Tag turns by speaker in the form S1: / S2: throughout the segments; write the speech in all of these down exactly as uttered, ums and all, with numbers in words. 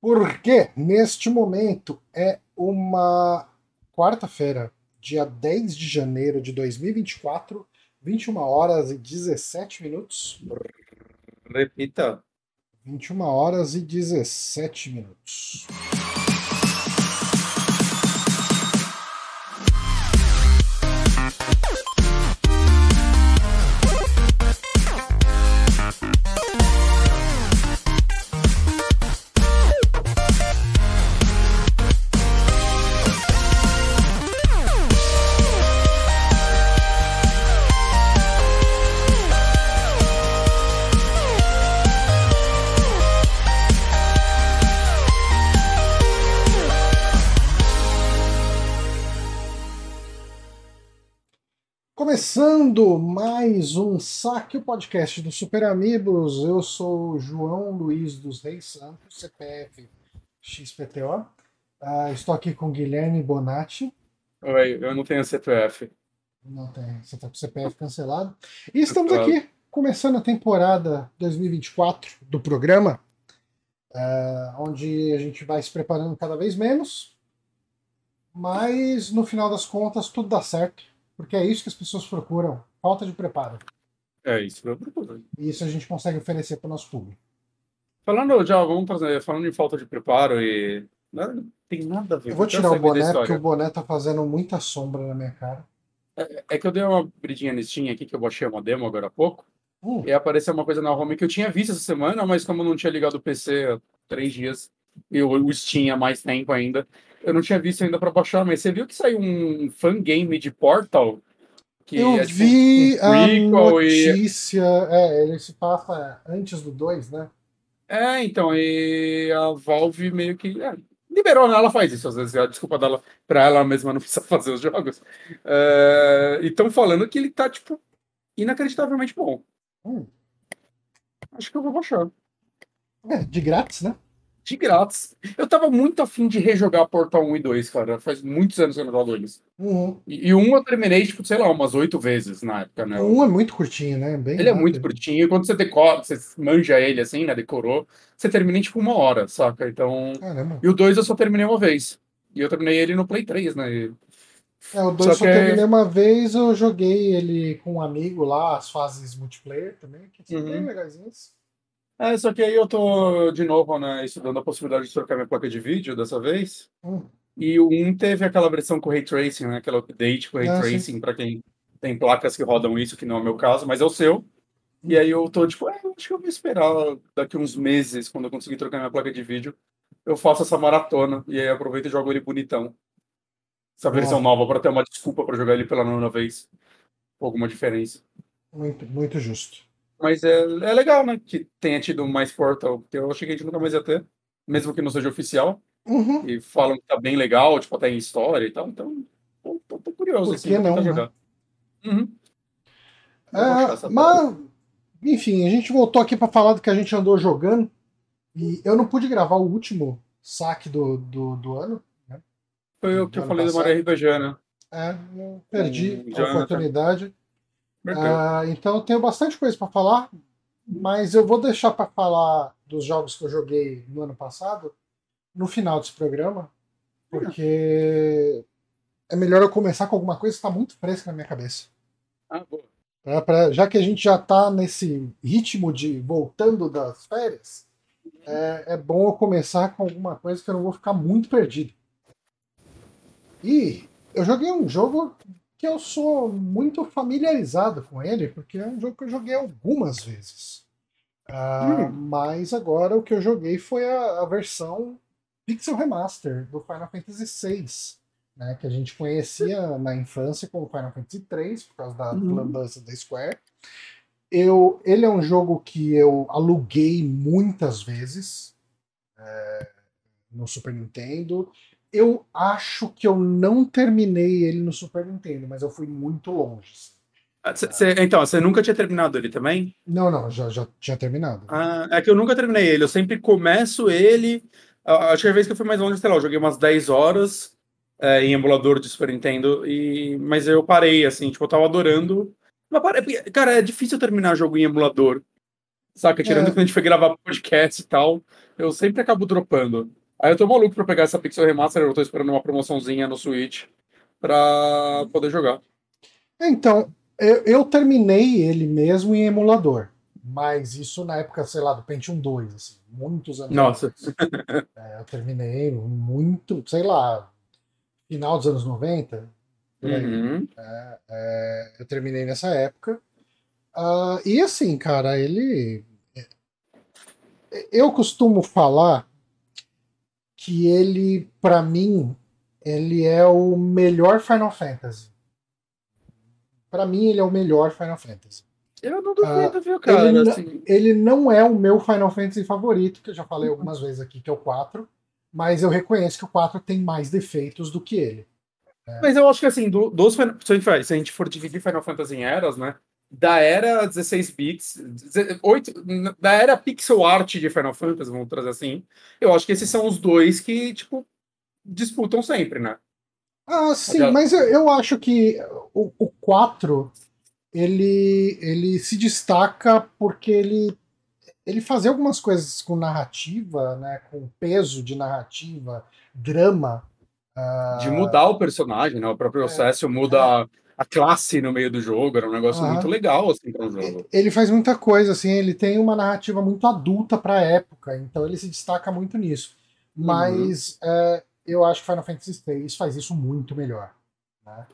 S1: Porque neste momento é uma quarta-feira, dia dez de janeiro de dois mil e vinte e quatro, vinte e uma horas e dezessete minutos.
S2: Repita.
S1: vinte e uma horas e dezessete minutos. Começando mais um Saque, o podcast do Super Amigos. Eu sou o João Luiz dos Reis Santos, C P F X P T O. Uh, estou aqui com Guilherme Bonatti.
S2: Oi, eu não tenho C P F.
S1: Não tem, você está com o C P F cancelado. E estamos aqui, começando a temporada dois mil e vinte e quatro do programa, uh, onde a gente vai se preparando cada vez menos, mas no final das contas tudo dá certo. Porque é isso que as pessoas procuram, falta de preparo.
S2: É isso que eu procuro.
S1: E isso a gente consegue oferecer para o nosso público.
S2: Falando, já vamos trazer, falando em falta de preparo e não tem nada a ver.
S1: Eu vou tirar o boné porque o boné tá fazendo muita sombra na minha cara.
S2: É, é que eu dei uma bridinha no Steam aqui, que eu baixei uma demo agora há pouco,
S1: Hum.
S2: e apareceu uma coisa na home que eu tinha visto essa semana, mas como eu não tinha ligado o P C há três dias, e o, o Steam há mais tempo ainda, eu não tinha visto ainda para baixar, mas você viu que saiu um fangame de Portal? Que
S1: eu
S2: é, tipo,
S1: vi
S2: um
S1: a
S2: prequel e...
S1: notícia, é, ele se passa antes do dois, né?
S2: É, então, e a Valve meio que é, liberou, né? Ela faz isso, às vezes, a desculpa dela pra ela mesma não precisa fazer os jogos. É, e estão falando que ele tá, tipo, inacreditavelmente bom.
S1: Hum.
S2: Acho que eu vou baixar.
S1: É, de grátis, né?
S2: De grátis. Eu tava muito afim de rejogar Portal um e dois, cara. Faz muitos anos que eu não jogo eles.
S1: Uhum.
S2: E, e um eu terminei, tipo, sei lá, umas oito vezes na época, né?
S1: Um é muito curtinho, né? Bem
S2: Ele é
S1: rápido.
S2: muito curtinho, e quando você decora, você manja ele assim, né? Decorou, você termina em tipo uma hora, saca? Então.
S1: Caramba.
S2: E o dois eu só terminei uma vez. E eu terminei ele no Play três, né? E...
S1: É, o dois
S2: Só
S1: eu só
S2: que é-
S1: terminei uma vez, eu joguei ele com um amigo lá, as fases multiplayer também, que são bem
S2: Uhum.
S1: legaisinhas.
S2: É, só que aí eu tô de novo, né, estudando a possibilidade de trocar minha placa de vídeo dessa vez.
S1: Hum.
S2: E o um teve aquela versão com Ray Tracing, né? Aquela update com Ray
S1: Ah, sim.
S2: Tracing pra quem tem placas que rodam isso, que não é o meu caso, mas é o seu. E aí eu tô tipo, é, acho que eu vou esperar daqui uns meses, quando eu conseguir trocar minha placa de vídeo, eu faço essa maratona e aí aproveito e jogo ele bonitão. Essa versão
S1: Boa.
S2: nova pra ter uma desculpa pra jogar ele pela nona vez. Com alguma diferença.
S1: Muito, muito justo.
S2: Mas é, é legal, né? Que tenha tido mais Portal, porque eu achei que a gente nunca mais ia ter, mesmo que não seja oficial.
S1: Uhum.
S2: E falam que tá bem legal, tipo, até em história e tal. Então, tô, tô, tô curioso,
S1: Por
S2: assim,
S1: que
S2: vou tentar
S1: não, né?
S2: jogar. Uhum. Vou baixar
S1: É,
S2: essa tal.
S1: mas, enfim, a gente voltou aqui para falar do que a gente andou jogando. E eu não pude gravar o último saque do, do, do ano. Né?
S2: Foi o
S1: Do
S2: que eu
S1: ano
S2: falei do
S1: passado.
S2: Mario R P G, né?
S1: É, eu perdi
S2: Com o
S1: a
S2: Jonathan.
S1: oportunidade.
S2: Perdeu.
S1: Uh, então eu tenho bastante coisa para falar. Mas eu vou deixar para falar dos jogos que eu joguei no ano passado no final desse programa. Porque é melhor eu começar com alguma coisa que está muito fresca na minha cabeça.
S2: Ah, boa.
S1: Pra, pra, já que a gente já está nesse ritmo de voltando das férias, é, é bom eu começar com alguma coisa que eu não vou ficar muito perdido. E eu joguei um jogo que eu sou muito familiarizado com ele, porque é um jogo que eu joguei algumas vezes. Uh,
S2: Hum.
S1: Mas agora o que eu joguei foi a, a versão Pixel Remaster do Final Fantasy seis. Né, que a gente conhecia na infância como Final Fantasy três, por causa da
S2: Uhum.
S1: lambança da Square. Eu, ele é um jogo que eu aluguei muitas vezes é, no Super Nintendo. Eu acho que eu não terminei ele no Super Nintendo, mas eu fui muito longe.
S2: Ah, cê, cê, então, você nunca tinha terminado ele também?
S1: Não, não, já, já tinha terminado.
S2: Ah, é que eu nunca terminei ele. Eu sempre começo ele. Acho que a vez que eu fui mais longe, sei lá, eu joguei umas dez horas é, em emulador de Super Nintendo, e... mas eu parei, assim, tipo, eu tava adorando. Mas parei, porque, cara, é difícil terminar jogo em emulador. Saca? Tirando
S1: É.
S2: quando a gente foi gravar podcast e tal, eu sempre acabo dropando. Aí eu tô maluco pra pegar essa Pixel Remaster, eu tô esperando uma promoçãozinha no Switch pra poder jogar.
S1: Então, eu, eu terminei ele mesmo em emulador. Mas isso na época, sei lá, do Pentium dois, assim, muitos anos
S2: Nossa.
S1: atrás. É, eu terminei muito, sei lá, final dos anos noventa, por aí.
S2: Uhum.
S1: É, é, eu terminei nessa época. Ah, e assim, cara, ele. Eu costumo falar que ele, pra mim, ele é o melhor Final Fantasy. Pra mim, ele é o melhor Final Fantasy.
S2: Eu não
S1: Ah,
S2: duvido, viu,
S1: ele,
S2: cara?
S1: n-
S2: Assim,
S1: ele não é o meu Final Fantasy favorito, que eu já falei algumas vezes aqui, que é o quatro, mas eu reconheço que o quatro tem mais defeitos do que ele. Né?
S2: mas eu acho que assim, do- dos Final- se a gente vai- se a gente for dividir Final Fantasy em eras, né? Da era dezesseis bits, deze- oito, da era pixel art de Final Fantasy, vamos trazer assim, eu acho que esses são os dois que, tipo, disputam sempre, né?
S1: Ah, sim, mas eu, eu acho que o, o quatro ele, ele se destaca porque ele, ele fazia algumas coisas com narrativa, né, com peso de narrativa, drama.
S2: De
S1: ah,
S2: mudar o personagem, né? O próprio
S1: é,
S2: Cécio
S1: é,
S2: muda a classe no meio do jogo, era um negócio muito
S1: aham.
S2: legal, assim, para um
S1: E-
S2: jogo.
S1: Ele faz muita coisa, assim, ele tem uma narrativa muito adulta para a época, então ele se destaca muito nisso.
S2: Uhum.
S1: Mas é, eu acho que Final Fantasy seis faz isso muito melhor. Né?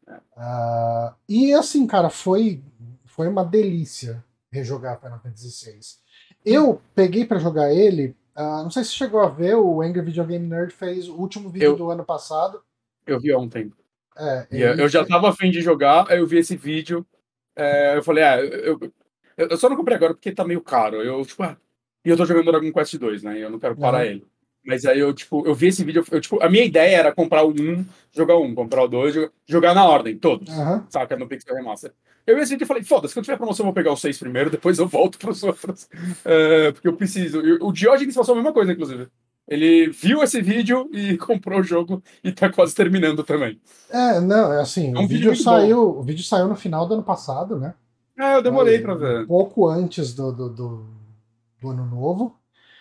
S1: Ah, e assim, cara, foi, foi uma delícia rejogar Final Fantasy seis. Eu peguei para jogar ele, ah, não sei se você chegou a ver, o Angry Video Game Nerd fez o último vídeo
S2: Eu,
S1: do ano passado.
S2: eu vi ontem.
S1: É,
S2: E eu
S1: ele
S2: eu já
S1: fe...
S2: tava afim de jogar, aí eu vi esse vídeo, é, eu falei, ah, eu, eu, eu só não comprei agora porque tá meio caro. Eu, tipo, ah, e eu tô jogando Dragon Quest dois, né? E eu não quero parar
S1: Aham,
S2: ele. Mas aí eu, tipo, eu vi esse vídeo, eu, tipo, a minha ideia era comprar o um, jogar o um, comprar o dois, jogar, jogar na ordem, todos.
S1: aham.
S2: Saca? No Pixel Remaster. Eu vi esse vídeo e falei, foda-se, quando tiver promoção eu vou pegar os seis primeiro, depois eu volto pros outros. É, porque eu preciso. E o Diogenes passou a mesma coisa, inclusive. Ele viu esse vídeo e comprou o jogo e tá quase terminando também.
S1: É, não, é assim,
S2: É
S1: o
S2: um vídeo
S1: vídeo
S2: muito bom.
S1: saiu, o vídeo saiu no final do ano passado, né?
S2: Ah, eu demorei
S1: Foi
S2: pra
S1: um
S2: ver.
S1: pouco antes do, do, do, do ano novo.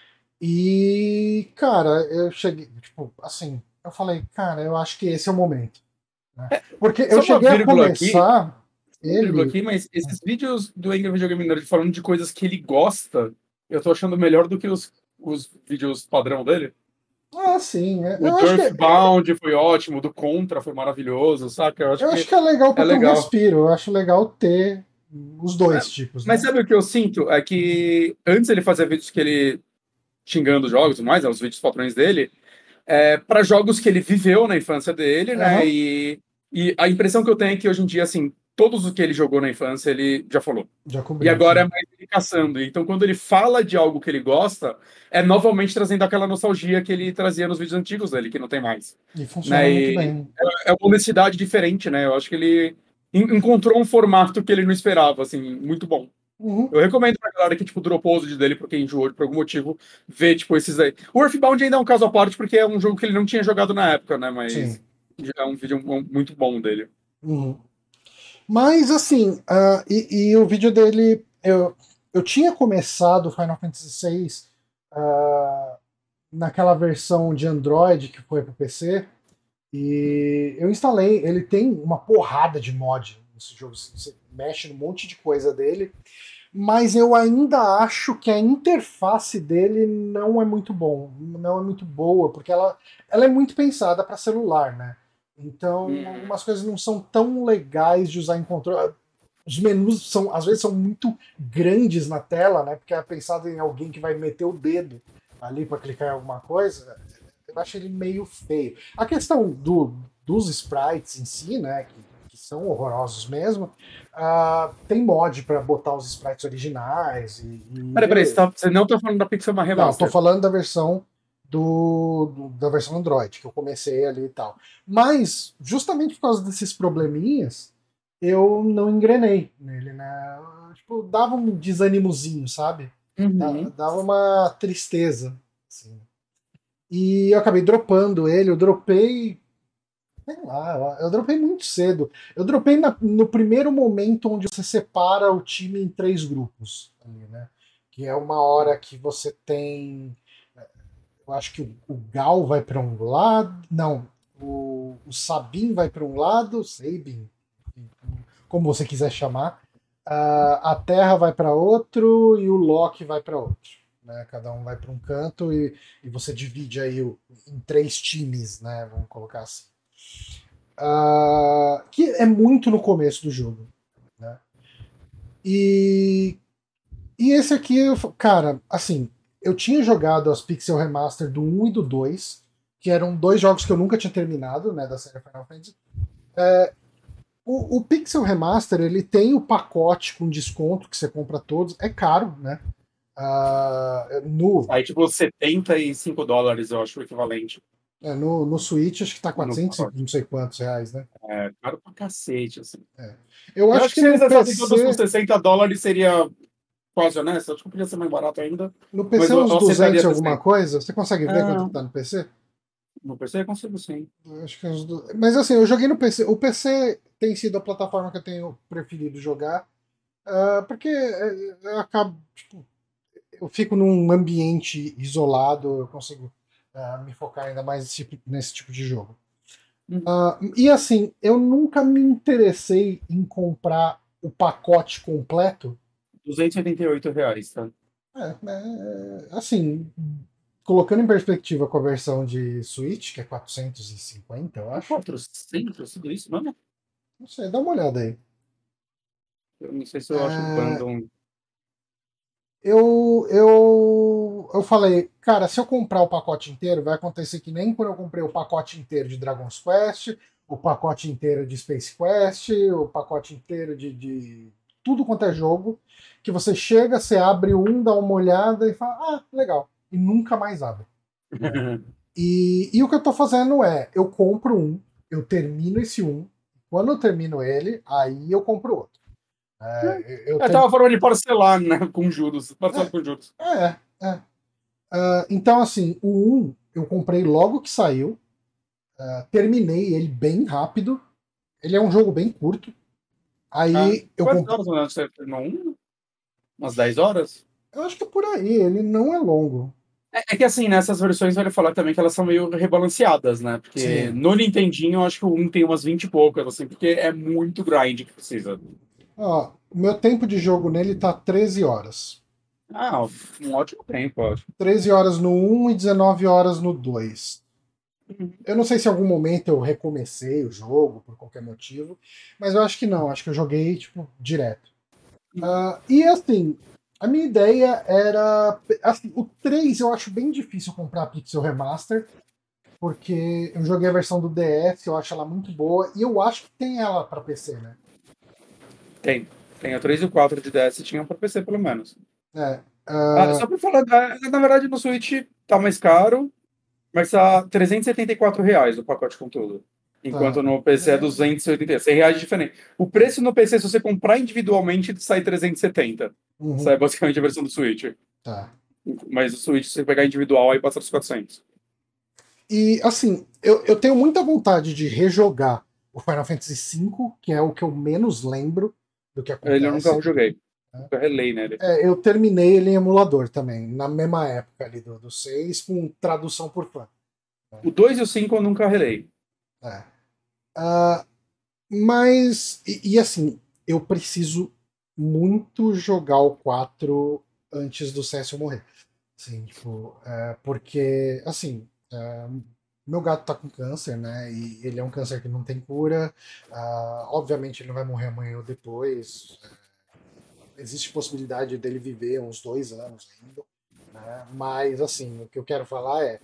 S1: E, cara, eu cheguei, tipo, assim, eu falei, cara, eu acho que esse é o momento. Né? Porque eu
S2: Só uma
S1: cheguei a
S2: vírgula aqui,
S1: começar
S2: uma vírgula
S1: ele.
S2: aqui, mas esses vídeos do Angry Video Game Nerd falando de coisas que ele gosta, eu tô achando melhor do que os, os vídeos padrão dele.
S1: Ah, sim, é-
S2: O
S1: eu
S2: do
S1: acho que é,
S2: Earthbound foi ótimo, o do Contra foi maravilhoso, saca? Eu acho
S1: eu acho
S2: que
S1: que é legal
S2: é
S1: para ter um
S2: legal.
S1: respiro. Eu acho legal ter os
S2: É,
S1: dois tipos,
S2: mas
S1: né?
S2: sabe o que eu sinto? É que antes ele fazia vídeos que ele xingando os jogos e tudo mais, né, os vídeos padrões dele, é, para jogos que ele viveu na infância dele, né?
S1: Aham,
S2: E, e a impressão que eu tenho é que hoje em dia, assim, todos os que ele jogou na infância, ele já falou.
S1: já
S2: E
S1: cobriu,
S2: agora é
S1: sim.
S2: mais ele caçando. Então, quando ele fala de algo que ele gosta, é novamente trazendo aquela nostalgia que ele trazia nos vídeos antigos dele, que não tem mais.
S1: E funciona
S2: Né?
S1: muito
S2: E
S1: bem.
S2: é uma honestidade diferente, né? Eu acho que ele en- encontrou um formato que ele não esperava, assim, muito bom.
S1: Uhum,
S2: Eu recomendo pra galera que, tipo, dropou o vídeo dele porque enjoou por algum motivo, ver, tipo, esses aí. O Earthbound ainda é um caso à parte porque é um jogo que ele não tinha jogado na época, né?
S1: sim.
S2: Mas é um vídeo muito bom dele.
S1: Uhum. Mas assim, ah, e, e o vídeo dele, eu, eu tinha começado o Final Fantasy seis ah, naquela versão de Android que foi para o P C, e eu instalei. Ele tem uma porrada de mod nesse jogo, você mexe num monte de coisa dele, mas eu ainda acho que a interface dele não é muito bom, não é muito boa, porque ela, ela é muito pensada para celular, né? Então,
S2: Uhum.
S1: algumas coisas não são tão legais de usar em controle. Os menus são, às vezes, são muito grandes na tela, né? Porque é pensado em alguém que vai meter o dedo ali para clicar em alguma coisa. Eu acho ele meio feio. A questão do, dos sprites em si, né? Que, que são horrorosos mesmo. Uh, tem mod para botar os sprites originais e, e
S2: Peraí, peraí, você,
S1: beleza.
S2: tá- você não tá falando da Pixelma
S1: Não, tô
S2: Remaster?
S1: falando da versão do, do- da versão Android, que eu comecei ali e tal. Mas, justamente por causa desses probleminhas, eu não engrenei nele, né? Tipo, dava um desânimozinho, sabe? Da-
S2: Uhum.
S1: Dava uma tristeza, assim. E eu acabei dropando ele, eu dropei, sei lá, eu dropei muito cedo. Eu dropei na- no primeiro momento onde você separa o time em três grupos ali, né? que é uma hora que você tem. Eu acho que o, o Gal vai para um lado. Não, o, o Sabin vai para um lado, o Sabin, como você quiser chamar. Uh, a Terra vai para outro e o Loki vai para outro. Né? Cada um vai para um canto e, e você divide aí o, em três times, né? Vamos colocar assim. Uh, que é muito no começo do jogo. Né? E, e esse aqui, cara, assim, eu tinha jogado as Pixel Remaster do um e do dois, que eram dois jogos que eu nunca tinha terminado, né, da série Final Fantasy. É, o, o Pixel Remaster, ele tem o pacote com desconto que você compra todos, é caro, né? Uh, no,
S2: Aí, tipo, setenta e cinco dólares, eu acho o equivalente.
S1: É, no, no Switch acho que tá quatrocentos e não sei quantos reais, né?
S2: É, caro pra cacete, assim.
S1: É. Eu,
S2: eu
S1: acho,
S2: acho
S1: que,
S2: que se
S1: no
S2: eles achassem
S1: P C...
S2: todos por sessenta dólares seria quase honesto. Acho que podia ser mais barato ainda.
S1: No P C
S2: Mas eu,
S1: uns
S2: eu
S1: duzentos e
S2: aceitaria
S1: alguma
S2: sessenta.
S1: coisa? Você consegue ver
S2: Ah,
S1: quanto tá no P C?
S2: no P C eu consigo sim.
S1: Eu acho que uns du... Mas assim, eu joguei no P C. O P C tem sido a plataforma que eu tenho preferido jogar. Uh, porque eu acabo. Tipo, eu fico num ambiente isolado, eu consigo uh, me focar ainda mais nesse tipo, nesse tipo de jogo. Uh, e assim, eu nunca me interessei em comprar o pacote completo.
S2: duzentos e oitenta e oito reais, tá?
S1: É, é, assim, colocando em perspectiva com a versão de Switch, que é quatrocentos e cinquenta, eu acho.
S2: quatrocentos? Tudo isso, mano?
S1: Não sei, dá uma olhada aí.
S2: Eu não sei se eu acho o
S1: É,
S2: bundle.
S1: eu, eu, eu falei, cara, se eu comprar o pacote inteiro, vai acontecer que nem quando eu comprei o pacote inteiro de Dragon's Quest, o pacote inteiro de Space Quest, o pacote inteiro de, de tudo quanto é jogo, que você chega, você abre um, dá uma olhada e fala, ah, legal, e nunca mais abre. Né? E, e o que eu tô fazendo é, eu compro um, eu termino esse um, quando eu termino ele, aí eu compro outro. É, eu
S2: É,
S1: tenho...
S2: tava forma de parcelar, né? Com juros. Parcelado com juros.
S1: É, é. Uh, então, assim, o um eu comprei logo que saiu, uh, terminei ele bem rápido. Ele é um jogo bem curto.
S2: Ah,
S1: Aí eu
S2: quantas
S1: comprei.
S2: horas né? Você terminou um? Umas dez horas?
S1: Eu acho que é por aí, ele não é longo.
S2: É, é que assim, nessas versões vale falar também que elas são meio rebalanceadas, né? Porque
S1: Sim.
S2: no Nintendinho eu acho que o um tem umas vinte e poucas, assim, porque é muito grind que precisa.
S1: Ó, o meu tempo de jogo nele tá treze horas.
S2: Ah, um ótimo tempo, eu acho.
S1: treze horas no um e dezenove horas no dois. Eu não sei se em algum momento eu recomecei o jogo por qualquer motivo, mas eu acho que não, acho que eu joguei tipo direto. Uh, e assim, a minha ideia era. Assim, o três eu acho bem difícil comprar Pixel Remaster, porque eu joguei a versão do D S, eu acho ela muito boa, e eu acho que tem ela para P C, né?
S2: Tem. Tem o três e o quatro de D S tinham pra P C, pelo menos.
S1: É,
S2: Ah,
S1: uh,
S2: só pra falar, da- na verdade no Switch tá mais caro, mas tá trezentos e setenta e quatro reais o pacote com tudo.
S1: tá.
S2: Enquanto no P C é duzentos e oitenta, cem reais de diferente. O preço no P C, se você comprar individualmente, sai trezentos e setenta.
S1: Uhum,
S2: Sai basicamente a versão do Switch.
S1: tá.
S2: Mas o Switch, se você pegar individual, aí passa dos quatrocentos.
S1: E assim, eu, eu tenho muita vontade de rejogar o Final Fantasy cinco, que é o que eu menos lembro do que
S2: Ele eu nunca
S1: acontece.
S2: joguei.
S1: Né?
S2: Nunca relei nele.
S1: É, eu terminei ele em emulador também, na mesma época ali do, do seis, com tradução por fã.
S2: O dois e o cinco eu nunca relei.
S1: É. Uh, mas, e, e, assim, eu preciso muito jogar o quatro antes do Cécio morrer. Assim, tipo, é, porque, assim, é, meu gato tá com câncer, né? E ele é um câncer que não tem cura. Uh, obviamente ele não vai morrer amanhã ou depois. É, existe possibilidade dele viver uns dois anos ainda. Né? Mas, assim, o que eu quero falar é,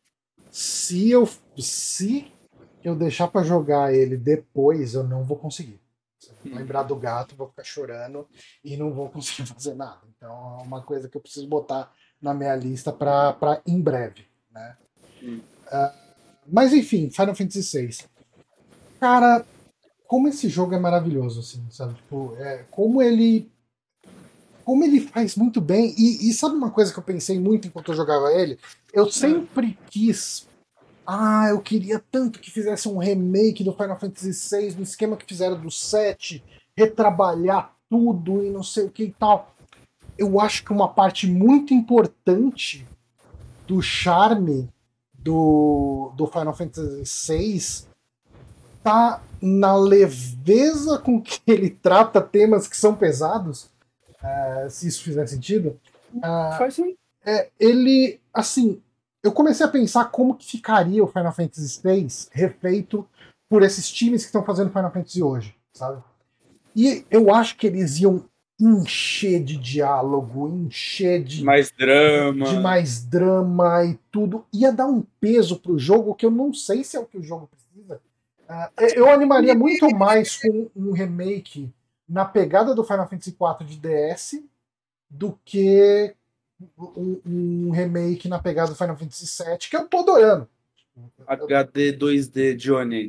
S1: se eu, se eu deixar para jogar ele depois, eu não vou conseguir. Vou
S2: Hum.
S1: lembrar do gato, vou ficar chorando e não vou conseguir fazer nada. Então é uma coisa que eu preciso botar na minha lista para em breve. Né?
S2: Hum.
S1: Uh, mas enfim, Final Fantasy seis. Cara, como esse jogo é maravilhoso, assim, sabe? Tipo, é, como ele. Como ele faz muito bem. E, e sabe uma coisa que eu pensei muito enquanto eu jogava ele? Eu sempre quis. Ah, eu queria tanto que fizesse um remake do Final Fantasy seis no esquema que fizeram do sete, retrabalhar tudo e não sei o que e tal. eu acho que uma parte muito importante do charme do, do Final Fantasy seis tá na leveza com que ele trata temas que são pesados, uh, se isso fizer sentido. Uh,
S2: Faz sim.
S1: É, ele, assim, eu comecei a pensar como que ficaria o Final Fantasy seis refeito por esses times que estão fazendo Final Fantasy hoje, sabe? E eu acho que eles iam encher de diálogo, encher de
S2: mais drama,
S1: de mais drama e tudo. Ia dar um peso pro jogo que eu não sei se é o que o jogo precisa. Uh, eu animaria muito mais com um remake na pegada do Final Fantasy quatro de D S do que um, um remake na pegada do Final Fantasy sete, que eu tô adorando.
S2: H D dois D, Johnny.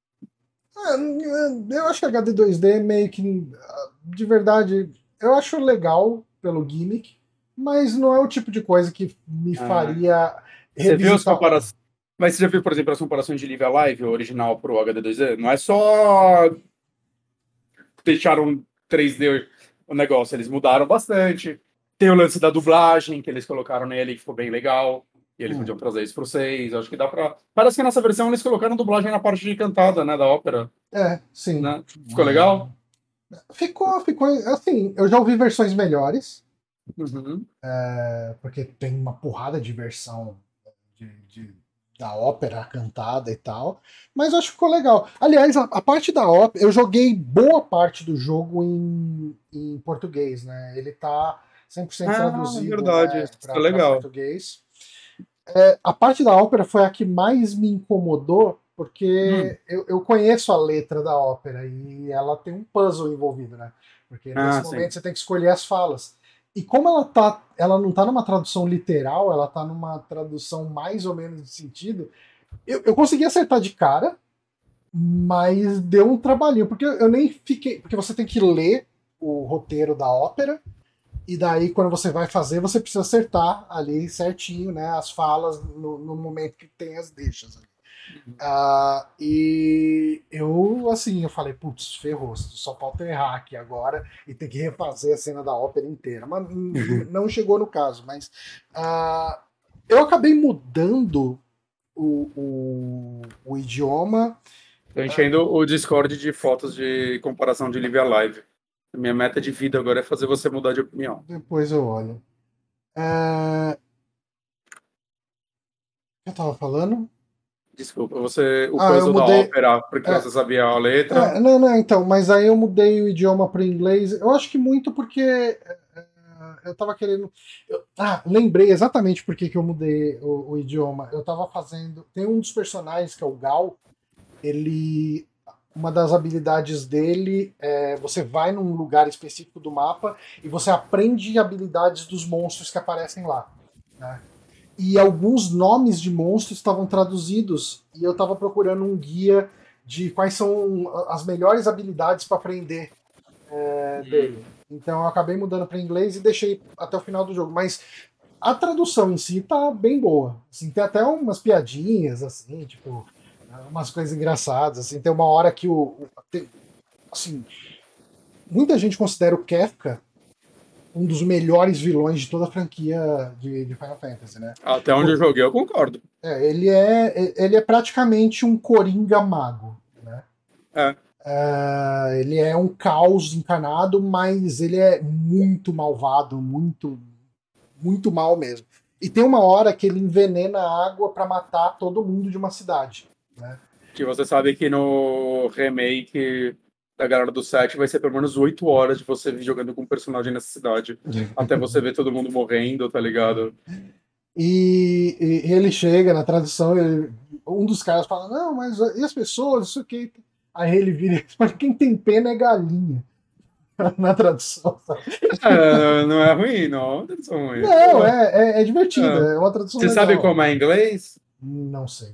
S1: Eu acho que H D dois D é meio que, de verdade, eu acho legal pelo gimmick, mas não é o tipo de coisa que me faria
S2: ah. Você viu as comparações? Mas você já viu, por exemplo, as comparações de Live Alive, o original pro H D dois D? Não é só deixaram três D o negócio, eles mudaram bastante. Tem o lance da dublagem, que eles colocaram nele, que ficou bem legal. E eles hum. podiam trazer isso pro seis. Acho que dá pra... Parece que nessa versão eles colocaram dublagem na parte de cantada, né, da ópera.
S1: É, sim.
S2: Né? Ficou legal?
S1: Ficou, ficou... Assim, eu já ouvi versões melhores.
S2: Uhum.
S1: É, porque tem uma porrada de versão de, de, da ópera cantada e tal. Mas eu acho que ficou legal. Aliás, a, a parte da ópera... Eu joguei boa parte do jogo em, em português, né? Ele tá cem por cento
S2: ah,
S1: traduzido,
S2: verdade.
S1: né,
S2: pra, legal.
S1: pra português. É, a parte da ópera foi a que mais me incomodou, porque hum. eu, eu conheço a letra da ópera e ela tem um puzzle envolvido, né? Porque nesse ah, momento sim. você tem que escolher as falas. E como ela tá, ela não tá numa tradução literal, ela tá numa tradução mais ou menos de sentido, eu, eu consegui acertar de cara, mas deu um trabalhinho, porque eu nem fiquei... Porque você tem que ler o roteiro da ópera, e daí, quando você vai fazer, você precisa acertar ali certinho, né, as falas no, no momento que tem as deixas. Uhum. Uh, e eu, assim, eu falei, putz, ferrou, só falta errar aqui agora e ter que refazer a cena da ópera inteira. Mas uhum. não chegou no caso, mas uh, eu acabei mudando o, o, o idioma.
S2: Tô enchendo uh, o Discord de fotos de comparação de Live Alive. Minha meta de vida agora é fazer você mudar de opinião.
S1: Depois eu olho. É... O que eu tava falando?
S2: Desculpa, você... O
S1: ah,
S2: puzzle
S1: mudei...
S2: da ópera, porque é, você sabia a letra.
S1: É, não, não, então, mas aí eu mudei o idioma para inglês. Eu acho que muito porque é, eu tava querendo... Eu... Ah, lembrei exatamente por que eu mudei o, o idioma. Eu tava fazendo... Tem um dos personagens, que é o Gal, ele... Uma das habilidades dele é você vai num lugar específico do mapa e você aprende habilidades dos monstros que aparecem lá, né? E alguns nomes de monstros estavam traduzidos e eu estava procurando um guia de quais são as melhores habilidades para aprender é, dele. Então eu acabei mudando para inglês e deixei até o final do jogo. Mas a tradução em si tá bem boa. Assim, tem até umas piadinhas, assim, tipo... umas coisas engraçadas, assim, tem uma hora que o, o tem, assim, muita gente considera o Kefka um dos melhores vilões de toda a franquia de, de Final Fantasy, né?
S2: Até onde eu joguei, eu concordo.
S1: É, ele é, ele é praticamente um Coringa mago, né?
S2: É.
S1: É, ele é um caos encarnado, mas ele é muito malvado, muito, muito mal mesmo. E tem uma hora que ele envenena a água para matar todo mundo de uma cidade. Né?
S2: Que você sabe que no remake da galera do sete vai ser pelo menos oito horas de você jogando com um personagem nessa cidade. Até você ver todo mundo morrendo, tá ligado?
S1: E, e ele chega na tradução, ele, um dos caras fala, não, mas e as pessoas, isso aqui. Aí ele vira, mas quem tem pena é galinha. Na tradução, sabe?
S2: É, não é ruim, não. Não, tradução ruim.
S1: não é, é, é divertida, é. é uma tradução
S2: Você
S1: legal.
S2: sabe como é em inglês?
S1: Não sei.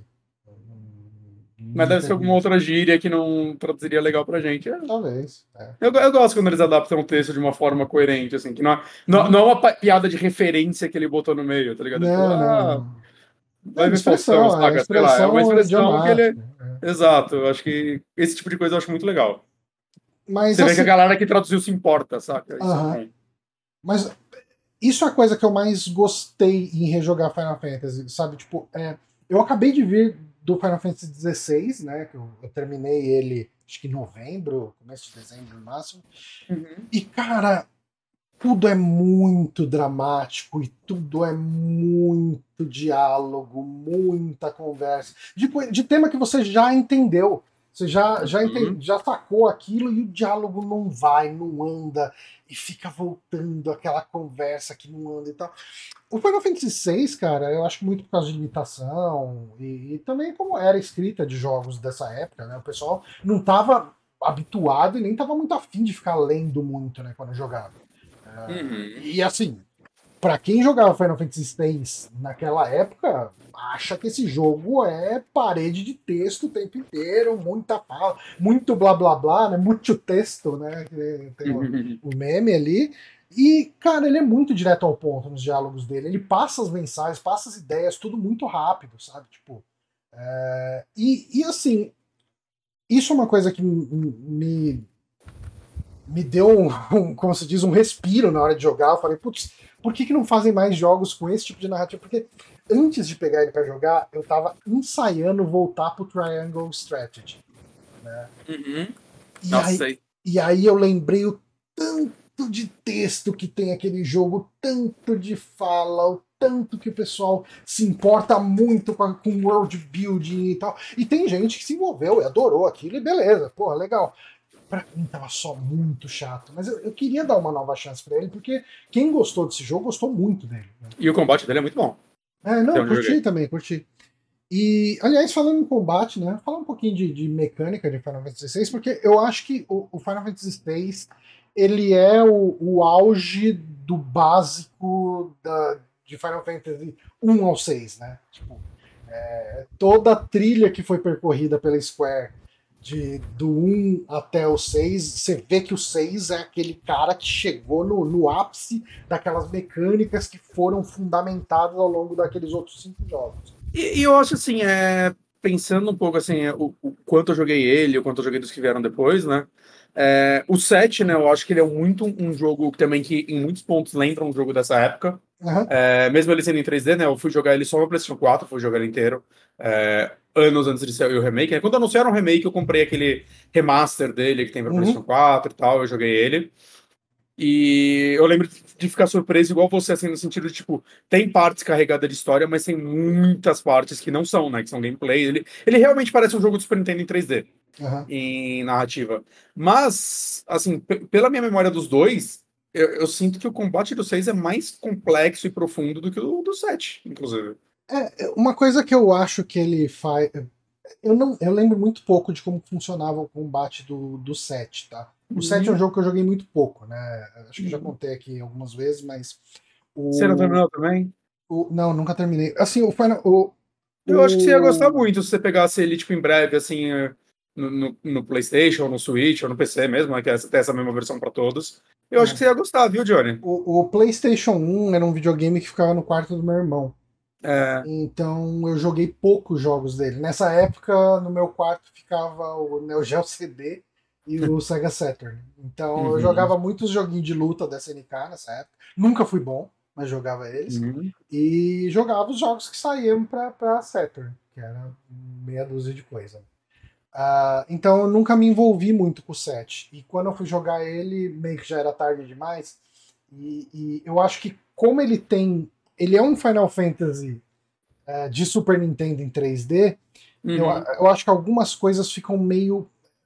S2: Mas deve ser alguma outra gíria que não traduziria legal pra gente. É.
S1: Talvez. É.
S2: Eu, eu gosto quando eles adaptam o texto de uma forma coerente, assim, que não é, não, não é uma piada de referência que ele botou no meio, tá ligado?
S1: Não,
S2: tipo,
S1: não.
S2: Ah, vai
S1: é
S2: ver Faustão, saca?
S1: É
S2: Sei lá, é uma expressão que ele...
S1: É.
S2: Exato, eu acho que esse tipo de coisa eu acho muito legal.
S1: Mas,
S2: Você
S1: assim,
S2: vê que a galera que traduziu se importa, saca? Isso
S1: uh-huh.
S2: é bom.
S1: Mas isso é a coisa que eu mais gostei em rejogar Final Fantasy, sabe? Tipo, é, eu acabei de vir do Final Fantasy dezesseis, né? Que eu, eu terminei ele, acho que em novembro, começo de dezembro no máximo.
S2: Uhum.
S1: E, cara, tudo é muito dramático e tudo é muito diálogo, muita conversa. De, de tema que você já entendeu. Você já, já,
S2: Uhum.
S1: entende, já sacou aquilo e o diálogo não vai, não anda, e fica voltando aquela conversa que não anda e tal. O Final Fantasy seis, cara, eu acho que muito por causa de limitação e, e também como era escrita de jogos dessa época, né? O pessoal não estava habituado e nem estava muito afim de ficar lendo muito, né, quando jogava.
S2: Uhum.
S1: E assim, pra quem jogava Final Fantasy seis naquela época, acha que esse jogo é parede de texto o tempo inteiro, muita fala, muito blá blá blá, né? Muito texto, né? Tem o,
S2: Uhum.
S1: o meme ali. E, cara, ele é muito direto ao ponto nos diálogos dele. Ele passa as mensagens, passa as ideias, tudo muito rápido, sabe? Tipo. É... E, e assim, isso é uma coisa que me, me deu um, um, como se diz, um respiro na hora de jogar. Eu falei, putz, por que, que não fazem mais jogos com esse tipo de narrativa? Porque antes de pegar ele para jogar, eu tava ensaiando voltar pro Triangle Strategy. Né?
S2: Uhum.
S1: E,
S2: Nossa,
S1: aí,
S2: sei.
S1: e aí eu lembrei o tanto de texto que tem aquele jogo, o tanto de fala, o tanto que o pessoal se importa muito com, a, com world building e tal. E tem gente que se envolveu e adorou aquilo, e beleza, porra, legal. Pra mim tava só muito chato, mas eu, eu queria dar uma nova chance para ele, porque quem gostou desse jogo gostou muito dele. Né?
S2: E o combate dele é muito bom.
S1: É,
S2: Até
S1: não,
S2: onde eu
S1: curti
S2: joguei.
S1: também, curti. E, aliás, falando em combate, né? Falar um pouquinho de, de mecânica de Final Fantasy seis, porque eu acho que o, o Final Fantasy seis ele é o, o auge do básico da, de Final Fantasy um ao seis, né? Tipo, é, toda a trilha que foi percorrida pela Square de, do um até o seis, você vê que o seis é aquele cara que chegou no, no ápice daquelas mecânicas que foram fundamentadas ao longo daqueles outros cinco jogos.
S2: E, e eu acho assim, é, pensando um pouco assim, é, o, o quanto eu joguei ele, o quanto eu joguei dos que vieram depois, né? É, o sete, né? Eu acho que ele é muito um jogo também que em muitos pontos lembra um jogo dessa época.
S1: Uhum.
S2: É, mesmo ele sendo em três D, né? Eu fui jogar ele só no PlayStation quatro, fui jogar ele inteiro. É, anos antes de sair o remake. Né? Quando anunciaram o remake, eu comprei aquele remaster dele que tem pra PlayStation
S1: Uhum.
S2: quatro e tal, eu joguei ele. E eu lembro de ficar surpreso, igual você, assim, no sentido de, tipo, tem partes carregadas de história, mas tem muitas partes que não são, né? Que são gameplay. Ele, ele realmente parece um jogo de Super Nintendo em três D,
S1: Uhum.
S2: em narrativa. Mas, assim, pela minha memória dos dois, eu, eu sinto que o combate do seis é mais complexo e profundo do que o do sete, inclusive.
S1: É, uma coisa que eu acho que ele faz. Eu, não, eu lembro muito pouco de como funcionava o combate do, do sete, tá? O sete é um
S2: Uhum.
S1: jogo que eu joguei muito pouco, né? Acho que eu já
S2: Uhum.
S1: contei aqui algumas vezes, mas
S2: Você não
S1: o.
S2: terminou também?
S1: o não, nunca terminei. Assim, o Final. O,
S2: Eu acho que você ia gostar
S1: o,
S2: muito se você pegasse ele, tipo, em breve, assim, eh, no, no, no PlayStation, no Switch, ou no P C mesmo, né, que essa, tem essa mesma versão para todos. Eu acho que você ia gostar, viu, Johnny?
S1: o, o PlayStation um era um videogame que ficava no quarto do meu irmão.
S2: É.
S1: Então eu joguei poucos jogos dele. Nessa época, no meu quarto ficava o Neo Geo C D e o Sega Saturn. Então eu
S2: Uhum.
S1: jogava muitos joguinhos de luta da S N K nessa época. Nunca fui bom, mas jogava eles.
S2: Uhum.
S1: E jogava os jogos que saíam para Saturn, que era meia dúzia de coisa. Uh, então eu nunca me envolvi muito com o set. E quando eu fui jogar ele, meio que já era tarde demais. E, e eu acho que como ele tem. Ele é um Final Fantasy uh, de Super Nintendo em três D. Eu,
S2: Uhum.
S1: eu acho que algumas coisas ficam meio.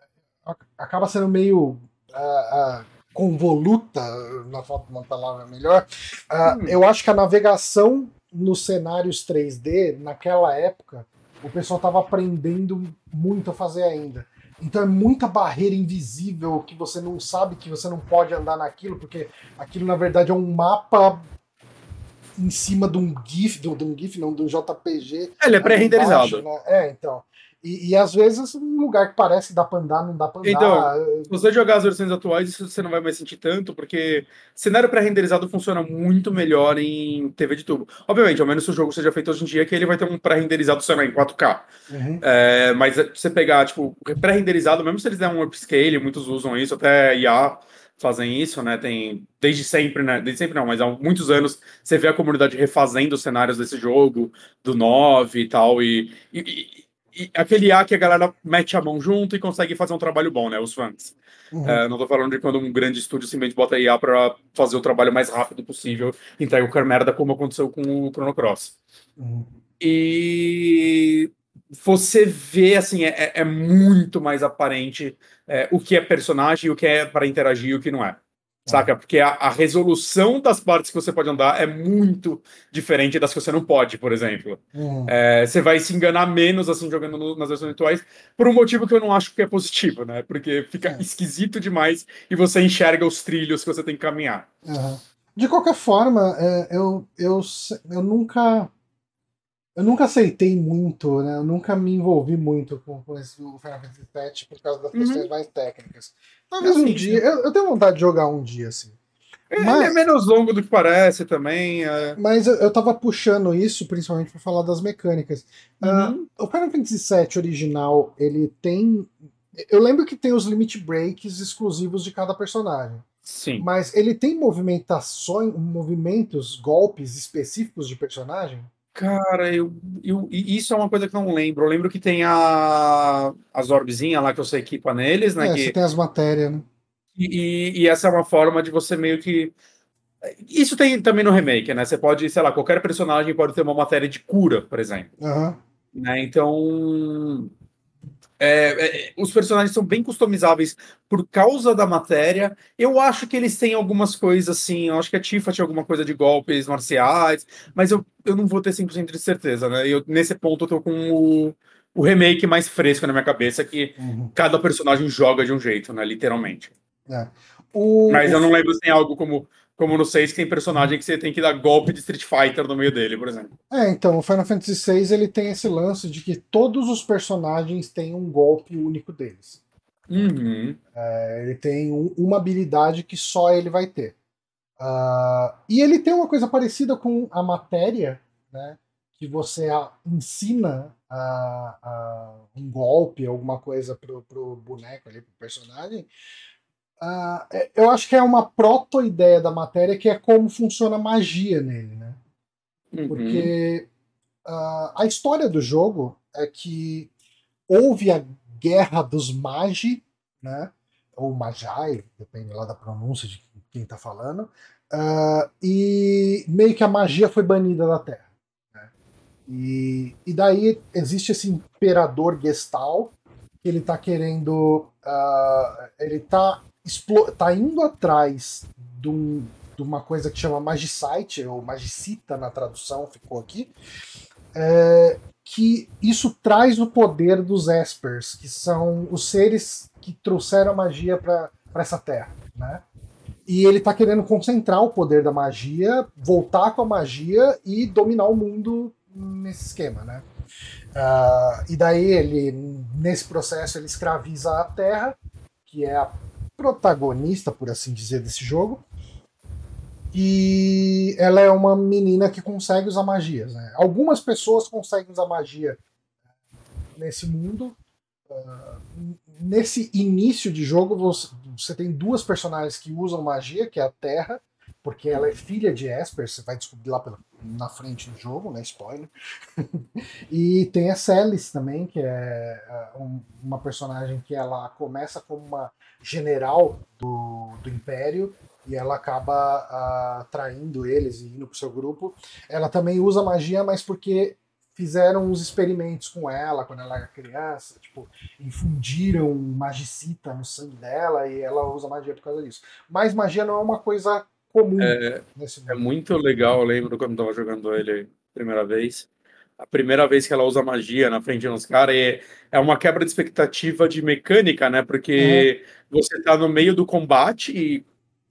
S1: Acaba sendo meio. Uh, uh, convoluta, na falta de uma palavra melhor. Uh,
S2: Uhum.
S1: eu acho que a navegação nos cenários três D, naquela época, o pessoal estava aprendendo muito a fazer ainda. Então é muita barreira invisível que você não sabe que você não pode andar naquilo, porque aquilo na verdade é um mapa em cima de um GIF, de um GIF, não, de um J P G.
S2: Ele é
S1: Ali embaixo,
S2: pré-renderizado.
S1: né? É, então. E, e às vezes um lugar que parece que dá pra andar, não dá pra
S2: Então,
S1: andar.
S2: se você jogar as versões atuais, isso você não vai mais sentir tanto, porque cenário pré-renderizado funciona muito melhor em T V de tubo. Obviamente, ao menos se o jogo seja feito hoje em dia, que ele vai ter um pré-renderizado, sei lá, em quatro K.
S1: Uhum.
S2: É, mas se você pegar, tipo, pré-renderizado, mesmo se eles derem um upscale, muitos usam isso, até I A, fazem isso, né? Tem desde sempre, né? Desde sempre não, mas há muitos anos você vê a comunidade refazendo os cenários desse jogo, do nove e tal, e, e, e- e aquele A que a galera mete a mão junto e consegue fazer um trabalho bom, né? Os fãs.
S1: Uhum,
S2: É, não tô falando de quando um grande estúdio simplesmente bota I A pra fazer o trabalho mais rápido possível e entrega qualquer merda, como aconteceu com o Chrono Cross.
S1: uhum.
S2: E você vê, assim, é, é muito mais aparente é, o que é personagem, o que é para interagir e o que não é.
S1: É,
S2: Saca? Porque a, a resolução das partes que você pode andar é muito diferente das que você não pode, por exemplo.
S1: uhum.
S2: É, você vai se enganar menos, assim, jogando no- nas versões atuais, por um motivo que eu não acho que é positivo, né? Porque fica
S1: É,
S2: esquisito demais e você enxerga os trilhos que você tem que caminhar.
S1: aham. De qualquer forma, é, eu, eu, se- eu nunca. Eu nunca aceitei muito, né? Eu nunca me envolvi muito com, com esse, o Final Fantasy sete por causa das questões
S2: Uhum.
S1: mais técnicas.
S2: É
S1: Talvez um
S2: assim,
S1: dia. Eu, eu tenho vontade de jogar um dia, assim.
S2: ele é
S1: Mas,
S2: menos longo do que parece também. É.
S1: mas eu, eu tava puxando isso principalmente para falar das mecânicas. Ah,
S2: Uhum.
S1: o Final Fantasy sete original, ele tem. Eu lembro que tem os limit breaks exclusivos de cada personagem.
S2: Sim.
S1: Mas ele tem movimentações, movimentos, golpes específicos de personagem?
S2: Cara, eu, eu, e isso é uma coisa que eu não lembro. Eu lembro que tem a, as orbzinhas lá que você equipa neles, né?
S1: É, você
S2: Que,
S1: tem as matérias, né?
S2: e, e essa é uma forma de você meio que. Isso tem também no remake, né? Você pode, sei lá, qualquer personagem pode ter uma matéria de cura, por exemplo.
S1: Aham.
S2: Né? Então, é, é, os personagens são bem customizáveis por causa da matéria. Eu acho que eles têm algumas coisas assim. Eu acho que a Tifa tinha alguma coisa de golpes marciais, mas eu, eu não vou ter cem por cento de certeza, né? Eu, nesse ponto eu tô com o, o remake mais fresco na minha cabeça, que
S1: Uhum.
S2: cada personagem joga de um jeito, né? Literalmente.
S1: É. O,
S2: Mas
S1: o,
S2: eu não lembro se tem algo como, como no seis que tem personagem que você tem que dar golpe de Street Fighter no meio dele, por exemplo.
S1: é, então, o Final Fantasy seis ele tem esse lance de que todos os personagens têm um golpe único deles.
S2: Uhum.
S1: É, ele tem um- uma habilidade que só ele vai ter. Ah, e ele tem uma coisa parecida com a matéria, né? Que você a- ensina a- a um golpe, alguma coisa pro, pro boneco ali, pro personagem. Ah, é- eu acho que é uma proto-ideia da matéria que é como funciona a magia nele, né?
S2: Uhum.
S1: Porque ah, a história do jogo é que houve a Guerra dos Magi, né? Ou Magi, depende lá da pronúncia de quem está falando. ah, e meio que a magia foi banida da Terra. Né? E, e daí existe esse imperador Gestal que ele está querendo. ah, ele está tá indo atrás de, um- de uma coisa que chama Magicite, ou Magicita na tradução, ficou aqui, é, que isso traz o poder dos Espers, que são os seres que trouxeram a magia para essa terra, né? E ele tá querendo concentrar o poder da magia, voltar com a magia e dominar o mundo nesse esquema, né? Uh, e daí ele, nesse processo, ele escraviza a Terra, que é a protagonista, por assim dizer, desse jogo. E ela é uma menina que consegue usar magias. Né? Algumas pessoas conseguem usar magia nesse mundo. Uh, nesse início de jogo, você, você tem duas personagens que usam magia, que é a Terra, porque ela é filha de Esper, você vai descobrir lá pela, na frente do jogo, né? Spoiler. E tem a Celis também, que é uh, um, uma personagem que ela começa como uma general do, do Império e ela acaba uh, traindo eles e indo pro seu grupo. Ela também usa magia, mas porque fizeram uns experimentos com ela quando ela era criança, tipo, infundiram magicita no sangue dela e ela usa magia por causa disso. Mas magia não é uma coisa comum
S2: É,
S1: nesse
S2: é
S1: mundo.
S2: muito legal, eu lembro quando eu tava jogando ele a primeira vez. A primeira vez que ela usa magia na frente dos caras é, é uma quebra de expectativa de mecânica, né?
S1: Uhum.
S2: Porque você tá no meio do combate e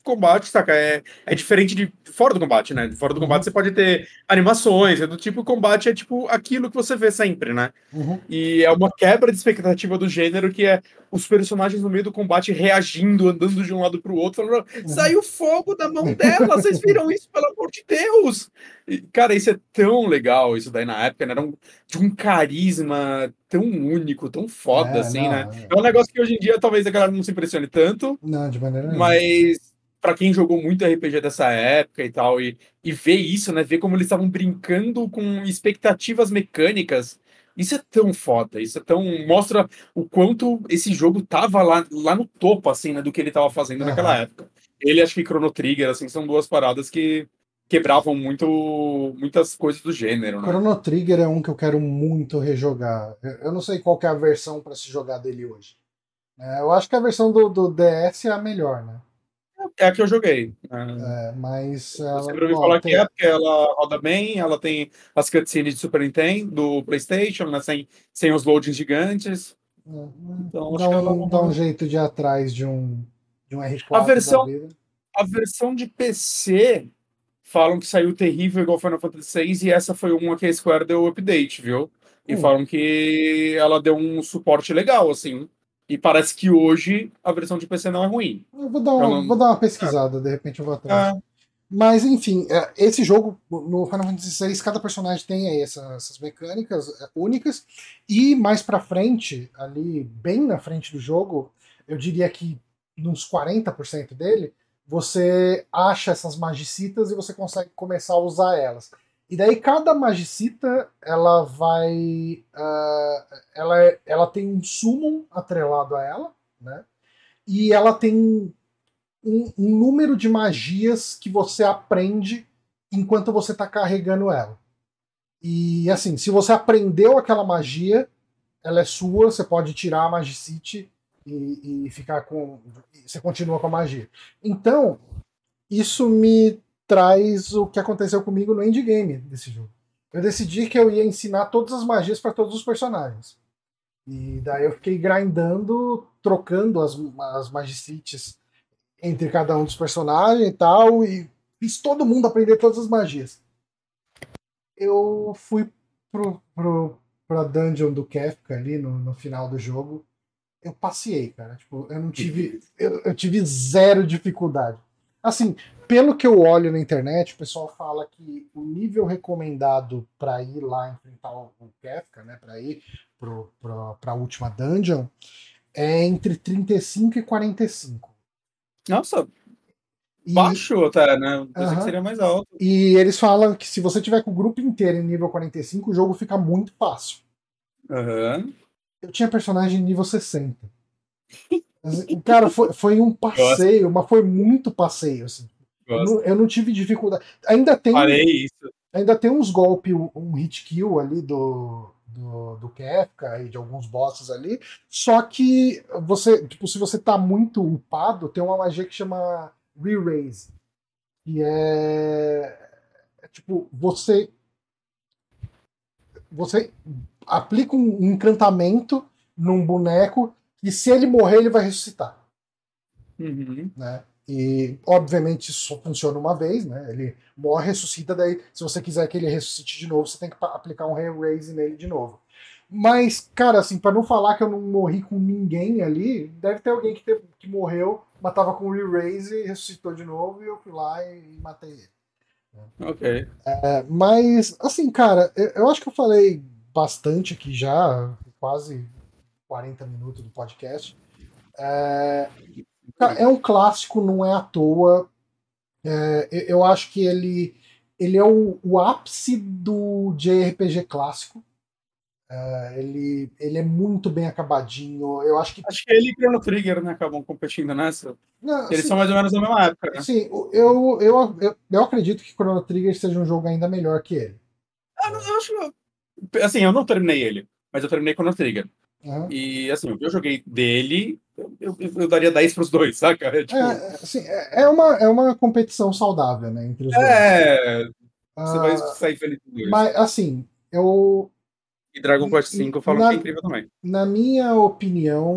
S2: combate, saca? É, é diferente de fora do combate, né? Fora do combate
S1: Uhum.
S2: você pode ter animações, é do tipo, o combate é tipo aquilo que você vê sempre, né?
S1: Uhum.
S2: E é uma quebra de expectativa do gênero, que é os personagens no meio do combate reagindo, andando de um lado pro outro, falando, saiu fogo da mão dela, vocês viram isso, pelo amor de Deus! E, cara, isso é tão legal, isso daí na época, né? Era um, de um carisma tão único, tão foda,
S1: É,
S2: assim, né?
S1: não,
S2: É um negócio que hoje em dia talvez a galera não se impressione tanto,
S1: não, de maneira nenhuma.
S2: mas pra quem jogou muito R P G dessa época e tal, e, e ver isso, né? Ver como eles estavam brincando com expectativas mecânicas, isso é tão foda, isso é tão. Mostra o quanto esse jogo tava lá, lá no topo, assim, né? Do que ele tava fazendo naquela
S1: Aham.
S2: época. Ele, acho que Chrono Trigger, assim, são duas paradas que quebravam muito, muitas coisas do gênero, né?
S1: Chrono Trigger é um que eu quero muito rejogar. Eu eu não sei qual que é a versão para se jogar dele hoje. É, eu acho que a versão do, do D S é a melhor, né?
S2: É a que eu joguei. né?
S1: É, mas
S2: Eu
S1: ela,
S2: sempre ouvi
S1: ó,
S2: falar que é,
S1: tem,
S2: porque ela roda bem, ela tem as cutscenes de Super Nintendo, do PlayStation, né, sem, sem os loadings gigantes. Então,
S1: dá
S2: acho que ela
S1: um, dá um
S2: roda.
S1: jeito de ir atrás de um, de um R
S2: A
S1: quatro da
S2: versão,
S1: vida.
S2: a versão de P C falam que saiu terrível igual Final Fantasy seis, e essa foi uma que a Square deu update, viu? E
S1: Hum,
S2: falam que ela deu um suporte legal, assim. E parece que hoje a versão de P C não é ruim.
S1: eu vou dar
S2: Eu
S1: uma, vou
S2: não.
S1: dar uma pesquisada, de repente eu vou
S2: É,
S1: atrás. Mas, enfim, é, esse jogo, no Final Fantasy seis, cada personagem tem aí essa- essas mecânicas é, únicas. E mais pra frente, ali, bem na frente do jogo, eu diria que uns quarenta por cento dele, você acha essas magicitas e você consegue começar a usar elas. E daí cada magicita, ela vai. ah, ela, é- ela tem um summon atrelado a ela, né? E ela tem um, um número de magias que você aprende enquanto você está carregando ela. E assim, se você aprendeu aquela magia, ela é sua, você pode tirar a Magicite e, e ficar com. Você continua com a magia. Então, isso me traz o que aconteceu comigo no endgame desse jogo. Eu decidi que eu ia ensinar todas as magias para todos os personagens. E daí eu fiquei grindando, trocando as, as Magicites entre cada um dos personagens e tal, e fiz todo mundo aprender todas as magias. Eu fui pro, pro, pra dungeon do Kefka ali no, no final do jogo. Eu passei, cara. Tipo, eu não tive. Eu, eu tive zero dificuldade. Assim, pelo que eu olho na internet, o pessoal fala que o nível recomendado para ir lá enfrentar o Kefka, né? Pra ir pro, pro, pra última dungeon, é entre trinta e cinco e quarenta e cinco.
S2: nossa,
S1: E,
S2: baixo até, né? Eu pensei que
S1: uh-huh,
S2: seria mais alto.
S1: e eles falam que se você tiver com o grupo inteiro em nível quarenta e cinco, o jogo fica muito fácil.
S2: Aham.
S1: Eu tinha personagem nível sessenta. Assim, cara, foi, foi um
S2: Gosto,
S1: passeio, mas foi muito passeio. Assim. Eu,
S2: gosto.
S1: não, eu não tive dificuldade. Ainda tem,
S2: Farei isso.
S1: ainda tem uns golpes, um hit kill ali do, do, do Kefka e de alguns bosses ali. Só que você, tipo, se você tá muito upado, tem uma magia que chama Re-Raise. Que é, é tipo, você você aplica um encantamento num boneco e se ele morrer, ele vai ressuscitar.
S2: Uhum.
S1: Né? E, obviamente, isso só funciona uma vez, né? Ele morre, ressuscita, daí, se você quiser que ele ressuscite de novo, você tem que aplicar um Re-Raise nele de novo. Mas, cara, assim, para não falar que eu não morri com ninguém ali, deve ter alguém que, teve, que morreu, matava com Re-Raise e ressuscitou de novo, e eu fui lá e, e matei ele.
S2: Ok.
S1: É, mas, assim, cara, eu, eu acho que eu falei bastante aqui já, quase quarenta minutos do podcast. É, cara, é um clássico, não é à toa. É, eu, eu acho que ele, ele é o, o ápice do J R P G clássico. É, ele, ele é muito bem acabadinho. Eu acho que.
S2: Acho que ele e Chrono Trigger, né, acabam competindo nessa.
S1: Não,
S2: Eles são
S1: assim,
S2: mais ou menos da mesma época, né?
S1: assim eu, eu, eu, eu acredito que Chrono Trigger seja um jogo ainda melhor que ele.
S2: Ah, não, eu acho. Assim, eu não terminei ele, mas eu terminei Chrono Trigger.
S1: Uhum.
S2: E, assim, o que eu joguei dele, eu, eu, eu daria dez pros dois, saca? É,
S1: É,
S2: tipo,
S1: assim, é, é uma, é uma competição saudável, né, entre os dois.
S2: é. Você vai
S1: Uh,
S2: sair feliz dos dois.
S1: mas, assim, eu.
S2: E Dragon Quest cinco falam que é
S1: Na,
S2: incrível também.
S1: na minha opinião,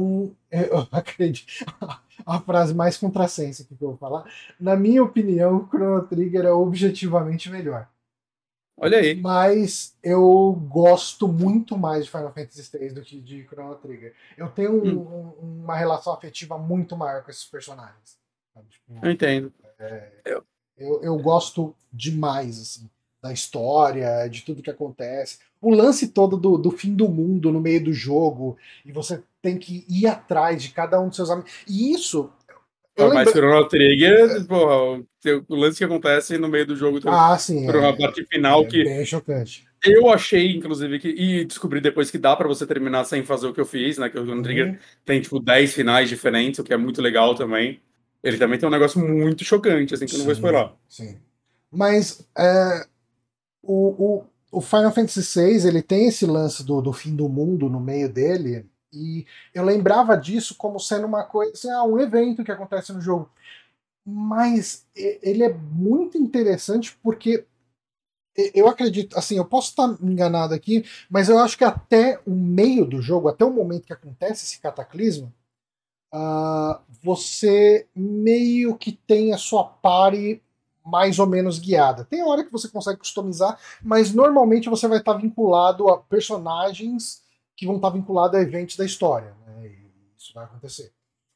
S1: Eu acredito. A frase mais contrassenso que eu vou falar. Na minha opinião, o Chrono Trigger é objetivamente melhor.
S2: Olha aí.
S1: Mas eu gosto muito mais de Final Fantasy três do que de Chrono Trigger. Eu tenho um,
S2: Hum,
S1: um, uma relação afetiva muito maior com esses personagens. Sabe?
S2: eu
S1: Tipo,
S2: entendo.
S1: é,
S2: Eu,
S1: eu, eu gosto demais, assim, da história, de tudo que acontece. O lance todo do, do fim do mundo no meio do jogo, e você tem que ir atrás de cada um dos seus amigos. E isso, eu
S2: Ó, mas
S1: lembro.
S2: Chrono Trigger, porra, o lance que acontece no meio do jogo, tem
S1: Ah, sim,
S2: por uma
S1: é,
S2: parte final
S1: é
S2: que
S1: bem chocante.
S2: eu achei, inclusive, que, e descobri depois que dá pra você terminar sem fazer o que eu fiz, né? Que o Chrono Trigger
S1: Uhum,
S2: tem, tipo, dez finais diferentes, o que é muito legal também. Ele também tem um negócio muito chocante, assim, que eu não vou
S1: sim,
S2: spoiler.
S1: sim. Mas é, o, o, o Final Fantasy seis, ele tem esse lance do, do fim do mundo no meio dele, e eu lembrava disso como sendo uma coisa, assim, ah, um evento que acontece no jogo. Mas e- ele é muito interessante porque e- eu acredito, assim, eu posso estar enganado aqui, mas eu acho que até o meio do jogo, até o momento que acontece esse cataclisma, ah, você meio que tem a sua party mais ou menos guiada. Tem hora que você consegue customizar, mas normalmente você vai estar vinculado a personagens que vão estar vinculados a eventos da história. Né? E isso vai acontecer.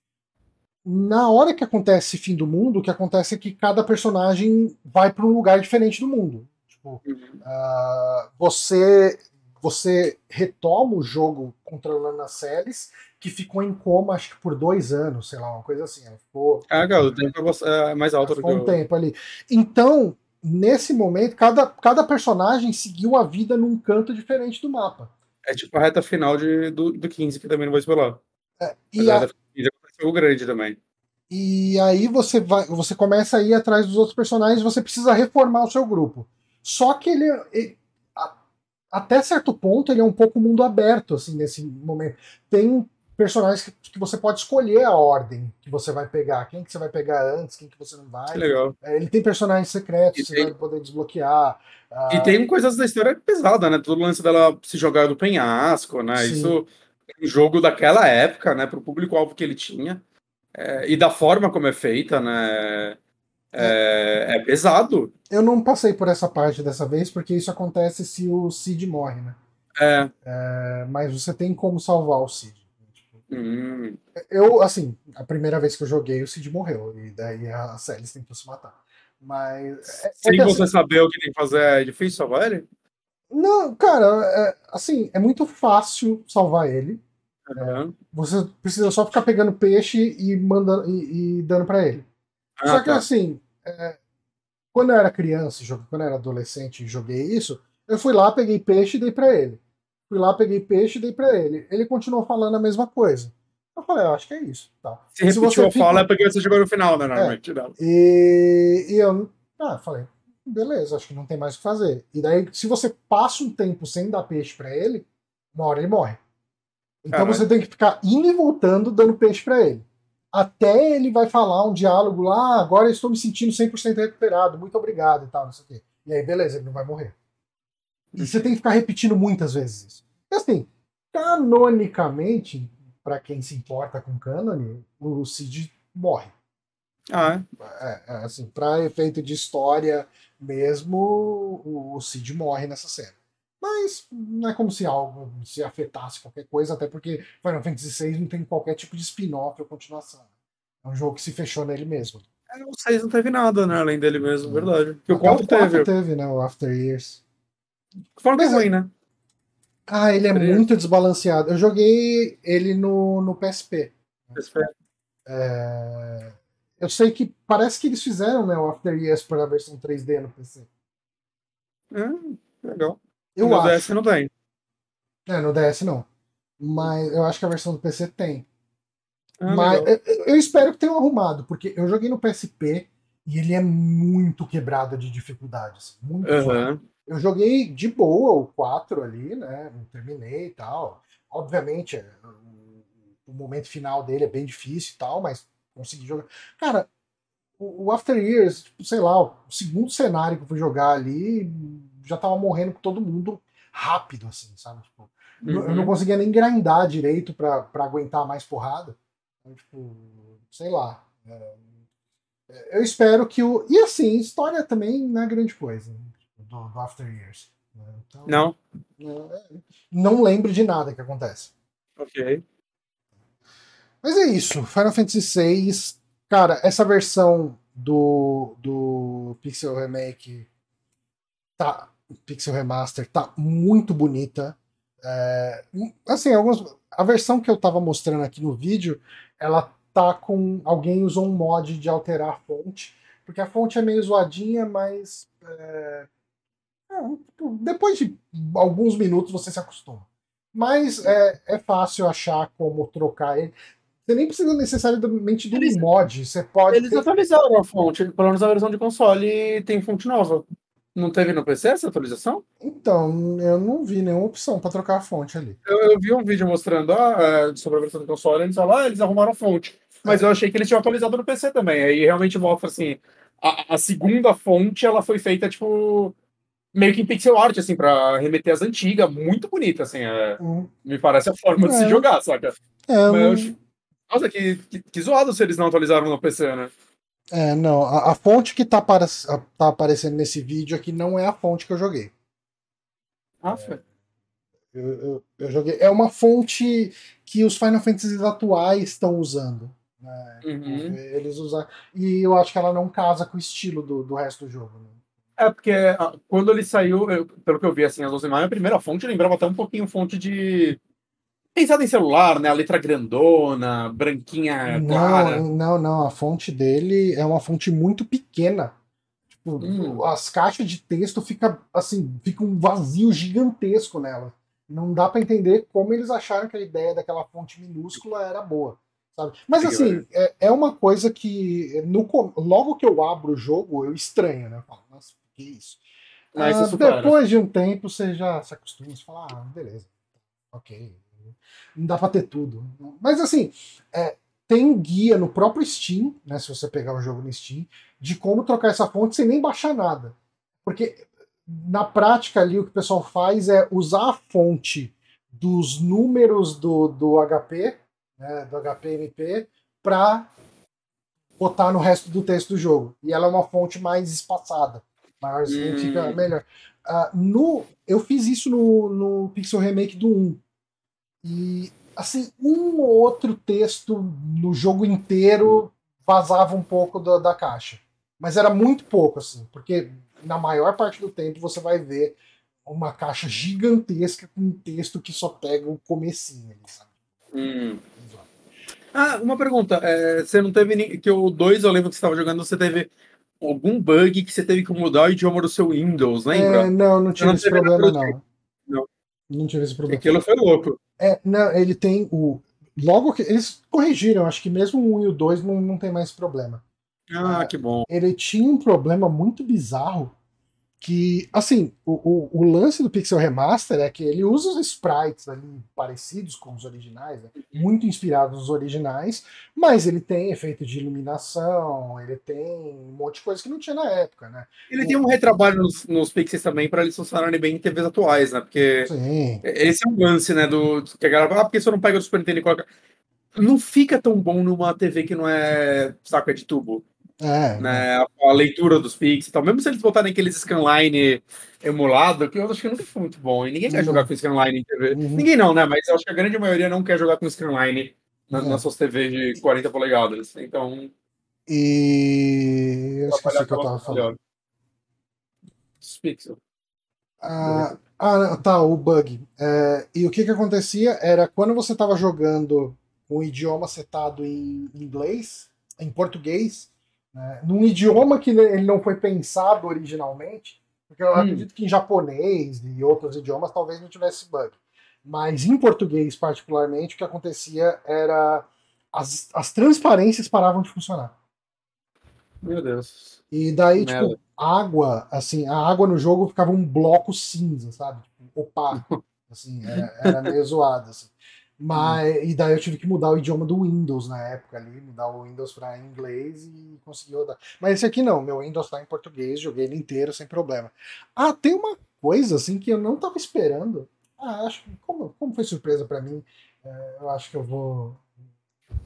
S1: Na hora que acontece fim do mundo, o que acontece é que cada personagem vai para um lugar diferente do mundo. Tipo,
S2: Uhum.
S1: uh, você você retoma o jogo controlando as Celes, que ficou em coma acho que por dois anos, sei lá, uma coisa assim. Ela ficou,
S2: Ah, cara, o tempo é bast- é mais
S1: ela
S2: alto do que
S1: ficou um
S2: o.
S1: tempo ali. Então, nesse momento, cada, cada personagem seguiu a vida num canto diferente do mapa.
S2: É tipo a reta final de, do, do quinze, que também não vou spoiler. Mas
S1: E,
S2: a
S1: a,
S2: reta final do quinze aconteceu o grande também.
S1: E aí você vai, você começa a ir atrás dos outros personagens, você precisa reformar o seu grupo. Só que ele, ele a, até certo ponto ele é um pouco mundo aberto assim nesse momento. Tem personagens que, que você pode escolher a ordem que você vai pegar, quem que você vai pegar antes, quem que você não
S2: Que
S1: vai.
S2: legal.
S1: É, ele tem personagens secretos,
S2: E
S1: você vai
S2: tem,
S1: poder desbloquear.
S2: e
S1: Uh,
S2: tem coisas da história pesada, né? Todo o lance dela se jogar do penhasco, né?
S1: sim,
S2: Isso é um jogo daquela época, né? Pro público-alvo que ele tinha. É, e da forma como é feita, né?
S1: é,
S2: É, é pesado.
S1: eu não passei por essa parte dessa vez porque isso acontece se o Cid morre, né?
S2: É.
S1: É, mas você tem como salvar o Cid. Tipo,
S2: Hum.
S1: eu, assim, a primeira vez que eu joguei, o Cid morreu. E daí a Celis tentou se matar. Mas é, é que
S2: Sem
S1: assim.
S2: você saber o que tem que fazer, é difícil salvar ele?
S1: Não, cara, é, assim, é muito fácil salvar ele.
S2: Aham.
S1: Você precisa só ficar pegando peixe e mandando e, e dando pra ele.
S2: Ah,
S1: Só que
S2: tá.
S1: assim, é, quando eu era criança, joguei- quando eu era adolescente e joguei isso, eu fui lá, peguei peixe e dei pra ele. Fui lá, peguei peixe e dei pra ele. Ele continuou falando a mesma coisa. Eu falei, eu acho que é isso. Tá.
S2: Se
S1: Se
S2: repetiu
S1: você
S2: a fala é
S1: fica.
S2: porque você chegou no final, né?
S1: É.
S2: Normalmente, não.
S1: E, e eu ah, falei, beleza, acho que não tem mais o que fazer. E daí, se você passa um tempo sem dar peixe pra ele, uma hora ele morre. Então você
S2: Caralho.
S1: tem que ficar indo e voltando dando peixe pra ele. Até ele vai falar um diálogo lá, ah, agora eu estou me sentindo cem por cento recuperado, muito obrigado e tal, não sei o quê. E aí, beleza, ele não vai morrer. E você tem que ficar repetindo muitas vezes isso. E assim, canonicamente, para quem se importa com cânone, o Cid morre.
S2: Ah, é?
S1: É, é, assim, para efeito de história mesmo, o, o Cid morre nessa cena. Mas não é como se algo se afetasse qualquer coisa, até porque Final Fantasy seis não tem qualquer tipo de spin-off ou continuação. É um jogo que se fechou nele mesmo.
S2: É, o seis não teve nada, né? Além dele mesmo,
S1: Hum.
S2: verdade. Que o
S1: Até o
S2: quatro
S1: quatro
S2: teve.
S1: teve, né? O After Years.
S2: Falam que é
S1: Mas
S2: ruim,
S1: é,
S2: né?
S1: ah, ele é
S2: After Years.
S1: muito desbalanceado. Eu joguei ele no, no P S P.
S2: Espera.
S1: É, eu sei que parece que eles fizeram, né, o After Years para a versão três D no P C.
S2: É, legal. No
S1: Eu
S2: meu D S
S1: acho.
S2: não tem.
S1: É, no D S não. Mas eu acho que a versão do P C tem.
S2: Ah,
S1: Mas
S2: legal.
S1: eu, eu espero que tenham arrumado, porque eu joguei no P S P e ele é muito quebrado de dificuldade, assim, muito zoado.
S2: Aham.
S1: Eu joguei de boa o quatro ali, né? Não terminei e tal. Obviamente, é, o, o momento final dele é bem difícil e tal, mas consegui jogar. Cara, o, o After Years, tipo, sei lá, o segundo cenário que eu fui jogar ali, já tava morrendo com todo mundo rápido, assim, sabe? Tipo, eu não
S2: Uhum.
S1: conseguia nem grindar direito pra, pra aguentar mais porrada. Então, tipo, sei lá. É, eu espero que o. E assim, história também não é grande coisa, né? do, do After Years. Né? Então,
S2: Não?
S1: é, não lembro de nada que acontece.
S2: Ok.
S1: Mas é isso, Final Fantasy seis. Cara, essa versão do, do Pixel Remake tá. Pixel Remaster tá muito bonita. É, assim, alguns, a versão que eu tava mostrando aqui no vídeo, ela tá com. Alguém usou um mod de alterar a fonte, porque a fonte é meio zoadinha, mas. É, é, tipo, depois de alguns minutos você se acostuma. Mas é, é fácil achar como trocar ele. Você nem precisa necessariamente de um
S2: Eles,
S1: mod. Você pode
S2: eles
S1: ter.
S2: atualizaram a fonte, pelo menos a versão de console tem fonte nova. Não teve no P C essa atualização?
S1: Então, eu não vi nenhuma opção para trocar a fonte ali.
S2: Eu, eu vi um vídeo mostrando ah, é, sobre a versão do console, eles falaram, ah, eles arrumaram a fonte. Mas
S1: É,
S2: eu achei que eles tinham atualizado no P C também. Aí realmente mostra assim, a, a segunda fonte ela foi feita tipo meio que em pixel art, assim, pra remeter às antigas, muito bonita, assim. É,
S1: hum,
S2: me parece a forma de se
S1: é,
S2: jogar, saca?
S1: é,
S2: Mas eu
S1: não,
S2: acho. Nossa, que, que, que zoado se eles não atualizaram no P C, né?
S1: é, não, a, a fonte que tá, apare- tá aparecendo nesse vídeo aqui não é a fonte que eu joguei.
S2: Ah, foi.
S1: Eu, eu, eu joguei. É uma fonte que os Final Fantasy atuais estão usando. Né? Tipo,
S2: Uhum.
S1: eles usam. E eu acho que ela não casa com o estilo do, do resto do jogo. Né?
S2: É, porque ah, quando ele saiu, eu- pelo que eu vi, assim, as duas imagens, a primeira fonte lembrava até um pouquinho fonte de. Pensado em celular, né? A letra grandona, branquinha,
S1: Não,
S2: clara.
S1: não, não. A fonte dele é uma fonte muito pequena. Tipo,
S2: Hum,
S1: as caixas de texto fica assim, fica um vazio gigantesco nela. Não dá para entender como eles acharam que a ideia daquela fonte minúscula era boa, sabe? Mas
S2: que pariu.
S1: assim, é, é uma coisa que no, logo que eu abro o jogo, eu estranho, né? Eu falo, nossa, que isso?
S2: Mas você
S1: Ah,
S2: supera.
S1: depois de um tempo, você já se acostuma, você fala, ah, beleza, ok. Não dá para ter tudo. Mas assim, é, tem guia no próprio Steam, né? Se você pegar o jogo no Steam, de como trocar essa fonte sem nem baixar nada. Porque na prática ali o que o pessoal faz é usar a fonte dos números do, do H P, né, do H P M P, para botar no resto do texto do jogo. E ela é uma fonte mais espaçada, maiorzinha, fica
S2: Hum,
S1: melhor. Uh, no, eu fiz isso no, no Pixel Remake do um. E, assim, um ou outro texto no jogo inteiro vazava um pouco da, da caixa. Mas era muito pouco, assim, porque na maior parte do tempo você vai ver uma caixa gigantesca com um texto que só pega o comecinho ali, sabe?
S2: hum. Ah, uma pergunta. É, você não teve. ni- Que o dois eu lembro que você estava jogando, você teve algum bug que você teve que mudar o idioma do seu Windows,
S1: É,
S2: lembra?
S1: não, não
S2: Você
S1: tive
S2: não
S1: esse
S2: teve nada
S1: problema,
S2: do tipo,
S1: não.
S2: não.
S1: Não tive esse problema.
S2: Aquilo foi louco.
S1: É, não, ele tem o. Logo que. Eles corrigiram, acho que mesmo o um e o dois não, não tem mais esse problema.
S2: Ah,
S1: Ah,
S2: que bom.
S1: ele tinha um problema muito bizarro que, assim, o, o, o lance do Pixel Remaster é que ele usa os sprites ali parecidos com os originais, né? Muito inspirados nos originais, mas ele tem efeito de iluminação, ele tem um monte de coisa que não tinha na época, né?
S2: Ele tem
S1: O,
S2: um retrabalho nos, nos Pixels também para eles funcionarem bem em T Vs atuais, né? Porque
S1: sim,
S2: esse é um lance, né? Do, que a galera fala, ah, porque você não pega o Super Nintendo e coloca. Não fica tão bom numa T V que não é saco é de tubo,
S1: é, não.
S2: né? A, a leitura dos pixels e tal. Mesmo se eles botarem aqueles scanline emulado, que eu acho que nunca foi muito bom. E ninguém quer jogar
S1: Não.
S2: com scanline em T V.
S1: Uhum.
S2: Ninguém não, né? Mas eu acho que a grande maioria não quer jogar com scanline na, nas
S1: É.
S2: suas T Vs de quarenta polegadas. Então,
S1: E eu
S2: trabalhar
S1: esqueci o que eu
S2: acaba
S1: tava
S2: ficando melhor.
S1: falando.
S2: Os pixels.
S1: Ah, ah, tá, o bug. É, e o que que acontecia era quando você estava jogando com o idioma setado em inglês, em português, né, num idioma que ele não foi pensado originalmente, porque eu
S2: Hum,
S1: acredito que em japonês e outros idiomas talvez não tivesse bug. Mas em português, particularmente, o que acontecia era as, as transparências paravam de funcionar.
S2: meu Deus.
S1: E daí,
S2: Merda.
S1: tipo, água, assim, a água no jogo ficava um bloco cinza, sabe? Tipo, opaco. Assim, era, era meio zoado, assim. Mas, e daí eu tive que mudar o idioma do Windows na época ali, mudar o Windows para inglês e conseguir rodar. Mas esse aqui não, meu Windows tá em português, joguei ele inteiro sem problema. Ah, tem uma coisa, assim, que eu não tava esperando. Ah, acho que, como, como foi surpresa para mim, é, eu acho que eu vou.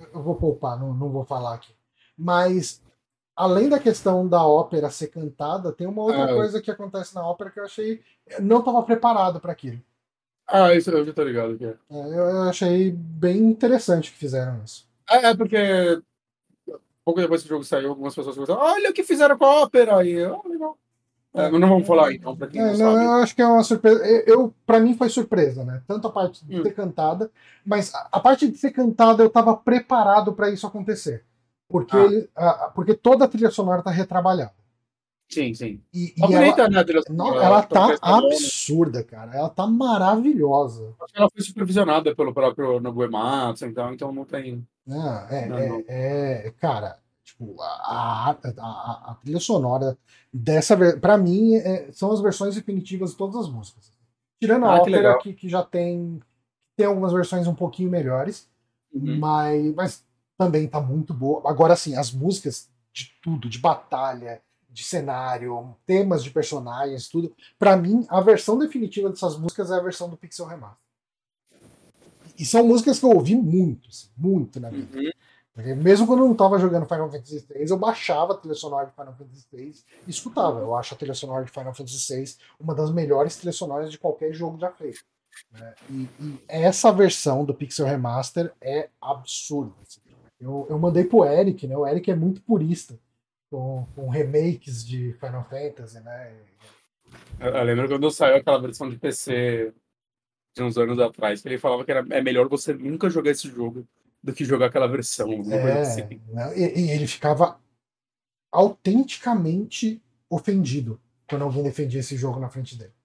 S1: eu vou poupar, não, não vou falar aqui. Mas, além da questão da ópera ser cantada, tem uma outra
S2: Ah,
S1: coisa que acontece na ópera que eu achei. Eu não estava preparado para aquilo.
S2: ah, isso eu já tô ligado que é.
S1: É, Eu, eu achei bem interessante que fizeram isso.
S2: É, é porque pouco depois que o jogo saiu, algumas pessoas começaram, olha o que fizeram com a ópera. E eu, ah, legal. É, mas não vamos falar então, pra quem não
S1: É, não,
S2: sabe.
S1: eu acho que é uma surpresa. Eu, eu para mim foi surpresa, né? Tanto a parte de
S2: Hum,
S1: ser cantada, mas a, a parte de ser cantada eu estava preparado para isso acontecer, porque
S2: ah,
S1: ele, a- a- porque toda a trilha sonora tá retrabalhada
S2: sim, sim.
S1: e,
S2: Tá
S1: e ela,
S2: bonita, né, a trilha
S1: não,
S2: sonora,
S1: ela
S2: tanto que
S1: tá
S2: a Stallone,
S1: absurda, cara. Ela tá maravilhosa.
S2: acho que ela foi supervisionada pelo próprio Nobuo Uematsu, então, então não tem.
S1: Não,
S2: Não,
S1: é,
S2: não.
S1: é, é, cara, tipo, a, a, a, a trilha sonora dessa, para mim, é, são as versões definitivas de todas as músicas. Tirando a
S2: Ah, que
S1: ópera,
S2: legal.
S1: que, que já tem, tem algumas versões um pouquinho melhores,
S2: Uhum.
S1: mas, mas também tá muito boa. Agora, assim, as músicas de tudo, de batalha, de cenário, temas de personagens, tudo. Pra mim, a versão definitiva dessas músicas é a versão do Pixel Remaster. E são músicas que eu ouvi muito, assim, muito na vida.
S2: Uhum.
S1: Porque mesmo quando eu não estava jogando Final Fantasy três, eu baixava a trilha sonora de Final Fantasy três e escutava. Eu acho a trilha sonora de Final Fantasy seis uma das melhores trilhas sonoras de qualquer jogo já feito. Né? E, e essa versão do Pixel Remaster é absurda. Assim. Eu, eu mandei pro Eric, né? O Eric é muito purista com, com remakes de Final Fantasy, né?
S2: Eu, eu lembro quando saiu aquela versão de P C de uns anos atrás, que ele falava que era, é melhor você nunca jogar esse jogo do que jogar aquela versão, alguma coisa assim.
S1: É, né? E, e ele ficava autenticamente ofendido quando alguém defendia esse jogo na frente dele.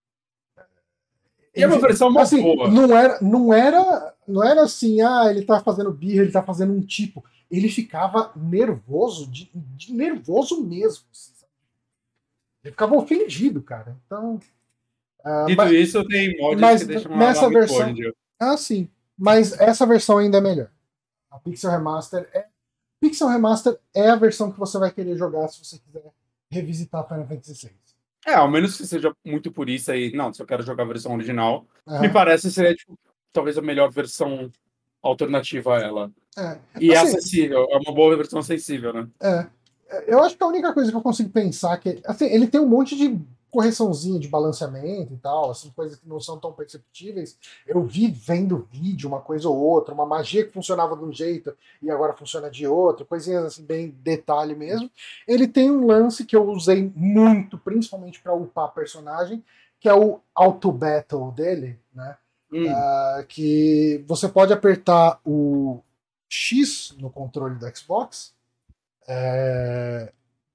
S2: E é uma
S1: Ele,
S2: versão mó
S1: assim,
S2: boa.
S1: não era, não era, não era assim, ah, ele tá fazendo birra, ele tá fazendo um tipo. Ele ficava nervoso, de, de nervoso mesmo. Assim, ele ficava ofendido, cara. Então, uh,
S2: Dito
S1: mas,
S2: isso, tem mods que
S1: mas
S2: deixam uma
S1: nessa
S2: lava
S1: versão,
S2: esconde.
S1: ah, sim. Mas essa versão ainda é melhor. A Pixel Remaster é, Pixel Remaster é a versão que você vai querer jogar se você quiser revisitar Final Fantasy seis.
S2: É, ao menos que seja muito purista e, não, se eu quero jogar a versão original, me
S1: Uhum.
S2: parece ser, tipo, talvez a melhor versão alternativa a ela.
S1: É.
S2: E é
S1: Assim,
S2: acessível, é uma boa versão acessível, né?
S1: É, eu acho que a única coisa que eu consigo pensar que assim, ele tem um monte de correçãozinha de balanceamento e tal, assim, coisas que não são tão perceptíveis. Eu vi vendo vídeo uma coisa ou outra, uma magia que funcionava de um jeito e agora funciona de outro, coisinhas assim bem detalhe mesmo. Ele tem um lance que eu usei muito, principalmente para upar personagem, que é o auto battle dele, né?
S2: Hum,
S1: Uh, que você pode apertar o X no controle do Xbox é,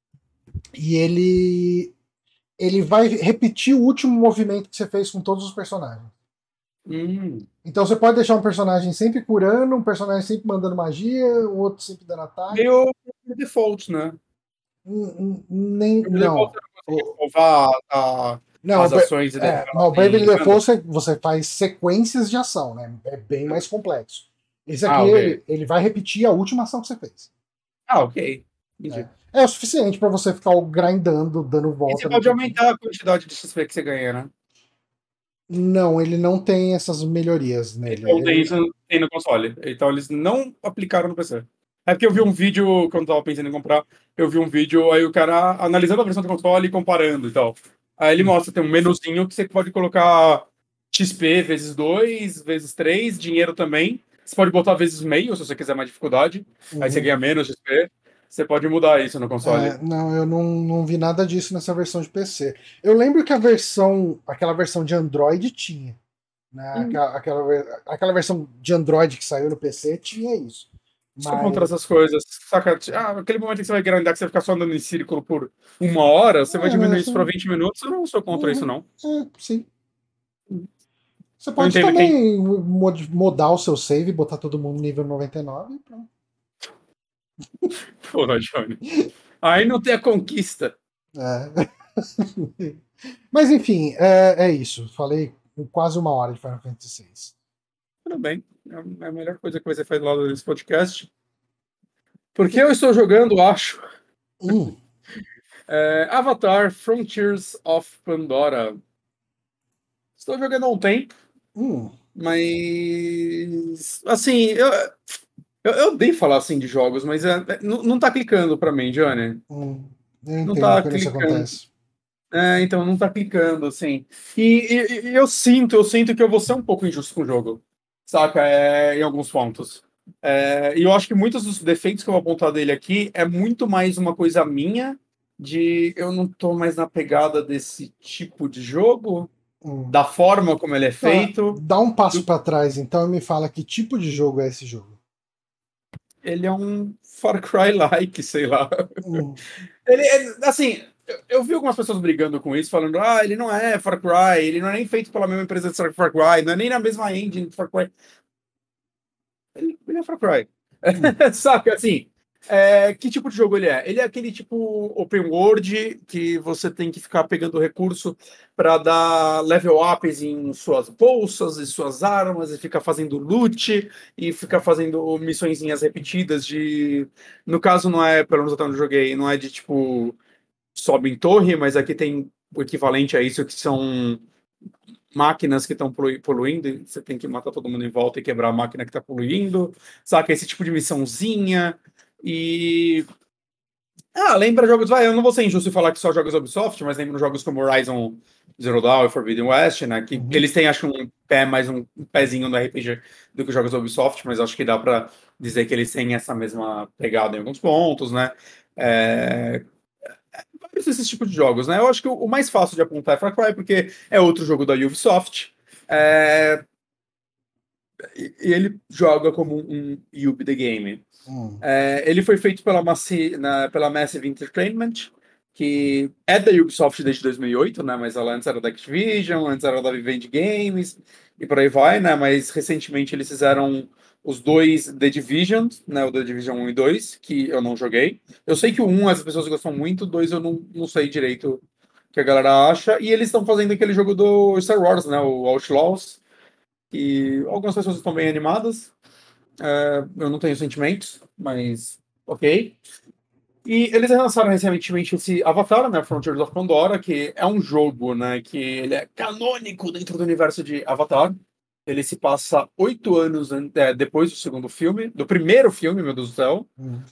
S1: e ele ele vai repetir o último movimento que você fez com todos os personagens.
S2: hum.
S1: Então você pode deixar um personagem sempre curando, um personagem sempre mandando magia, o outro sempre dando ataque.
S2: Meio default, né?
S1: Hum, hum, Nem,
S2: O default
S1: não.
S2: você não consegue
S1: O-
S2: salvar a-
S1: não,
S2: as
S1: o Bra-
S2: ações e deixar
S1: é, mas
S2: elas
S1: o Bravely
S2: em random.
S1: Default você, você faz sequências de ação, né? É bem mais complexo. Esse aqui
S2: Ah, ok.
S1: ele, ele vai repetir a última ação que você fez.
S2: Ah, ok.
S1: Né?
S2: Entendi.
S1: É o suficiente para você ficar grindando, dando
S2: E você
S1: volta
S2: pode
S1: naquilo tudo.
S2: aumentar a quantidade de X P que você ganha, né?
S1: Não, ele não tem essas melhorias nele.
S2: Então tem
S1: Ele,
S2: isso tem no console. Então eles não aplicaram no P C. É porque eu vi um vídeo, quando eu tava pensando em comprar, eu vi um vídeo, aí o cara analisando a versão do console e comparando e tal. Aí ele mostra, tem um menuzinho que você pode colocar X P vezes dois, vezes três, dinheiro também. Você pode botar vezes meio, se você quiser mais dificuldade. Aí você
S1: uhum.
S2: ganha menos X P. Você pode mudar isso no
S1: É,
S2: console.
S1: não, eu não, não vi nada disso nessa versão de P C. Eu lembro que a versão, aquela versão de Android tinha, né?
S2: Hum.
S1: Aquela, aquela, ver- aquela versão de Android que saiu no P C tinha isso.
S2: Sou contra
S1: Mas,
S2: essas coisas. Saca? Ah, aquele momento que você vai grindar, que você vai ficar só andando em círculo por uma hora, você vai
S1: é, né,
S2: diminuir isso
S1: essa-
S2: para vinte minutos. Eu não sou contra isso,
S1: uhum,
S2: não.
S1: é, sim. Você
S2: Eu
S1: pode
S2: entendo quem.
S1: também mod- modar o seu save, botar todo mundo nível noventa e nove e pronto.
S2: Porra, Johnny. Aí não tem a conquista.
S1: É. Mas enfim, é, é isso. Falei quase uma hora de Final Fantasy seis.
S2: Tudo bem. É a melhor coisa que você faz lá nesse podcast. Porque eu estou jogando, acho,
S1: Hum,
S2: é, Avatar Frontiers of Pandora. Estou jogando há um tempo,
S1: hum,
S2: mas. Assim, eu, Eu, eu odeio falar assim de jogos, mas é, é, não, não tá clicando pra mim, Johnny.
S1: Hum, eu
S2: Não
S1: entendo
S2: tá
S1: quando isso
S2: clicando.
S1: acontece.
S2: É, então não tá clicando, assim. E, e- e eu sinto, eu sinto que eu vou ser um pouco injusto com o jogo, saca? É, em alguns pontos. É, e eu acho que muitos dos defeitos que eu vou apontar dele aqui é muito mais uma coisa minha, de eu não tô mais na pegada desse tipo de jogo,
S1: Hum.
S2: da forma como ele é
S1: Tá,
S2: feito.
S1: dá um passo
S2: do-
S1: para trás, então, e me fala que tipo de jogo é esse jogo.
S2: Ele é um Far Cry-like, sei lá.
S1: Hum.
S2: Ele é, assim, eu, eu vi algumas pessoas brigando com isso, falando, ah, ele não é Far Cry, ele não é nem feito pela mesma empresa de Far Cry, não é nem na mesma engine de Far Cry. Ele, ele é Far Cry.
S1: Hum.
S2: Saca, assim, é, que tipo de jogo ele é? Ele é aquele tipo open world que você tem que ficar pegando recurso para dar level ups em suas bolsas e suas armas e ficar fazendo loot e ficar fazendo missõezinhas repetidas de... No caso, não é, pelo menos até onde eu joguei, não é de tipo sobe em torre, mas aqui tem o equivalente a isso, que são máquinas que estão poluindo, e você tem que matar todo mundo em volta e quebrar a máquina que está poluindo, saca? Esse tipo de missãozinha. E. Ah, lembra jogos. Vai, eu não vou ser injusto em falar que só jogos Ubisoft, mas lembra jogos como Horizon Zero Dawn e Forbidden West, né? Que
S1: Uhum.
S2: eles têm, acho, um pé mais um pezinho no R P G do que os jogos da Ubisoft, mas acho que dá para dizer que eles têm essa mesma pegada em alguns pontos, né? É, vários desses tipos de jogos, né? Eu acho que o, o mais fácil de apontar é Far Cry, porque é outro jogo da Ubisoft. É, e, e ele joga como um Ubi the Game.
S1: Hum.
S2: É, ele foi feito pela, Massi, na, pela Massive Entertainment, que é da Ubisoft desde dois mil e oito, né? Mas ela antes era da Activision, antes era da Vivendi Games, e por aí vai, né? Mas recentemente eles fizeram os dois The Division, né? O The Division um e dois, que eu não joguei. Eu sei que o um as pessoas gostam muito, o dois eu não, não sei direito o que a galera acha. E eles estão fazendo aquele jogo do Star Wars, né? O Outlaws, e algumas pessoas estão bem animadas. É, eu não tenho sentimentos, mas ok. E eles lançaram recentemente esse Avatar, né, Frontiers of Pandora, que é um jogo, né, que ele é canônico dentro do universo de Avatar. Ele se passa oito anos an- é, depois do segundo filme, do primeiro filme, meu Deus do céu.
S1: Hum.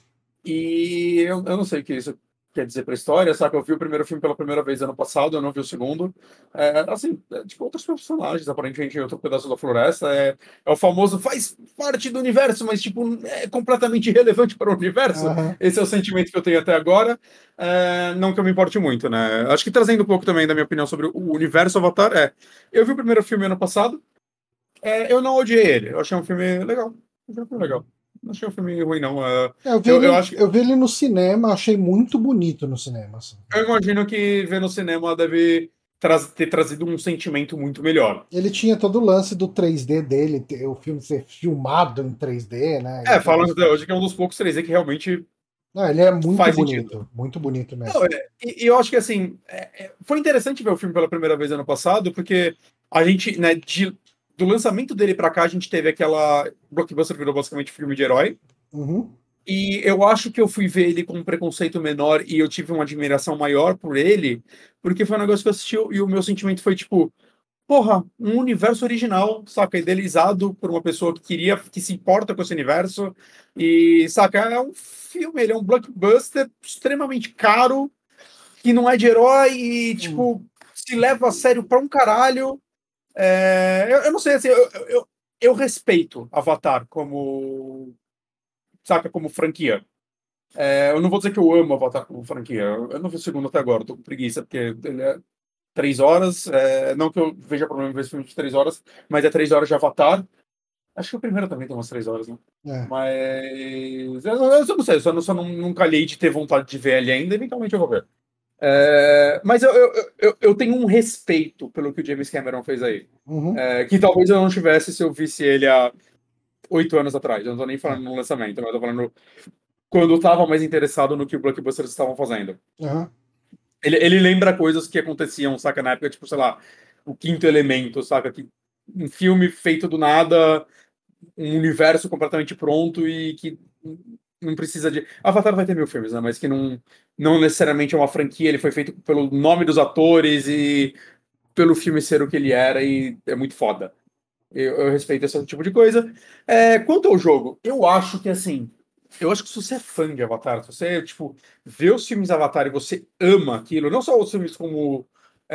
S2: E eu, eu não sei o que isso quer dizer pra história, sabe? Eu vi o primeiro filme pela primeira vez ano passado, eu não vi o segundo. É, assim, é, tipo, outros personagens, aparentemente, em outro pedaço da floresta. É, é o famoso faz parte do universo, mas, tipo, é completamente irrelevante para o universo.
S1: Aham.
S2: Esse é o sentimento que eu tenho até agora. É, não que eu me importe muito, né? Acho que trazendo um pouco também da minha opinião sobre o universo Avatar, é. Eu vi o primeiro filme ano passado, é, eu não odiei ele. Eu achei um filme legal. Eu achei um filme legal. Não achei um filme ruim, não. É,
S1: Eu vi
S2: eu, eu
S1: ele,
S2: acho
S1: eu vi ele no cinema, achei muito bonito no cinema. Assim.
S2: Eu imagino que ver no cinema deve tra- ter trazido um sentimento muito melhor.
S1: Ele tinha todo o lance do três D dele, ter- o filme ser filmado em três D, né? E
S2: É,
S1: todas
S2: falando
S1: as
S2: até
S1: coisas.
S2: hoje que é um dos poucos três D que realmente
S1: Não, ele é muito
S2: faz sentido.
S1: bonito, muito bonito mesmo.
S2: Não, é, e, e eu acho que assim, é- é- foi interessante ver o filme pela primeira vez ano passado, porque a gente, né, de- do lançamento dele pra cá, a gente teve aquela. Blockbuster virou basicamente filme de herói.
S1: Uhum.
S2: E eu acho que eu fui ver ele com um preconceito menor e eu tive uma admiração maior por ele, porque foi um negócio que eu assisti e o meu sentimento foi tipo. Porra, um universo original, saca? Idealizado por uma pessoa que queria, que se importa com esse universo. E, saca? É um filme, ele é um blockbuster extremamente caro, que não é de herói e,
S1: Hum.
S2: tipo, se leva a sério pra um caralho. É, eu, eu não sei, assim, eu, eu, eu eu respeito Avatar como, saca? Como franquia. É, eu não vou dizer que eu amo Avatar como franquia. Eu, eu não vi o segundo até agora, tô com preguiça, porque ele é três horas. É, não que eu veja problema em ver esse filme de três horas, mas é três horas de Avatar. Acho que o primeiro também tem umas três horas, né?
S1: É.
S2: Mas. Eu, eu só não sei, eu só, não, só não, não calhei de ter vontade de ver ele ainda, eventualmente eu vou ver. É, mas eu, eu, eu, eu tenho um respeito pelo que o James Cameron fez aí.
S1: Uhum.
S2: É, que talvez eu não tivesse se eu visse ele há oito anos atrás. Eu não tô nem
S1: É.
S2: falando no lançamento, mas eu tô falando quando eu tava mais interessado no que o blockbusters estavam fazendo.
S1: Aham.
S2: Ele, ele lembra coisas que aconteciam, saca, na época, tipo, sei lá, o Quinto Elemento, saca? Que um filme feito do nada, um universo completamente pronto e que não precisa de. Avatar vai ter mil filmes, né? Mas que não, não necessariamente é uma franquia, ele foi feito pelo nome dos atores e pelo filme ser o que ele era e é muito foda. Eu, eu respeito esse tipo de coisa. É, quanto ao jogo, eu acho que assim. Eu acho que se você é fã de Avatar, se você, tipo, vê os filmes Avatar e você ama aquilo, não só os filmes como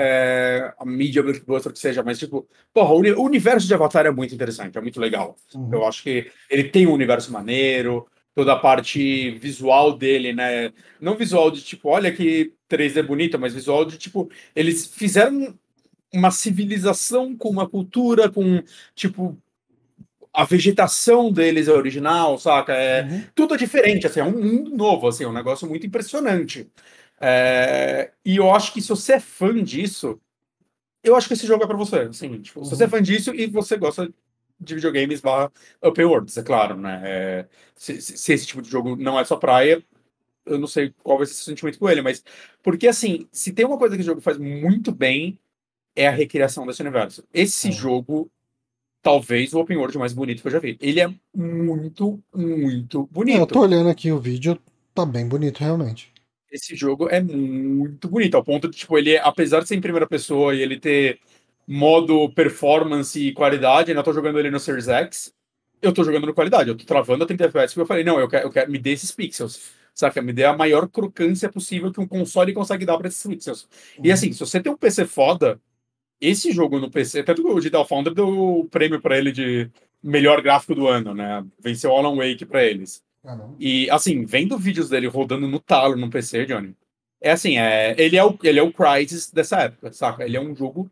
S2: é, a mídia blockbuster que seja, mas, tipo, porra, o, uni- o universo de Avatar é muito interessante, é muito legal.
S1: Uhum.
S2: Eu acho que ele tem um universo maneiro, toda a parte visual dele, né? Não visual de, tipo, olha que três D bonita, mas visual de, tipo, eles fizeram uma civilização com uma cultura, com, tipo, a vegetação deles é original, saca? É,
S1: Uhum.
S2: tudo é diferente, assim, é um mundo novo, assim, é um negócio muito impressionante. É, e eu acho que se você é fã disso, eu acho que esse jogo é pra você, assim, tipo, se você é
S1: Uhum.
S2: fã disso e você gosta de videogames barra open worlds, é claro, né? É, se, se- se esse tipo de jogo não é sua praia, eu não sei qual vai ser o seu sentimento com ele, mas porque assim, se tem uma coisa que o jogo faz muito bem, é a recriação desse universo. Esse
S1: É.
S2: jogo talvez o open world mais bonito que eu já vi. Ele é muito, muito
S1: É, eu tô
S2: bonito.
S1: olhando aqui o vídeo, tá bem bonito realmente.
S2: Esse jogo é muito bonito, ao ponto de, tipo, ele, é- apesar de ser em primeira pessoa e ele ter modo performance e qualidade, ainda tô jogando ele no Series X, eu tô jogando no qualidade, eu tô travando a trinta F P S, porque eu falei, não, eu quero, eu quero, me dê esses pixels, saca? Me dê a maior crocância possível que um console consegue dar pra esses pixels. E
S1: Uhum.
S2: assim, se você tem um P C foda, esse jogo no P C, tanto que o Digital Foundry deu o prêmio pra ele de melhor gráfico do ano, né? Venceu Alan Wake pra eles.
S1: Ah, não.
S2: E, assim, vendo vídeos dele rodando no talo no P C, Johnny, é assim, é, ele, é o, ele é o Crysis dessa época, saca? Ele é um jogo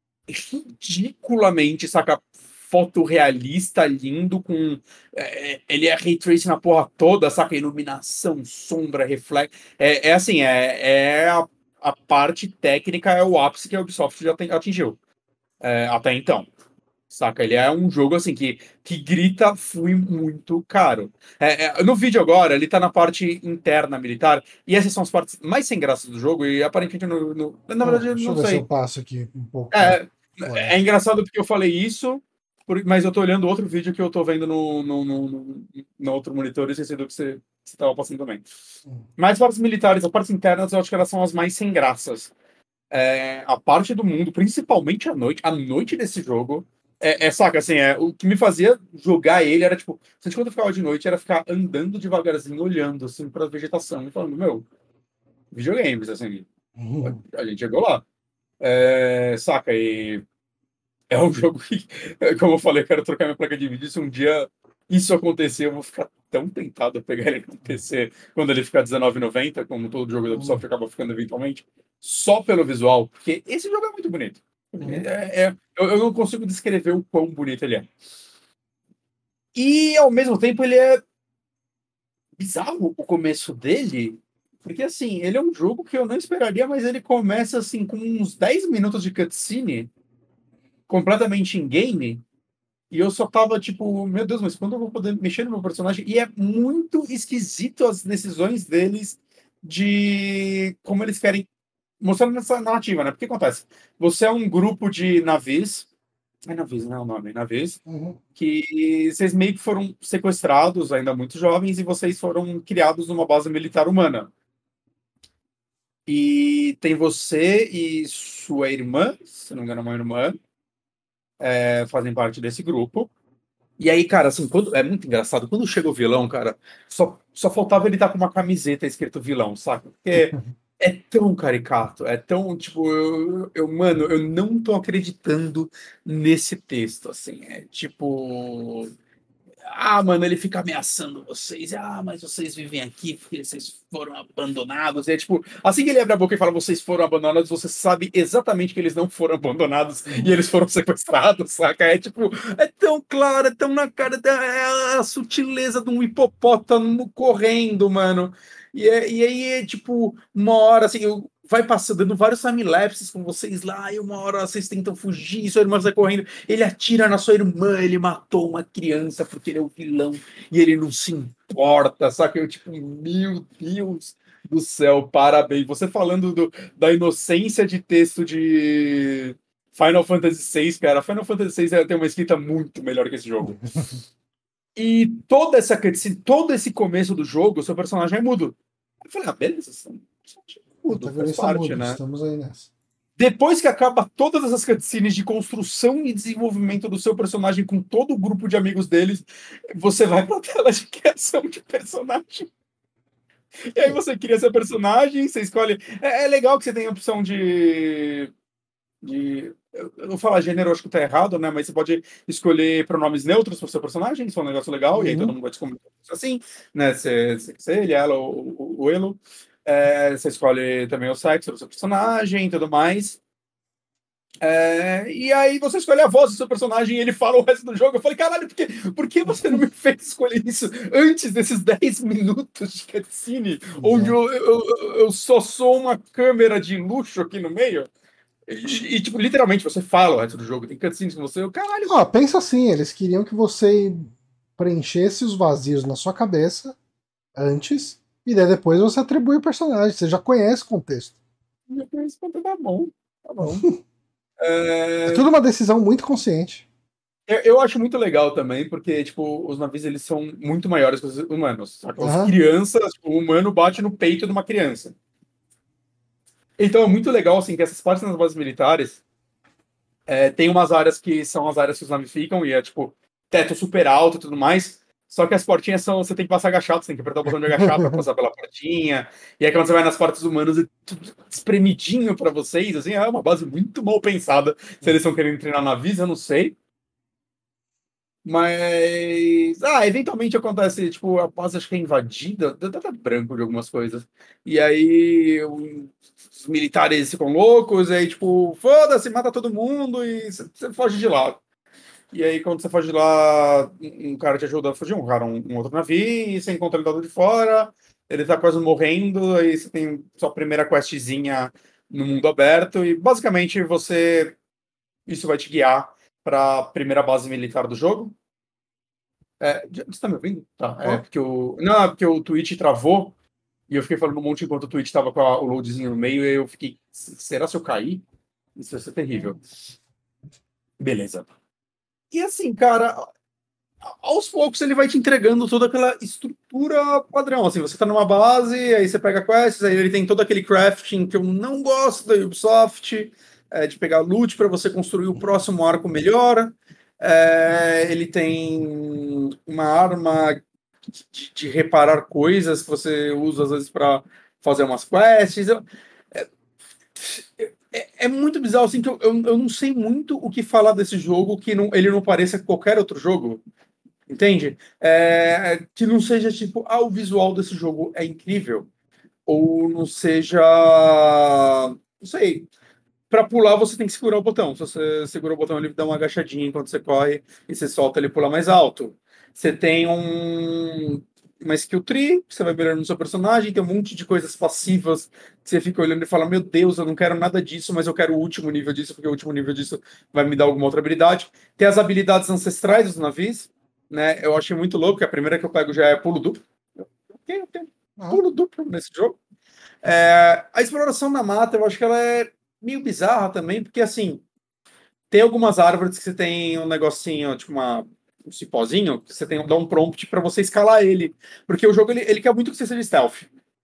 S2: ridiculamente, saca? Fotorrealista, lindo, com. É, é, ele é ray tracing na porra toda, saca? Iluminação, sombra, reflexo. É, é assim, é, é a, a parte técnica, é o ápice que a Ubisoft já tem- atingiu é, até então. Saca? Ele é um jogo assim que, que grita fui muito caro. É, é, no vídeo agora, ele tá na parte interna militar, e essas são as partes mais sem graça do jogo, e aparentemente, no, no- na
S1: Ah,
S2: verdade, eu
S1: deixa eu
S2: não
S1: ver se eu
S2: sei.
S1: passo aqui um pouco pra
S2: É,
S1: olhar.
S2: é engraçado porque eu falei isso, por- mas eu tô olhando outro vídeo que eu tô vendo no, no, no, no- no outro monitor, e esqueci do que você, você tava passando também.
S1: Hum.
S2: Mas as partes militares, as partes internas, eu acho que elas são as mais sem graças. É, a parte do mundo, principalmente à noite, a noite desse jogo, é, é, saca, assim, é, o que me fazia jogar ele era, tipo, sempre quando eu ficava de noite, era ficar andando devagarzinho, olhando, assim, pra vegetação, e falando, meu, videogames, assim,
S1: Uhum.
S2: a gente chegou lá. É, saca, e é um jogo que, como eu falei, eu quero trocar minha placa de vídeo, se um dia isso acontecer, eu vou ficar tão tentado a pegar ele no P C quando ele ficar R dezenove e noventa, como todo jogo da
S1: Uhum.
S2: Ubisoft acaba ficando eventualmente, só pelo visual, porque esse jogo é muito bonito.
S1: Uhum.
S2: É, é- eu, eu não consigo descrever o quão bonito ele é. E, ao mesmo tempo, ele é bizarro o começo dele, porque, assim, ele é um jogo que eu não esperaria, mas ele começa, assim, com uns dez minutos de cutscene, completamente in-game. E eu só tava tipo, meu Deus, mas quando eu vou poder mexer no meu personagem? E é muito esquisito as decisões deles de como eles querem mostrar nessa narrativa, né? Porque acontece? Você é um grupo de navios, é navios, não é o nome, navios,
S1: Uhum.
S2: que vocês meio que foram sequestrados, ainda muito jovens, e vocês foram criados numa base militar humana. E tem você e sua irmã, se não me engano, é uma irmã, é, fazem parte desse grupo. E aí, cara, assim, quando, é muito engraçado. Quando chega o vilão, cara, só, só faltava ele estar com uma camiseta escrito vilão, saca? Porque é tão caricato, é tão, tipo, eu, eu, mano, eu não tô acreditando nesse texto, assim. É tipo. Ah, mano, ele fica ameaçando vocês. Ah, mas vocês vivem aqui porque vocês foram abandonados. E é tipo, assim que ele abre a boca e fala vocês foram abandonados, você sabe exatamente que eles não foram abandonados e
S1: Uhum.
S2: eles foram sequestrados, saca? É tipo, é tão claro, é tão na cara, é a sutileza de um hipopótamo correndo, mano. E, é, e aí é tipo, uma hora assim, eu, vai passando, dando vários timelapses com vocês lá, e uma hora vocês tentam fugir, e sua irmã sai correndo. Ele atira na sua irmã, ele matou uma criança porque ele é o vilão e ele não se importa, saca? Eu, tipo, meu Deus do céu, parabéns. Você falando do, da inocência de texto de Final Fantasy seis, cara. Final Fantasy seis tem uma escrita muito melhor que esse jogo. E toda essa cutscene, todo esse começo do jogo, o seu personagem é mudo. Eu falei, ah, beleza, você é
S1: O
S2: mudo, faz
S1: protagonista
S2: parte,
S1: mudo,
S2: né?
S1: estamos aí nessa.
S2: Depois que acaba todas essas cutscenes de construção e desenvolvimento do seu personagem com todo o grupo de amigos deles, você vai pra tela de criação de personagem. E aí você cria seu personagem, você escolhe... É, é legal que você tem a opção de... de... Eu não vou falar gênero, acho que tá errado, né? Mas você pode escolher pronomes neutros para o seu personagem, isso é um negócio legal, uhum. E aí todo mundo vai descobrir assim, né? Você, você, ele, ela, o, o Elo. É, você escolhe também o sexo do seu personagem e tudo mais. É, e aí você escolhe a voz do seu personagem e ele fala o resto do jogo. Eu falei, caralho, por que, por que você não me fez escolher isso antes desses dez minutos de cutscene, onde eu, eu, eu só sou uma câmera de luxo aqui no meio? E, e, tipo, literalmente, você fala o resto do jogo, tem cutscenes com você, eu, caralho.
S1: Ó, pensa assim, eles queriam que você preenchesse os vazios na sua cabeça antes, e daí depois você atribui o personagem, você já conhece o contexto.
S2: Já conhece o contexto, tá bom, tá bom.
S1: é... é tudo uma decisão muito consciente.
S2: Eu, eu acho muito legal também, porque, tipo, os navios, eles são muito maiores que os humanos. As uhum. crianças, tipo, o humano bate no peito de uma criança. Então é muito legal, assim, que essas partes nas bases militares é, tem umas áreas que são as áreas que os navios ficam, e é, tipo, teto super alto e tudo mais, só que as portinhas são, você tem que passar agachado, você tem que apertar o botão de agachar pra passar pela portinha, e aí quando você vai nas partes humanas, é tudo espremidinho pra vocês, assim, é uma base muito mal pensada, se eles estão querendo treinar navios, eu não sei. Mas, ah, eventualmente acontece, tipo, a base acho que é invadida, dá até branco de algumas coisas. E aí os militares ficam loucos, e aí, tipo, foda-se, mata todo mundo e você foge de lá. E aí, quando você foge de lá, um cara te ajuda a fugir, um cara, um, um outro navio, e você encontra ele do lado de fora, ele tá quase morrendo, aí você tem sua primeira questzinha no mundo aberto, e basicamente você... Isso vai te guiar para a primeira base militar do jogo. É, você tá me ouvindo? Tá. É porque o... Não, é porque o Twitch travou e eu fiquei falando um monte enquanto o Twitch tava com a, o loadzinho no meio e eu fiquei, será se eu cair? Isso vai ser terrível. Beleza. E assim, cara, aos poucos ele vai te entregando toda aquela estrutura padrão. Assim, você tá numa base, aí você pega quests, aí ele tem todo aquele crafting que eu não gosto da Ubisoft, é, de pegar loot para você construir o próximo arco melhor. É, ele tem uma arma de, de reparar coisas que você usa às vezes para fazer umas quests. É, é, é muito bizarro assim que eu, eu, eu não sei muito o que falar desse jogo que não, ele não pareça qualquer outro jogo. Entende? É, que não seja tipo, ah, o visual desse jogo é incrível. Ou não seja. Não sei. Para pular, você tem que segurar o botão. Se você segura o botão, ele dá uma agachadinha enquanto você corre e você solta, ele pula mais alto. Você tem um, uma skill tree, que você vai melhorando no seu personagem, tem um monte de coisas passivas que você fica olhando e fala: meu Deus, eu não quero nada disso, mas eu quero o último nível disso, porque o último nível disso vai me dar alguma outra habilidade. Tem as habilidades ancestrais dos navios, né? Eu achei muito louco, que a primeira que eu pego já é pulo duplo. Eu tenho pulo duplo nesse jogo. É, a exploração na mata, eu acho que ela é meio bizarra também, porque assim, tem algumas árvores que você tem um negocinho, tipo uma, um cipózinho, que você tem dá um prompt para você escalar ele, porque o jogo ele, ele quer muito que você seja stealth.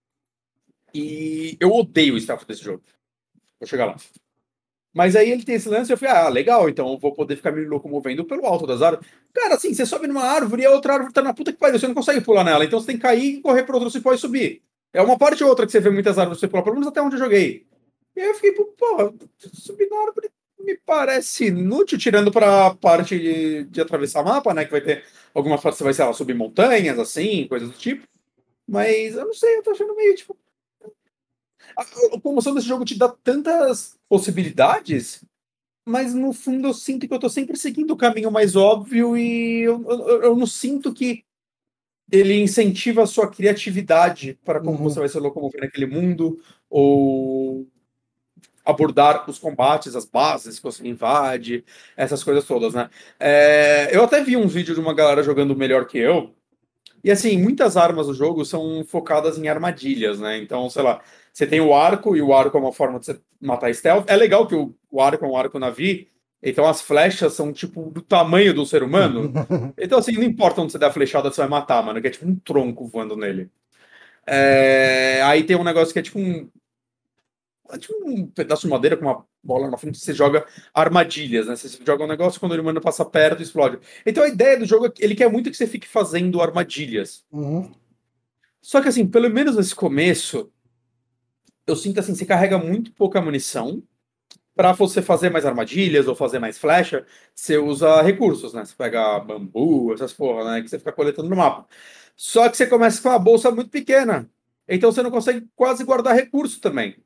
S2: E eu odeio o stealth desse jogo. Vou chegar lá. Mas aí ele tem esse lance e eu falei, ah, legal, então eu vou poder ficar me locomovendo pelo alto das árvores. Cara, assim, você sobe numa árvore e a outra árvore tá na puta que pariu, você não consegue pular nela, então você tem que cair, correr pro outro cipó e subir. É uma parte ou outra que você vê muitas árvores você pular, pelo menos até onde eu joguei. E aí eu fiquei, porra, subir na árvore me parece inútil, tirando pra parte de, de atravessar mapa, né, que vai ter algumas partes que você vai, sei lá, subir montanhas, assim, coisas do tipo. Mas eu não sei, eu tô achando meio, tipo... A promoção desse jogo te dá tantas possibilidades, mas no fundo eu sinto que eu tô sempre seguindo o caminho mais óbvio e eu, eu, eu não sinto que ele incentiva a sua criatividade para como uhum. você vai se locomover naquele mundo ou abordar os combates, as bases que você invade, essas coisas todas, né? É, eu até vi um vídeo de uma galera jogando melhor que eu, e assim, muitas armas do jogo são focadas em armadilhas, né? Então, sei lá, você tem o arco, e o arco é uma forma de você matar stealth. É legal que o, o arco é um arco navi, então as flechas são tipo do tamanho do ser humano. Então, assim, não importa onde você der a flechada, você vai matar, mano, que é tipo um tronco voando nele. É, aí tem um negócio que é tipo um, tipo um pedaço de madeira com uma bola na frente, você joga armadilhas, né? Você joga um negócio, quando o inimigo passa perto, explode. Então a ideia do jogo é que ele quer muito que você fique fazendo armadilhas.
S1: Uhum.
S2: Só que assim, pelo menos nesse começo, eu sinto assim, você carrega muito pouca munição. Para você fazer mais armadilhas ou fazer mais flecha, você usa recursos, né? Você pega bambu, essas porra, né? Que você fica coletando no mapa. Só que você começa com uma bolsa muito pequena. Então você não consegue quase guardar recurso também.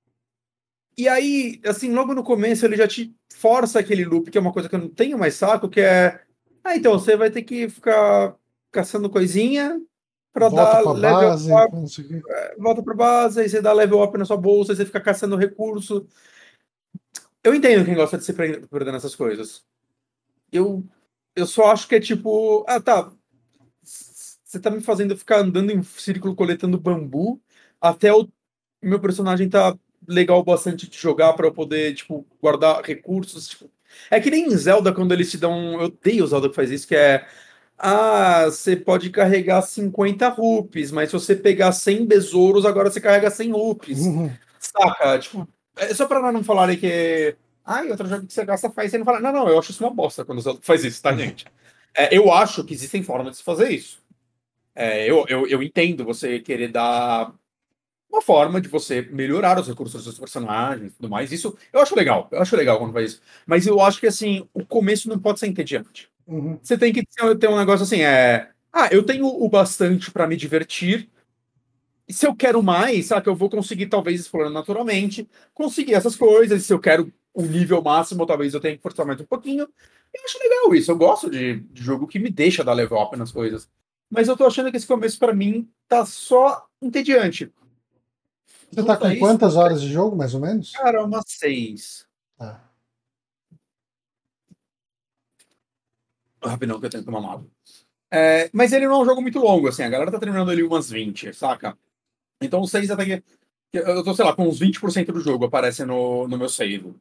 S2: E aí, assim, logo no começo ele já te força aquele loop, que é uma coisa que eu não tenho mais saco, que é. Ah, então você vai ter que ficar caçando coisinha para
S1: Volta
S2: dar
S1: pra
S2: level
S1: base,
S2: up,
S1: não sei o quê.
S2: volta pra base, aí você dá level up na sua bolsa, aí você fica caçando recurso. Eu entendo quem gosta de se prender perder nessas coisas. Eu, eu só acho que é tipo, ah, tá. Você tá me fazendo ficar andando em círculo coletando bambu até o meu personagem tá legal bastante de jogar pra eu poder, tipo, guardar recursos. Tipo. É que nem em Zelda quando eles te dão. Eu odeio o Zelda que faz isso, que é. Ah, você pode carregar cinquenta rupees, mas se você pegar cem besouros, agora você carrega cem rupees.
S1: Uhum.
S2: Saca? Tipo, é só pra não falarem que. Ah, outro jogo que você gasta faz, você não fala. Não, não, eu acho isso uma bosta quando o Zelda faz isso, tá, gente? É, eu acho que existem formas de se fazer isso. É, eu, eu, eu entendo você querer dar uma forma de você melhorar os recursos dos seus personagens e tudo mais. Isso eu acho legal. Eu acho legal quando faz isso. Mas eu acho que, assim, o começo não pode ser entediante.
S1: Uhum.
S2: Você tem que ter, ter um negócio assim, é... Ah, eu tenho o bastante pra me divertir. E se eu quero mais, sabe, eu vou conseguir, talvez, explorando naturalmente, conseguir essas coisas. Se eu quero o nível máximo, talvez eu tenha que forçar mais um pouquinho. Eu acho legal isso. Eu gosto de, de jogo que me deixa dar level up nas coisas. Mas eu tô achando que esse começo, pra mim, tá só entediante.
S1: Você tá
S2: Junta
S1: com
S2: isso,
S1: quantas horas de jogo, mais ou menos?
S2: cara, umas seis.
S1: Tá.
S2: Rapidão, que eu tenho que tomar uma água. É, mas ele não é um jogo muito longo, assim. A galera tá terminando ele umas vinte, saca? Então, seis até que. Eu tô, sei lá, com uns vinte por cento do jogo aparece no, no meu save.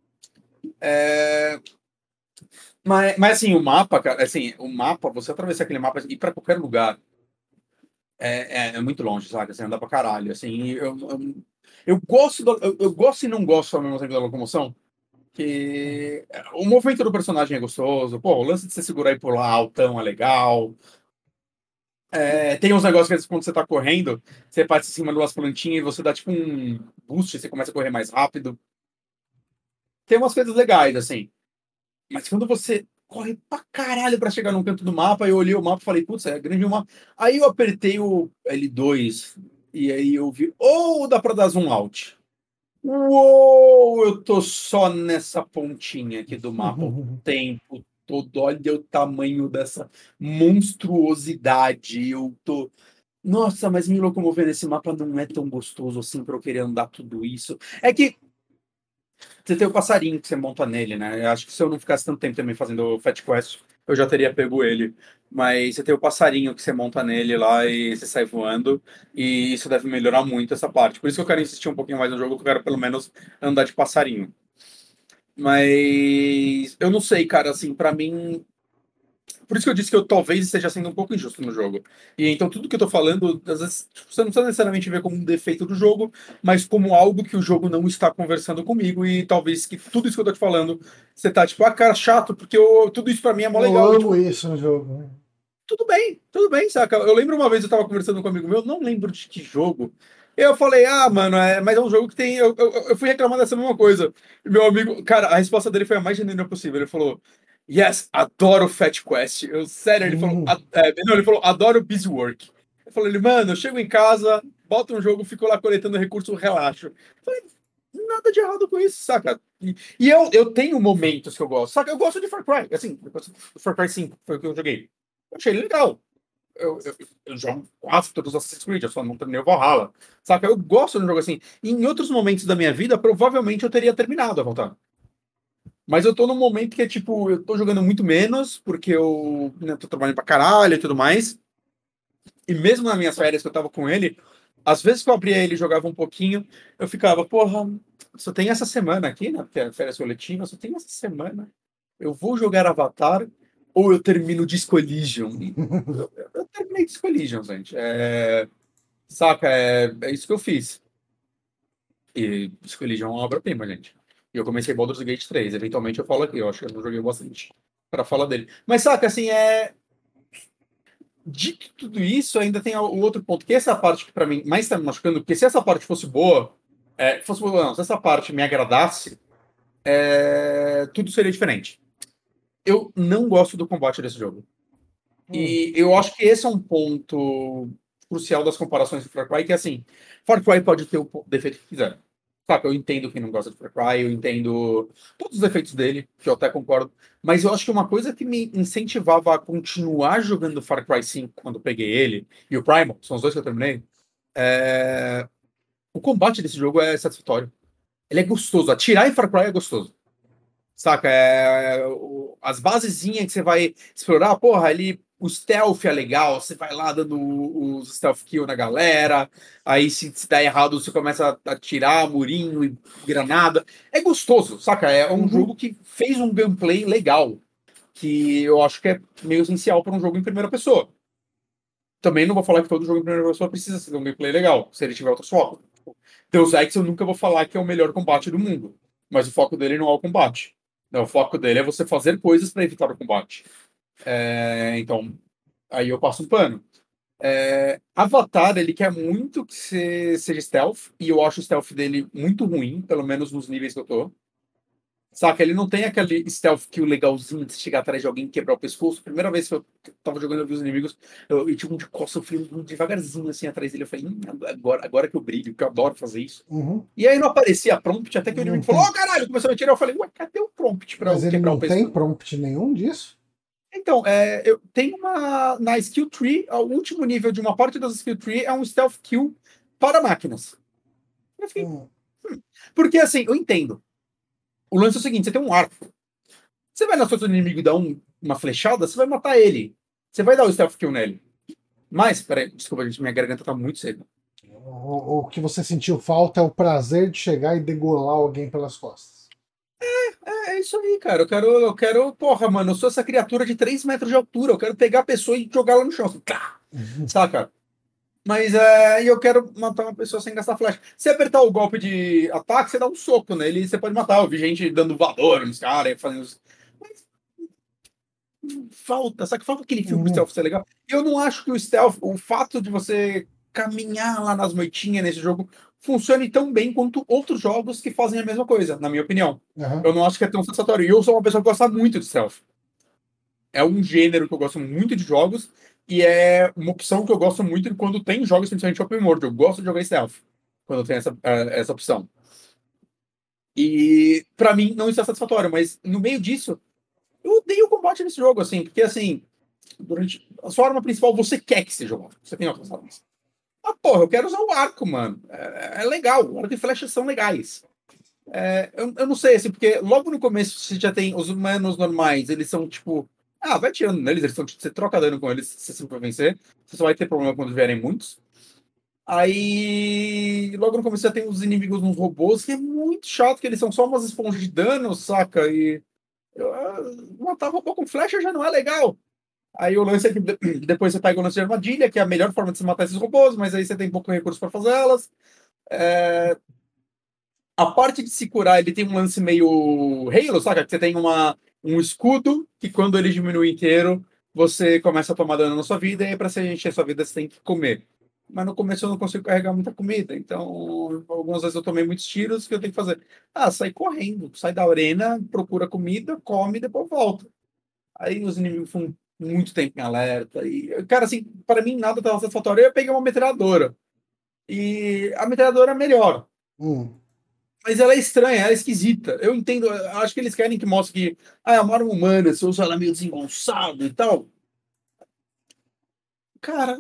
S2: É, mas, mas, assim, o mapa, cara, assim, o mapa, você atravessar aquele mapa e ir pra qualquer lugar é, é, é muito longe, sabe? Assim, andar pra caralho. Assim, eu, eu, eu gosto, do, eu, eu gosto e não gosto ao mesmo tempo da locomoção. Que o movimento do personagem é gostoso. Pô, o lance de você segurar e pular altão é legal. É, tem uns negócios que às vezes, quando você tá correndo, você passa em cima de umas plantinhas e você dá tipo um boost, você começa a correr mais rápido. Tem umas coisas legais, assim. Mas quando você corre pra caralho pra chegar num canto do mapa, eu olhei o mapa e falei, putz, é grande o mapa. Aí eu apertei o L dois e aí eu vi, ou dá pra dar zoom out. Uou, eu tô só nessa pontinha aqui do mapa o
S1: Uhum.
S2: tempo todo. Olha o tamanho dessa monstruosidade. Eu tô. Nossa, mas me locomover nesse mapa não é tão gostoso assim pra eu querer andar tudo isso. É que você tem o passarinho que você monta nele, né? Eu acho que se eu não ficasse tanto tempo também fazendo Fat Quest, eu já teria pego ele. Mas você tem o passarinho que você monta nele lá e você sai voando. E isso deve melhorar muito essa parte. Por isso que eu quero insistir um pouquinho mais no jogo, que eu quero pelo menos andar de passarinho. Mas eu não sei, cara, assim, pra mim. Por isso que eu disse que eu talvez esteja sendo um pouco injusto no jogo. E então tudo que eu tô falando, às vezes, tipo, você não precisa necessariamente ver como um defeito do jogo, mas como algo que o jogo não está conversando comigo, e talvez que tudo isso que eu tô te falando, você tá tipo, ah, cara, chato, porque eu, tudo isso pra mim é mó
S1: Eu
S2: legal. E,
S1: amo
S2: tipo,
S1: isso no jogo, né?
S2: tudo bem, tudo bem, saca? Eu lembro uma vez eu tava conversando com um amigo meu, não lembro de que jogo. Eu falei, ah, mano, é, mas é um jogo que tem. Eu, eu, eu fui reclamar dessa mesma coisa. E meu amigo, cara, a resposta dele foi a mais genuína possível. Ele falou, yes, adoro Fat Quest. Eu, sério, ele falou,
S1: Uhum.
S2: "A- é, não, ele falou, adoro Busy Work. Eu falei, ele, mano, eu chego em casa, boto um jogo, fico lá coletando recursos, relaxo. Eu falei, nada de errado com isso, saca? E, e eu, eu tenho momentos que eu gosto, saca? Eu gosto de Far Cry, assim, eu gosto do Far Cry cinco, foi o que eu joguei. Eu achei ele legal. Eu, eu, eu jogo quase todos os Assassin's Creed, eu só não terminei o Valhalla. Saca? Eu gosto de um jogo assim. E em outros momentos da minha vida, provavelmente eu teria terminado a voltar. Mas eu tô num momento que é tipo, eu tô jogando muito menos, porque eu, né, tô trabalhando pra caralho e tudo mais. E mesmo nas minhas férias que eu tava com ele, às vezes que eu abria ele e jogava um pouquinho, eu ficava, porra, só tem essa semana aqui, né? Porque é férias coletivas, só tem essa semana. Eu vou jogar Avatar ou eu termino Disco Elysium? Eu, eu terminei Disco Elysium, gente. É, saca? É, é isso que eu fiz. E Disco Elysium é uma obra-prima, gente. E eu comecei Baldur's Gate três. Eventualmente eu falo aqui, eu acho que eu não joguei bastante pra falar dele. Mas saca, assim, é. Dito tudo isso, ainda tem o outro ponto, que essa é a parte que pra mim mais tá me machucando, porque se essa parte fosse boa, é, fosse boa, não, se essa parte me agradasse, é, tudo seria diferente. Eu não gosto do combate desse jogo.
S1: Hum.
S2: E eu acho que esse é um ponto crucial das comparações do Far Cry, que assim, Far Cry pode ter o defeito que quiser. Sabe, eu entendo quem não gosta de Far Cry, eu entendo todos os defeitos dele, que eu até concordo, mas eu acho que uma coisa que me incentivava a continuar jogando Far Cry cinco quando eu peguei ele, e o Primal, são os dois que eu terminei, é... o combate desse jogo é satisfatório. Ele é gostoso, atirar em Far Cry é gostoso. Saca? É... o- As basezinhas que você vai explorar, porra, ali o stealth é legal, você vai lá dando os stealth kill na galera, aí se, se der errado você começa a atirar murinho e granada. É gostoso, saca? É um
S1: Uhum.
S2: jogo que fez um gameplay legal, que eu acho que é meio essencial para um jogo em primeira pessoa. Também não vou falar que todo jogo em primeira pessoa precisa ser um gameplay legal, se ele tiver outros focos. Deus Ex eu nunca vou falar que é o melhor combate do mundo, mas o foco dele não é o combate. Não, o foco dele é você fazer coisas para evitar o combate. É, então, aí eu passo um pano. É, Avatar, ele quer muito que você seja stealth, e eu acho o stealth dele muito ruim, pelo menos nos níveis que eu tô. Saca? Ele não tem aquele stealth kill legalzinho de você chegar atrás de alguém e quebrar o pescoço. Primeira vez que eu tava jogando, eu vi os inimigos, eu, eu tipo um de costa, eu fui devagarzinho assim atrás dele. Eu falei, hum, agora, agora que eu brilho, porque eu adoro fazer isso.
S1: Uhum.
S2: E aí não aparecia prompt, até que o
S1: Não
S2: inimigo
S1: tem.
S2: falou, ô oh, caralho, começou a atirar. Eu falei, ué, cadê o prompt pra
S1: Mas
S2: eu
S1: ele
S2: quebrar
S1: não
S2: o
S1: tem
S2: pescoço?
S1: prompt nenhum disso?
S2: Então, é, eu tenho uma. Na skill tree, o último nível de uma parte das skill tree é um stealth kill para máquinas. Eu fiquei,
S1: Hum.
S2: hum. Porque assim, eu entendo. O lance é o seguinte: você tem um arco. Você vai na sua do inimigo e dá um, uma flechada, você vai matar ele. Você vai dar o stealth kill nele. Mas, peraí, desculpa, gente, minha garganta tá muito seca.
S1: O, o que você sentiu falta é o prazer de chegar e degolar alguém pelas costas.
S2: É, é isso aí, cara. Eu quero, eu quero, porra, mano, eu sou essa criatura de três metros de altura. Eu quero pegar a pessoa e jogar ela no chão. Assim, tá,
S1: Uhum.
S2: saca? Mas é, eu quero matar uma pessoa sem gastar flecha. Se apertar o golpe de ataque, você dá um soco nele e você pode matar. Eu vi gente dando voador nos caras, fazendo. Os... Mas falta, sabe que falta aquele filme pro
S1: Uhum.
S2: stealth ser legal? Eu não acho que o stealth, o fato de você caminhar lá nas moitinhas nesse jogo, funcione tão bem quanto outros jogos que fazem a mesma coisa, na minha opinião.
S1: Uhum.
S2: Eu não acho que é tão satisfatório. E eu sou uma pessoa que gosta muito de stealth. É um gênero que eu gosto muito de jogos e é uma opção que eu gosto muito quando tem jogos, principalmente open world. Eu gosto de jogar stealth quando tem essa, eh, essa opção. E pra mim não está satisfatório, mas no meio disso, eu odeio o combate nesse jogo, assim, porque assim, durante a sua arma principal você quer que seja uma. Você tem outras armas. Ah, porra, eu quero usar o arco, mano. É, é legal, o arco e flechas são legais. É, eu, eu não sei, assim, porque logo no começo você já tem os humanos normais, eles são tipo. Ah, vai tirando neles, eles são, tipo, você troca dano com eles, você sempre vai vencer. Você só vai ter problema quando vierem muitos. Aí, logo no começo já tem os inimigos nos robôs, que é muito chato, que eles são só umas esponjas de dano, saca? E eu, ah, matar robô com flecha já não é legal. Aí o lance é que de- depois você pega o lance de armadilha, que é a melhor forma de se matar esses robôs, mas aí você tem pouco recurso para fazer elas. É, a parte de se curar, ele tem um lance meio Halo, saca? Que você tem uma, um escudo que quando ele diminui inteiro, você começa a tomar dano na sua vida, e aí pra você encher sua vida você tem que comer. Mas no começo eu não consigo carregar muita comida, então algumas vezes eu tomei muitos tiros, o que eu tenho que fazer? Ah, sai correndo, sai da arena, procura comida, come e depois volta. Aí os inimigos ficam muito tempo em alerta. E, cara, assim, para mim nada tava satisfatório. Eu peguei uma metralhadora. E a metralhadora é melhor.
S1: Hum.
S2: Mas ela é estranha, ela é esquisita. Eu entendo, eu acho que eles querem que mostre que ah, é uma arma humana, você usa ela meio desengonçado e tal. Cara,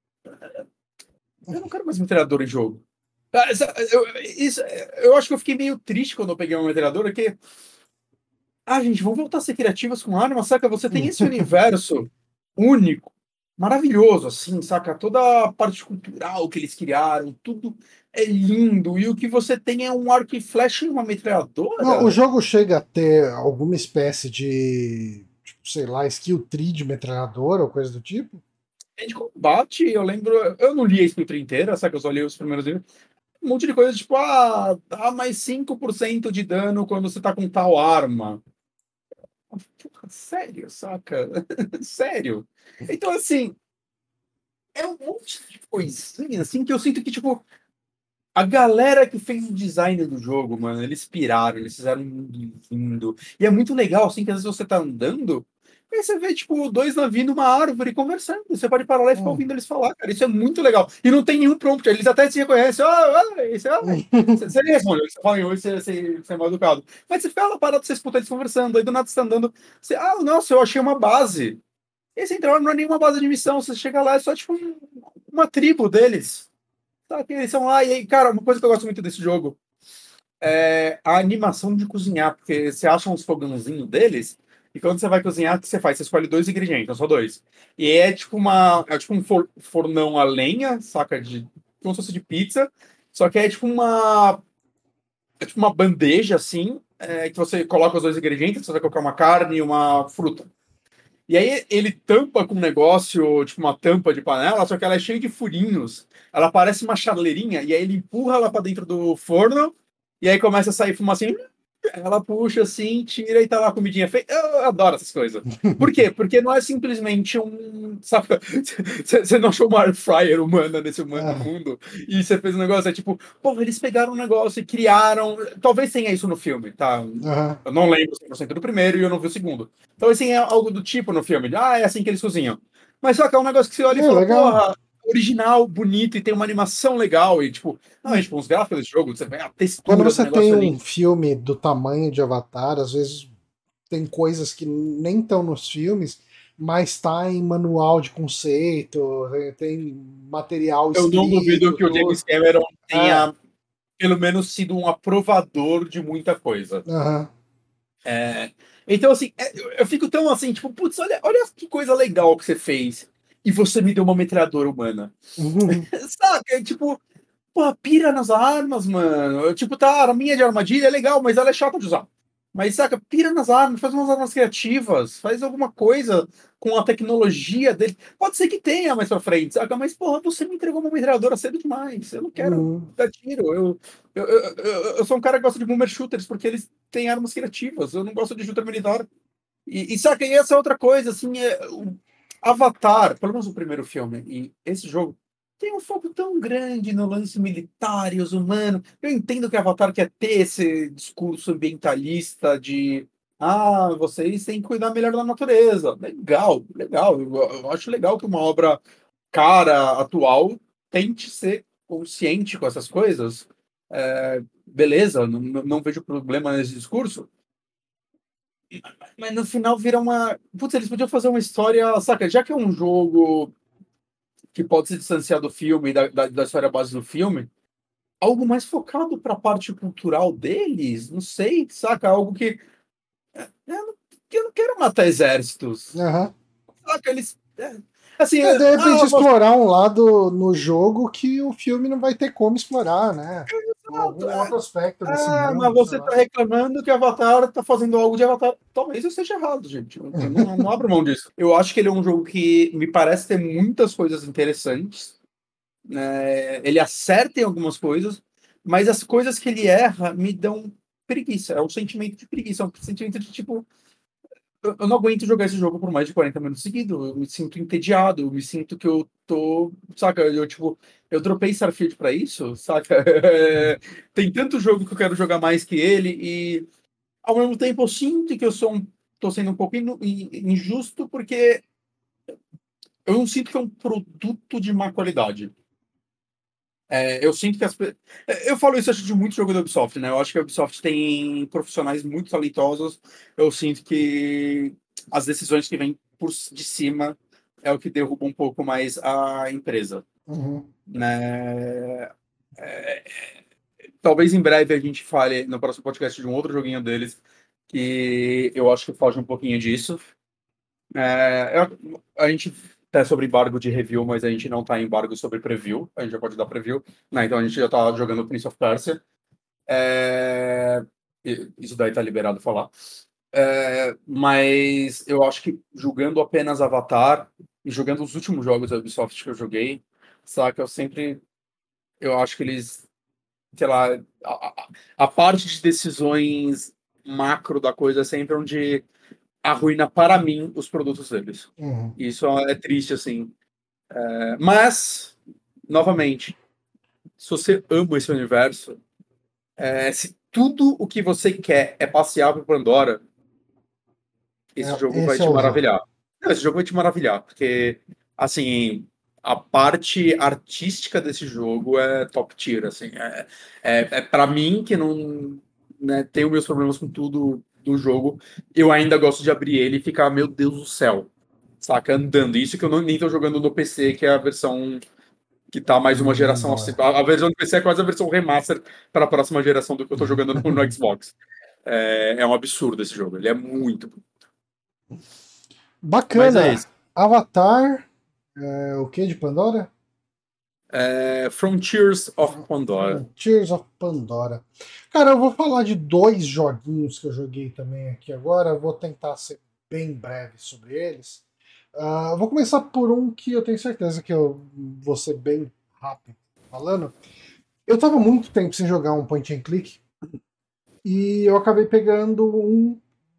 S2: eu não quero mais metralhadora em jogo. Ah, essa- Eu, isso, eu acho que eu fiquei meio triste quando eu peguei uma metralhadora, que ah, gente, vamos voltar a ser criativas com arma, saca? Você tem esse universo único, maravilhoso, assim, saca? Toda a parte cultural que eles criaram, tudo é lindo. E o que você tem é um arco e flecha e uma
S1: Não, o
S2: metralhadora.
S1: jogo chega a ter alguma espécie de, tipo, sei lá, skill tree de metralhadora ou coisa do tipo?
S2: É de combate, eu lembro. Eu não li a escritura inteira, saca? Eu só li os primeiros livros. um monte de coisa, tipo, ah, dá mais cinco por cento de dano quando você tá com tal arma. Porra, sério, saca? Sério. Então, assim, é um monte de coisinha, assim, que eu sinto que, tipo, a galera que fez o design do jogo, mano, eles piraram, eles fizeram um mundo lindo. E é muito legal, assim, que às vezes você tá andando, e aí você vê, tipo, dois navios numa árvore conversando. Você pode parar lá e ficar
S1: Hum.
S2: ouvindo eles falar, cara. Isso é muito legal. E não tem nenhum prompt, eles até se reconhecem. Ah, ah, isso, ah. Você, você nem responde, você fala em oi, você, você, você é mal educado. Mas você fica lá parado, você escuta eles conversando, aí do nada você tá andando. Você, ah, nossa, eu achei uma base. E aí você entra lá, não é nenhuma base de missão, você chega lá, é só, tipo, um- uma tribo deles. Tá, que eles são lá, e aí, cara, uma coisa que eu gosto muito desse jogo é a animação de cozinhar, porque você acha uns fogãozinhos deles, e quando você vai cozinhar, o que você faz? Você escolhe dois ingredientes, só dois. E é tipo uma. É tipo um for- fornão a lenha, saca? De, como se fosse de pizza. Só que é tipo uma. É tipo uma bandeja assim, é, que você coloca os dois ingredientes, você vai colocar uma carne e uma fruta. E aí ele tampa com um negócio, tipo uma tampa de panela, só que ela é cheia de furinhos. Ela parece uma chaleirinha, e aí ele empurra ela pra dentro do forno, e aí começa a sair fumacinha. Ela puxa assim, tira e tá lá a comidinha feita. Eu adoro essas coisas. Por quê? Porque não é simplesmente um. Sabe? Você não achou uma air fryer humana nesse humano
S1: Ah,
S2: mundo e você fez um negócio. É tipo, pô, eles pegaram um negócio e criaram. Talvez tenha isso no filme, tá?
S1: aham.
S2: Eu não lembro cem por cento do primeiro e eu não vi o segundo. Então, assim, é algo do tipo no filme. Ah, é assim que eles cozinham. Mas só que é um negócio que você olha e
S1: É
S2: fala,
S1: legal.
S2: porra, original, bonito e tem uma animação legal. E, tipo, não, é, tipo, uns gráficos desse jogo, você vê a
S1: Quando
S2: textura do
S1: você tem
S2: negócio
S1: um
S2: ali.
S1: filme do tamanho de Avatar, às vezes tem coisas que nem estão nos filmes, mas está em manual de conceito, tem, tem material
S2: Eu não duvido
S1: escrito,
S2: que o
S1: tudo.
S2: James Cameron
S1: É,
S2: tenha, pelo menos, sido um aprovador de muita coisa.
S1: aham.
S2: É, então, assim, é, eu, eu fico tão assim, tipo, putz, olha, olha que coisa legal que você fez. E você me deu uma metralhadora humana.
S1: Uhum.
S2: Saca? É, tipo, porra, pira nas armas, mano. Eu, tipo, tá, a arminha de armadilha é legal, mas ela é chata de usar. Mas, saca, pira nas armas, faz umas armas criativas, faz alguma coisa com a tecnologia dele. Pode ser que tenha mais pra frente, saca? Mas, porra, você me entregou uma metralhadora cedo demais. Eu não quero
S1: Uhum.
S2: dar tiro. Eu, eu, eu, eu, eu sou um cara que gosta de boomer shooters porque eles têm armas criativas. Eu não gosto de shooter militar. E, e saca, e essa é outra coisa, assim, é, o Avatar, pelo menos o primeiro filme, e esse jogo, tem um foco tão grande no lance militar e os humanos. Eu entendo que Avatar quer ter esse discurso ambientalista de ah, vocês têm que cuidar melhor da natureza. Legal, legal. Eu, eu acho legal que uma obra cara, atual, tente ser consciente com essas coisas. É, beleza, não, não não vejo problema nesse discurso. Mas no final vira uma. Putz, eles podiam fazer uma história, saca? Já que é um jogo que pode se distanciar do filme, da, da, da história base do filme, algo mais focado para a parte cultural deles, não sei, saca? Algo que. Eu não, que eu não quero matar exércitos,
S1: Aham.
S2: saca? Eles. É, assim,
S1: É, de repente
S2: ah, você.
S1: explorar um lado no jogo que o filme não vai ter como explorar, né? Algum
S2: É,
S1: outro aspecto desse
S2: ah, mas
S1: mundo, sei
S2: você
S1: lá.
S2: tá reclamando que Avatar tá fazendo algo de Avatar. Talvez eu esteja errado, gente. Eu, eu não, não abro mão disso. Eu acho que ele é um jogo que me parece ter muitas coisas interessantes. É, ele acerta em algumas coisas, mas as coisas que ele erra me dão preguiça. É um sentimento de preguiça, é um sentimento de tipo, eu, eu não aguento jogar esse jogo por mais de quarenta minutos seguidos. Eu me sinto entediado, eu me sinto que eu tô, saca, eu tipo, eu dropei Starfield pra isso, saca? É, tem tanto jogo que eu quero jogar mais que ele e ao mesmo tempo eu sinto que eu sou um, tô sendo um pouco inu- in- injusto porque eu não sinto que é um produto de má qualidade. É, eu sinto que as pe- é, eu falo isso acho de muito jogo da Ubisoft, né? Eu acho que a Ubisoft tem profissionais muito talentosos. Eu sinto que as decisões que vêm por s- de cima é o que derruba um pouco mais a empresa,
S1: Uhum.
S2: né? É, talvez em breve a gente fale no próximo podcast de um outro joguinho deles que eu acho que foge um pouquinho disso. É, eu- a gente tá sobre embargo de review, mas a gente não tá em embargo sobre preview. A gente já pode dar preview. Né? Então a gente já tá jogando Prince of Persia. É, e- isso daí tá liberado falar. É, mas eu acho que jogando apenas Avatar e jogando os últimos jogos da Ubisoft que eu joguei, saca? Eu sempre. Eu acho que eles sei lá, a, a, a parte de decisões macro da coisa é sempre onde arruina para mim os produtos deles.
S1: Uhum.
S2: Isso é triste, assim. É, mas, novamente, se você ama esse universo, é, se tudo o que você quer é passear por Pandora, esse
S1: É,
S2: jogo vai
S1: esse é
S2: te
S1: o jogo.
S2: maravilhar. Não, esse jogo vai te maravilhar, porque, assim, a parte artística desse jogo é top tier, assim. É, é, é para mim, que não, né, tenho meus problemas com tudo do jogo, eu ainda gosto de abrir ele e ficar, meu Deus do céu, saca, andando. Isso que eu não, nem tô jogando no P C, que é a versão que tá mais uma
S1: Hum,
S2: geração
S1: boa.
S2: acima. A a versão do P C é quase a versão remaster para a próxima geração do que eu tô jogando no, no Xbox. É, é um absurdo esse jogo, ele é muito. Mas é
S1: Bacana.
S2: isso.
S1: Avatar, é, o que de Pandora?
S2: É, Frontiers of Pandora.
S1: Frontiers of Pandora. Cara, eu vou falar de dois joguinhos que eu joguei também aqui agora. Eu vou tentar ser bem breve sobre eles. Uh, vou começar por um que eu tenho certeza que eu vou ser bem rápido falando. Eu tava muito tempo sem jogar um point and click e eu acabei pegando um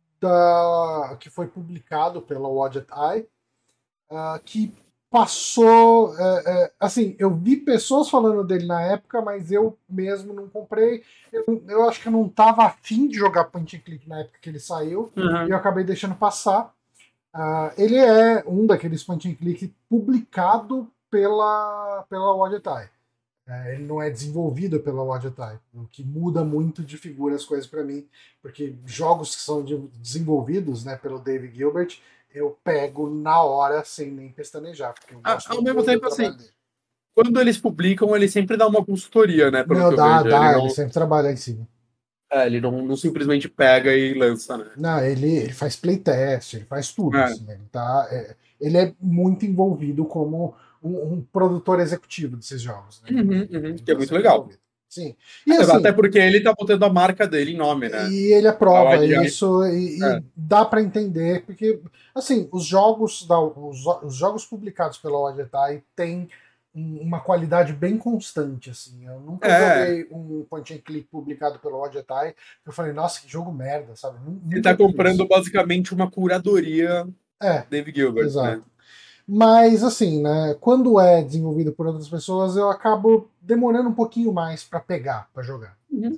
S1: da que foi publicado pela Wadget Eye, uh, que passou. É, é, assim, eu vi pessoas falando dele na época, mas eu mesmo não comprei. Eu, eu acho que eu não estava afim de jogar point and click na época que ele saiu e eu
S2: Uhum.
S1: acabei deixando passar. Uh, ele é um daqueles point and click publicado pela, pela Wadget Eye. É, ele não é desenvolvido pela Wadget Eye, o que muda muito de figura as coisas para mim, porque jogos que são de, desenvolvidos, né, pelo David Gilbert, eu pego na hora sem nem pestanejar, porque eu
S2: A-
S1: gosto
S2: Ao mesmo
S1: muito do
S2: tempo, assim,
S1: trabalho dele.
S2: quando eles publicam, ele sempre dá uma consultoria, né? Pelo
S1: Não,
S2: que eu
S1: dá,
S2: vejo. Ele
S1: dá, ele
S2: não,
S1: sempre trabalha em cima.
S2: é, ele não, não simplesmente pega e lança, né?
S1: Não, ele, ele faz playtest, ele faz tudo,
S2: É.
S1: assim, ele, tá, é, ele é muito envolvido como um, um produtor executivo desses jogos, né?
S2: Uhum,
S1: Ele,
S2: uhum,
S1: ele
S2: que é
S1: tá
S2: muito
S1: sempre
S2: legal.
S1: envolvido. Sim. E
S2: É, até
S1: assim,
S2: porque ele tá botando a marca dele em nome, né?
S1: e ele
S2: A
S1: aprova
S2: Wide Eye.
S1: isso e,
S2: É.
S1: e dá para entender, porque assim, os jogos da, os, os jogos publicados pela Wadgetai têm um- uma qualidade bem constante, assim. Eu nunca
S2: É,
S1: joguei um point and click publicado pela Wadgetai que eu falei, nossa, que jogo merda, sabe? Nu-
S2: ele
S1: Nunca
S2: tá
S1: tive isso.
S2: comprando basicamente uma curadoria
S1: É,
S2: Dave Gilbert, né?
S1: exato. Mas assim, né, quando é desenvolvido por outras pessoas, eu acabo demorando um pouquinho mais para pegar, para jogar.
S2: Uhum.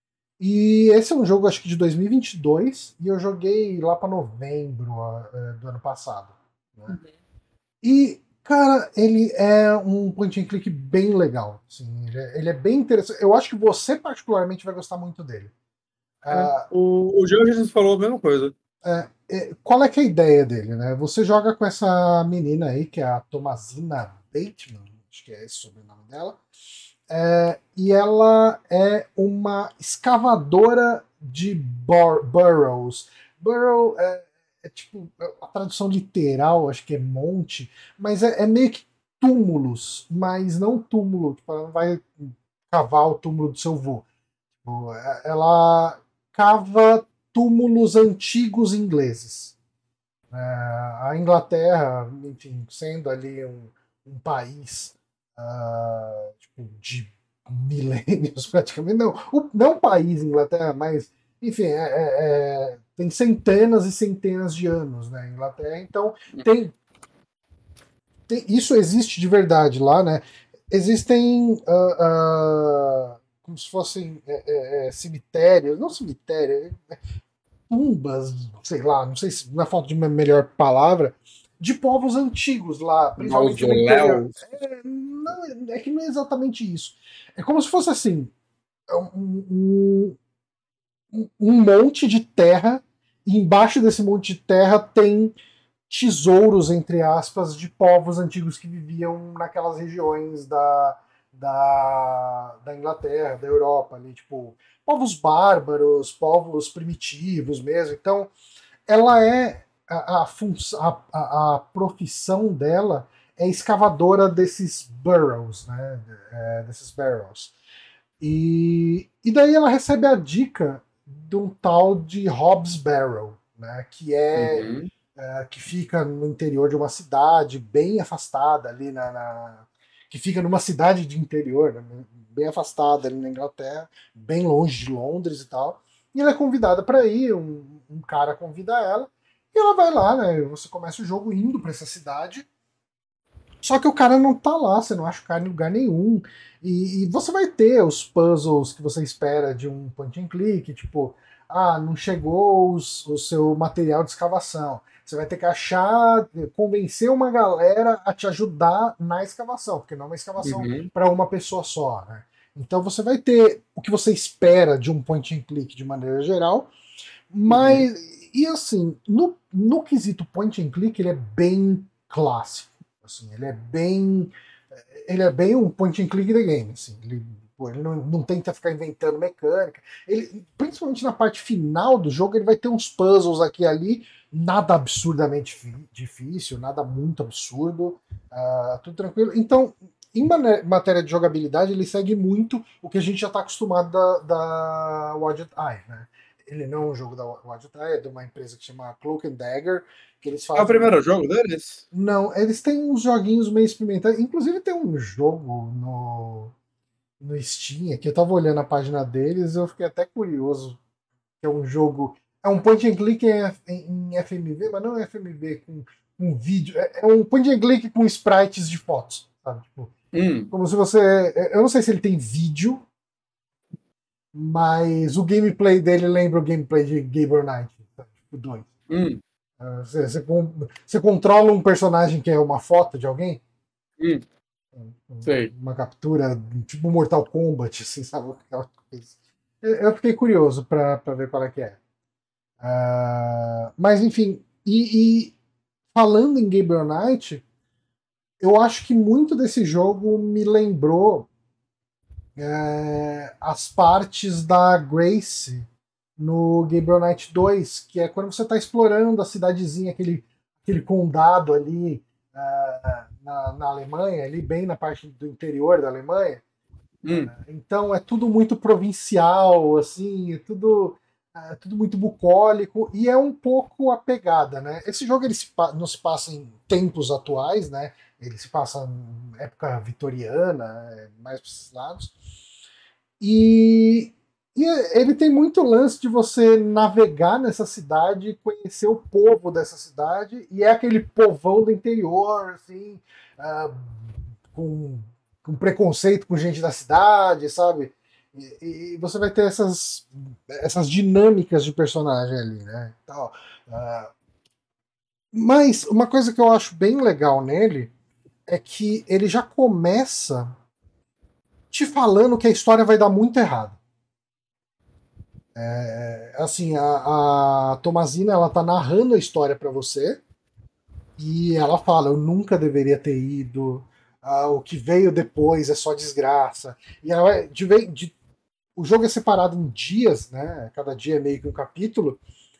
S1: E esse é um jogo, acho que de dois mil e vinte e dois, e eu joguei lá para novembro uh, do ano passado. Né? E, cara, ele é um point and click bem legal. Assim, ele, é, ele é bem interessante. Eu acho que você, particularmente, vai gostar muito dele.
S2: É.
S1: Uh,
S2: O, o Jean Jesus falou a mesma coisa.
S1: é, é, qual é que é a ideia dele? Né? Você joga com essa menina aí, que é a Thomasina Bateman, acho que é esse o sobrenome dela. É, e ela é uma escavadora de bur burrows. Burrow é, é tipo a tradução literal, acho que é monte, mas é, é meio que túmulos, mas não túmulo, tipo, ela não vai cavar o túmulo do seu vô. Tipo, é- ela cava túmulos antigos ingleses. É, a Inglaterra, enfim, sendo ali um, um país uh, tipo, de milênios praticamente, não, o, não o país Inglaterra, mas enfim, é, é, é, tem centenas e centenas de anos, né, Inglaterra, então tem, tem isso existe de verdade lá, né? Existem uh, uh, como se fossem é, é, cemitérios, não cemitério, tumbas, sei lá, não sei se na falta de uma melhor palavra, de povos antigos lá, principalmente no interior.
S2: Mausoléus.
S1: É, não, é que não é exatamente isso. É como se fosse assim, um, um, um monte de terra, e embaixo desse monte de terra tem tesouros, entre aspas, de povos antigos que viviam naquelas regiões da, da, da Inglaterra, da Europa, ali, tipo, povos bárbaros, povos primitivos mesmo. Então, ela é a, a, a, a, a profissão dela é escavadora desses burrows, né? É, desses barrels. E, e daí ela recebe a dica de um tal de Hobbs Barrow, né? Que é,
S2: Uhum.
S1: é que fica no interior de uma cidade bem afastada ali na, na que fica numa cidade de interior, né, bem afastada ali na Inglaterra, bem longe de Londres e tal. E ela é convidada para ir, um, um cara convida ela, e ela vai lá, né? Você começa o jogo indo para essa cidade. Só que o cara não tá lá, você não acha o cara em lugar nenhum. E, e você vai ter os puzzles que você espera de um point and click, tipo, ah, não chegou os, o seu material de escavação. Você vai ter que achar, convencer uma galera a te ajudar na escavação, porque não é uma escavação
S2: Uhum.
S1: para uma pessoa só, né? Então você vai ter o que você espera de um point and click de maneira geral, mas,
S2: Uhum.
S1: e assim, no, no quesito point and click, ele é bem clássico. Assim, ele é bem. Ele é bem um point and click the game. Assim, ele, pô, ele não, não tenta ficar inventando mecânica. Ele, principalmente na parte final do jogo, ele vai ter uns puzzles aqui e ali, nada absurdamente difícil, nada muito absurdo, uh, tudo tranquilo. Então, em matéria de jogabilidade, ele segue muito o que a gente já está acostumado da, da Wadget Eye, né? Ele não é um jogo da Wadget Eye, é de uma empresa que chama Cloak and Dagger, que eles fazem.
S2: É o primeiro jogo deles?
S1: Não, eles têm uns joguinhos meio experimentais. Inclusive tem um jogo no, no Steam, que eu tava olhando a página deles, eu fiquei até curioso. Que é um jogo. É um point and click em, em F M V, mas não é F M V com um vídeo. É, é um point and click com sprites de fotos, sabe? Tipo,
S2: Hum.
S1: como se você. Eu não sei se ele tem vídeo, mas o gameplay dele lembra o gameplay de Gabriel Knight, sabe? Tipo, dois.
S2: Hum.
S1: Você, você, você controla um personagem que é uma foto de alguém?
S2: Hum. Sei.
S1: Uma captura tipo Mortal Kombat, assim, sabe? Eu fiquei curioso para ver qual é que é. Uh, mas enfim, e, e falando em Gabriel Knight, eu acho que muito desse jogo me lembrou é, as partes da Grace no Gabriel Knight dois, que é quando você está explorando a cidadezinha, aquele, aquele condado ali uh, na, na Alemanha, ali bem na parte do interior da Alemanha.
S2: Hum.
S1: Uh, então é tudo muito provincial, assim, é tudo, uh, tudo muito bucólico e é um pouco a pegada, né? Esse jogo ele se, não se passa em tempos atuais, né? Ele se passa em época vitoriana, mais para esses lados. E, e ele tem muito lance de você navegar nessa cidade, conhecer o povo dessa cidade, e é aquele povão do interior, assim, uh, com, com preconceito com gente da cidade, sabe? E, e você vai ter essas, essas dinâmicas de personagem ali, né? Então, uh, mas uma coisa que eu acho bem legal nele é que ele já começa te falando que a história vai dar muito errado. É, assim, a, a Tomazina, ela tá narrando a história para você e ela fala, eu nunca deveria ter ido, ah, o que veio depois é só desgraça. E ela, de, de, o jogo é separado em dias, né? Cada dia é meio que um capítulo,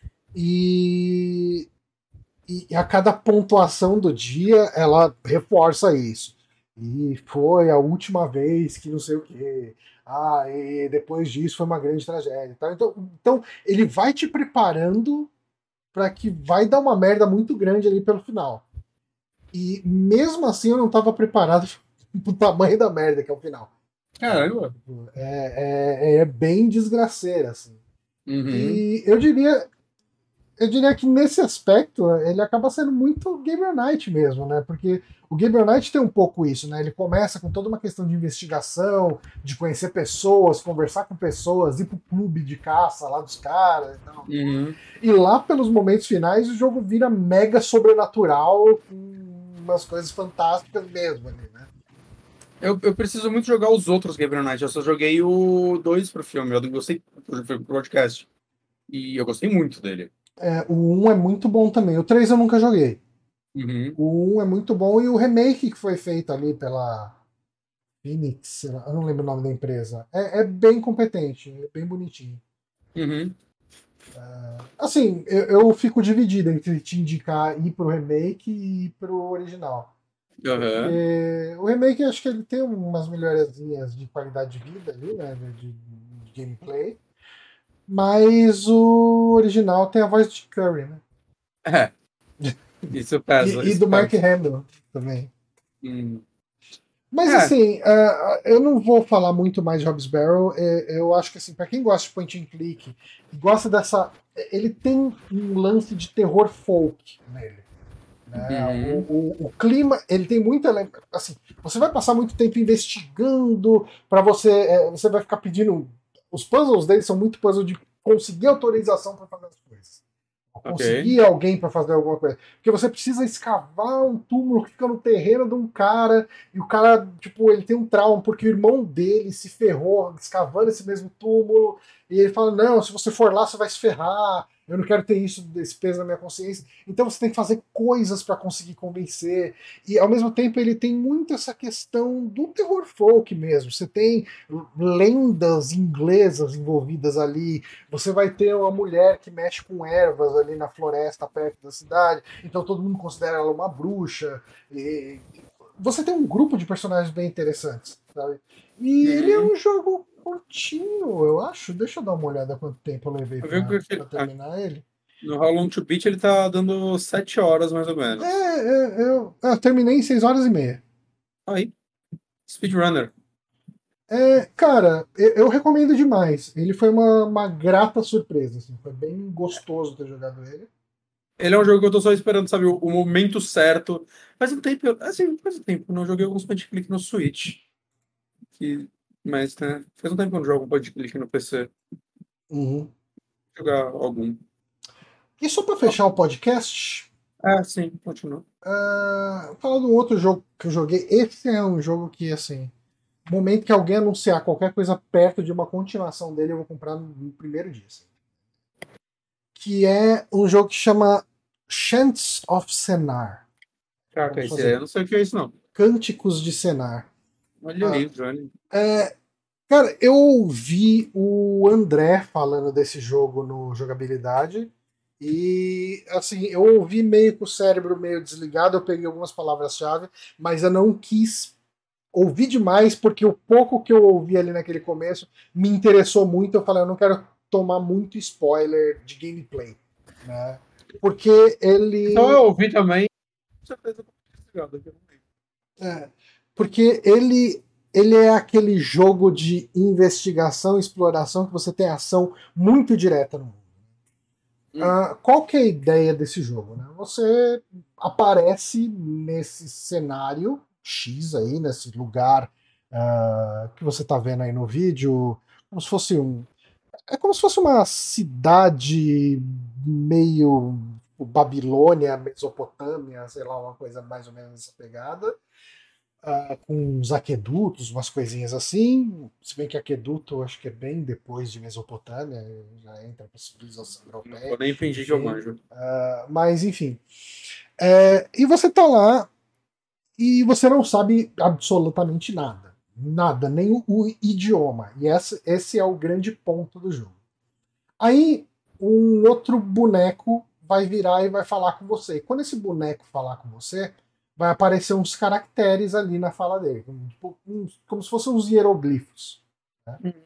S1: e, e a cada pontuação do dia ela reforça isso. E foi a última vez que não sei o quê. Ah, e depois disso foi uma grande tragédia. Tá? Então, então, ele vai te preparando para que vai dar uma merda muito grande ali pelo final. E mesmo assim eu não estava preparado pro tamanho da merda que é o final.
S2: Caramba.
S1: É, é, é bem desgraceira, assim.
S2: Uhum.
S1: E eu diria, eu diria que nesse aspecto ele acaba sendo muito Gabriel Knight mesmo, né? Porque o Gabriel Knight tem um pouco isso, né? Ele começa com toda uma questão de investigação, de conhecer pessoas, conversar com pessoas, ir pro clube de caça lá dos caras e tal.
S2: Uhum.
S1: E lá pelos momentos finais o jogo vira mega sobrenatural, com umas coisas fantásticas mesmo ali, né?
S2: Eu, eu preciso muito jogar os outros Gabriel Knight. Eu só joguei o dois pro filme. Eu gostei pro podcast. E eu gostei muito dele.
S1: É, o um é muito bom também. O três eu nunca joguei.
S2: Uhum.
S1: O um é muito bom e o remake que foi feito ali pela Phoenix, eu não lembro o nome da empresa, é, é bem competente, é bem bonitinho.
S2: Uhum.
S1: Uh, assim, eu, eu fico dividido entre te indicar ir pro remake e ir pro original.
S2: Uhum.
S1: Porque o remake acho que ele tem umas melhoriazinhas de qualidade de vida ali, né? De, de gameplay. Mas o original tem a voz de Curry, né?
S2: É. Isso pesa.
S1: E, e
S2: isso
S1: do
S2: pesa.
S1: Mark Hamill também.
S2: Hum.
S1: Mas
S2: É.
S1: assim, uh, eu não vou falar muito mais de Hobbs Barrel. Eu acho que assim, para quem gosta de point and click e gosta dessa, ele tem um lance de terror folk nele. Né?
S2: Uhum.
S1: O, o, o clima, ele tem muita, assim, você vai passar muito tempo investigando para você, é, você vai ficar pedindo. Os puzzles dele são muito puzzles de conseguir autorização para fazer as coisas. Conseguir
S2: Ok.
S1: alguém para fazer alguma coisa. Porque você precisa escavar um túmulo que fica no terreno de um cara, e o cara, tipo, ele tem um trauma, porque o irmão dele se ferrou escavando esse mesmo túmulo, e ele fala: não, se você for lá, você vai se ferrar, eu não quero ter isso, desse peso na minha consciência. Então você tem que fazer coisas para conseguir convencer. E ao mesmo tempo ele tem muito essa questão do terror folk mesmo. Você tem lendas inglesas envolvidas ali. Você vai ter uma mulher que mexe com ervas ali na floresta perto da cidade. Então todo mundo considera ela uma bruxa. E você tem um grupo de personagens bem interessantes, sabe? E ele é
S2: Uhum.
S1: um jogo curtinho, eu acho. Deixa eu dar uma olhada quanto tempo eu levei
S2: Eu vi
S1: pra,
S2: que
S1: pra terminar ele.
S2: no How Long to Beat ele tá dando sete horas, mais ou
S1: É,
S2: menos.
S1: é, eu, eu terminei em seis horas e meia.
S2: Aí, Speedrunner.
S1: É, cara, eu, eu recomendo demais. Ele foi uma, uma grata surpresa. Assim, foi bem gostoso ter jogado ele.
S2: Ele é um jogo que eu tô só esperando, sabe, o, o momento certo. Faz um tempo, assim, faz um tempo, eu não joguei alguns point click no Switch. Que, mas, né, faz um tempo que eu não jogo point click no P C.
S1: Uhum.
S2: Vou jogar algum.
S1: E só pra fechar o podcast,
S2: Ah, sim, continua.
S1: uh, falar de um outro jogo que eu joguei. Esse é um jogo que, assim, no momento que alguém anunciar qualquer coisa perto de uma continuação dele, eu vou comprar no, no primeiro dia. Assim. Que é um jogo que chama Chants of Sennar.
S2: Caraca,
S1: Vamos
S2: esse aí
S1: fazer
S2: eu não sei o que é isso, não.
S1: Cânticos de Sennar.
S2: Olha
S1: Ah,
S2: aí, Johnny.
S1: é, cara, eu ouvi o André falando desse jogo no Jogabilidade e, assim, eu ouvi meio com o cérebro meio desligado, eu peguei algumas palavras-chave, mas eu não quis ouvir demais porque o pouco que eu ouvi ali naquele começo me interessou muito. Eu falei, eu não quero tomar muito spoiler de gameplay, né? Porque
S2: Então
S1: ele
S2: eu ouvi também. Com certeza eu vou ter desligado aqui, eu não lembro.
S1: É, porque ele, ele é aquele jogo de investigação e exploração que você tem ação muito direta no mundo.
S2: Hum.
S1: Uh, qual que é a ideia desse jogo? Né? Você aparece nesse cenário X aí, nesse lugar uh, que você está vendo aí no vídeo, como se fosse um. É como se fosse uma cidade meio Babilônia, Mesopotâmia, sei lá, uma coisa mais ou menos essa pegada. Uh, com uns aquedutos, umas coisinhas assim. Se bem que aqueduto acho que é bem depois de Mesopotâmia, já entra para a civilização
S2: Não
S1: europeia,
S2: vou nem fingir que eu
S1: enfim.
S2: manjo.
S1: Uh, mas enfim. É, e você tá lá e você não sabe absolutamente nada. Nada, nem o, o idioma. E essa, esse é o grande ponto do jogo. Aí um outro boneco vai virar e vai falar com você. E quando esse boneco falar com você, vai aparecer uns caracteres ali na fala dele, como, tipo, uns, como se fossem uns hieroglifos. Né?
S2: Hum.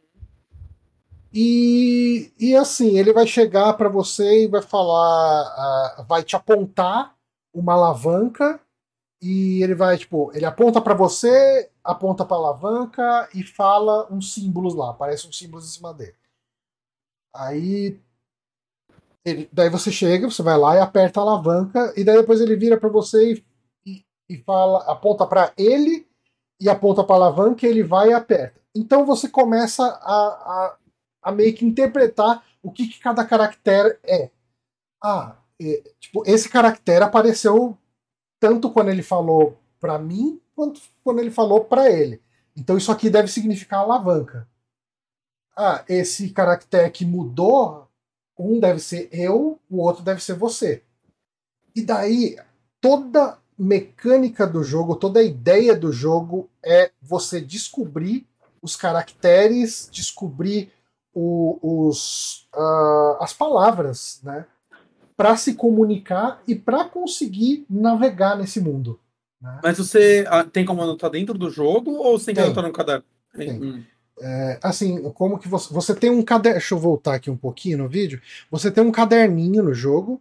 S1: E, e assim, ele vai chegar para você e vai falar, uh, vai te apontar uma alavanca e ele vai, tipo, ele aponta para você, aponta para a alavanca e fala uns símbolos lá, aparecem uns símbolos em cima dele. Aí ele, daí você chega, você vai lá e aperta a alavanca, e daí depois ele vira para você e, e, e fala, aponta para ele e aponta para a alavanca e ele vai e aperta. Então você começa a, a, a meio que interpretar o que, que cada caractere é. Ah, é, tipo, esse caractere apareceu tanto quando ele falou para mim quanto quando ele falou para ele. Então isso aqui deve significar alavanca. Ah, esse caractere que mudou, um deve ser eu, o outro deve ser você. E daí, toda mecânica do jogo, toda a ideia do jogo é você descobrir os caracteres, descobrir o, os, uh, as palavras, né? Para se comunicar e para conseguir navegar nesse mundo. Né?
S2: Mas você ah, tem como anotar dentro do jogo ou você tem que anotar
S1: Tem,
S2: no caderno?
S1: tem.
S2: Hum.
S1: É, assim, como que você. Você tem um caderno. Deixa eu voltar aqui um pouquinho no vídeo. Você tem um caderninho no jogo.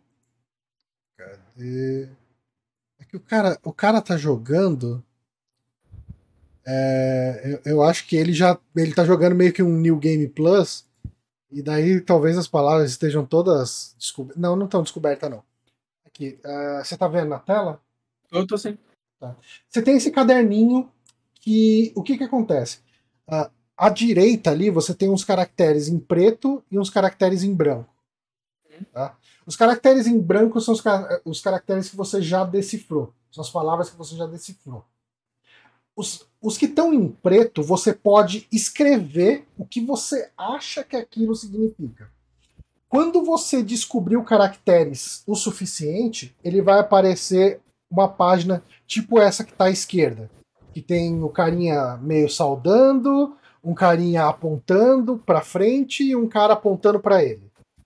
S1: Cadê? É que o cara, o cara tá jogando. É, eu, eu acho que ele já ele tá jogando meio que um New Game Plus, e daí talvez as palavras estejam todas descobertas. Não, não estão descobertas, não. Aqui, uh, você tá vendo na tela?
S2: Eu tô sim.
S1: Tá. Você tem esse caderninho que. O que que acontece? Uh, à direita ali você tem uns caracteres em preto e uns caracteres em branco. Tá? Os caracteres em branco são os, os caracteres que você já decifrou. São as palavras que você já decifrou. Os, os que estão em preto, você pode escrever o que você acha que aquilo significa. Quando você descobriu caracteres o suficiente, ele vai aparecer uma página tipo essa que está à esquerda. Que tem o carinha meio saudando, um carinha apontando para frente e um cara apontando para ele.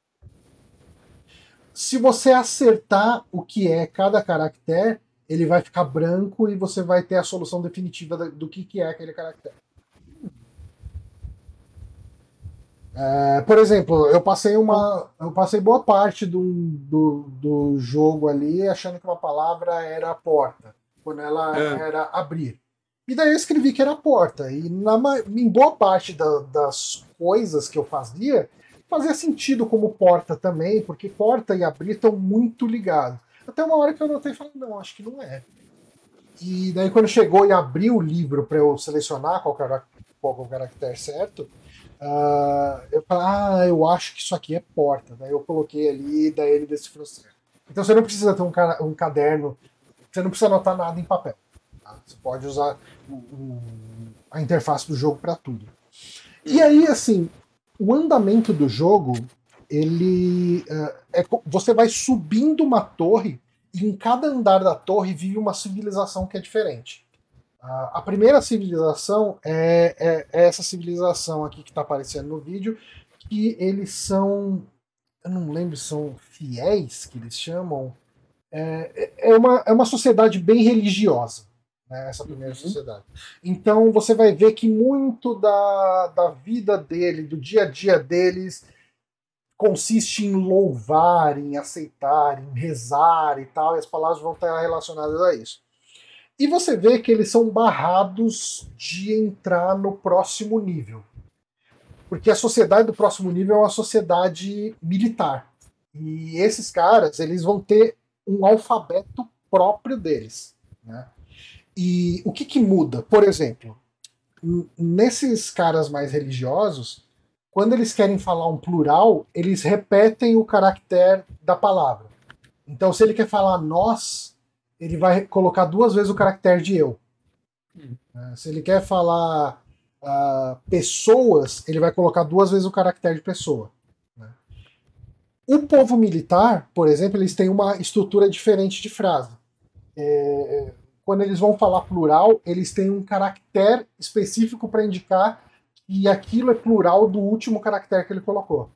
S1: Se você acertar o que é cada caractere, ele vai ficar branco e você vai ter a solução definitiva do que, que é aquele caractere. É, por exemplo, eu passei uma. Eu passei boa parte do, do, do jogo ali achando que uma palavra era porta, quando ela é. era abrir. E daí eu escrevi que era porta. E na, em boa parte da, das coisas que eu fazia, fazia sentido como porta também, porque porta e abrir estão muito ligados. Até uma hora que eu notei e falei, não, acho que não é. E daí quando chegou e abriu o livro para eu selecionar qual era qual o caractere certo, uh, eu falei, ah, eu acho que isso aqui é porta. Daí eu coloquei ali e daí ele decifrou certo. Então você não precisa ter um, ca um caderno, você não precisa anotar nada em papel. Tá? Você pode usar o, o, a interface do jogo para tudo. E aí, assim, o andamento do jogo, ele uh, é, você vai subindo uma torre e em cada andar da torre vive uma civilização que é diferente. Uh, a primeira civilização é, é, é essa civilização aqui que está aparecendo no vídeo, que eles são, eu não lembro se são fiéis que eles chamam, é, é, uma, é uma sociedade bem religiosa. Né, essa primeira uhum. sociedade. Então você vai ver que muito da, da vida dele, do dia a dia deles, consiste em louvar, em aceitar, em rezar e tal, e as palavras vão estar relacionadas a isso. E você vê que eles são barrados de entrar no próximo nível. Porque a sociedade do próximo nível é uma sociedade militar. E esses caras, eles vão ter um alfabeto próprio deles, né? E o que, que muda? Por exemplo, nesses caras mais religiosos, quando eles querem falar um plural, eles repetem o caractere da palavra. Então, se ele quer falar nós, ele vai colocar duas vezes o caractere de eu. Hum. Se ele quer falar uh, pessoas, ele vai colocar duas vezes o caractere de pessoa. Né? O povo militar, por exemplo, eles têm uma estrutura diferente de frase. É... Quando eles vão falar plural, eles têm um caractere específico para indicar que aquilo é plural do último caractere que ele colocou.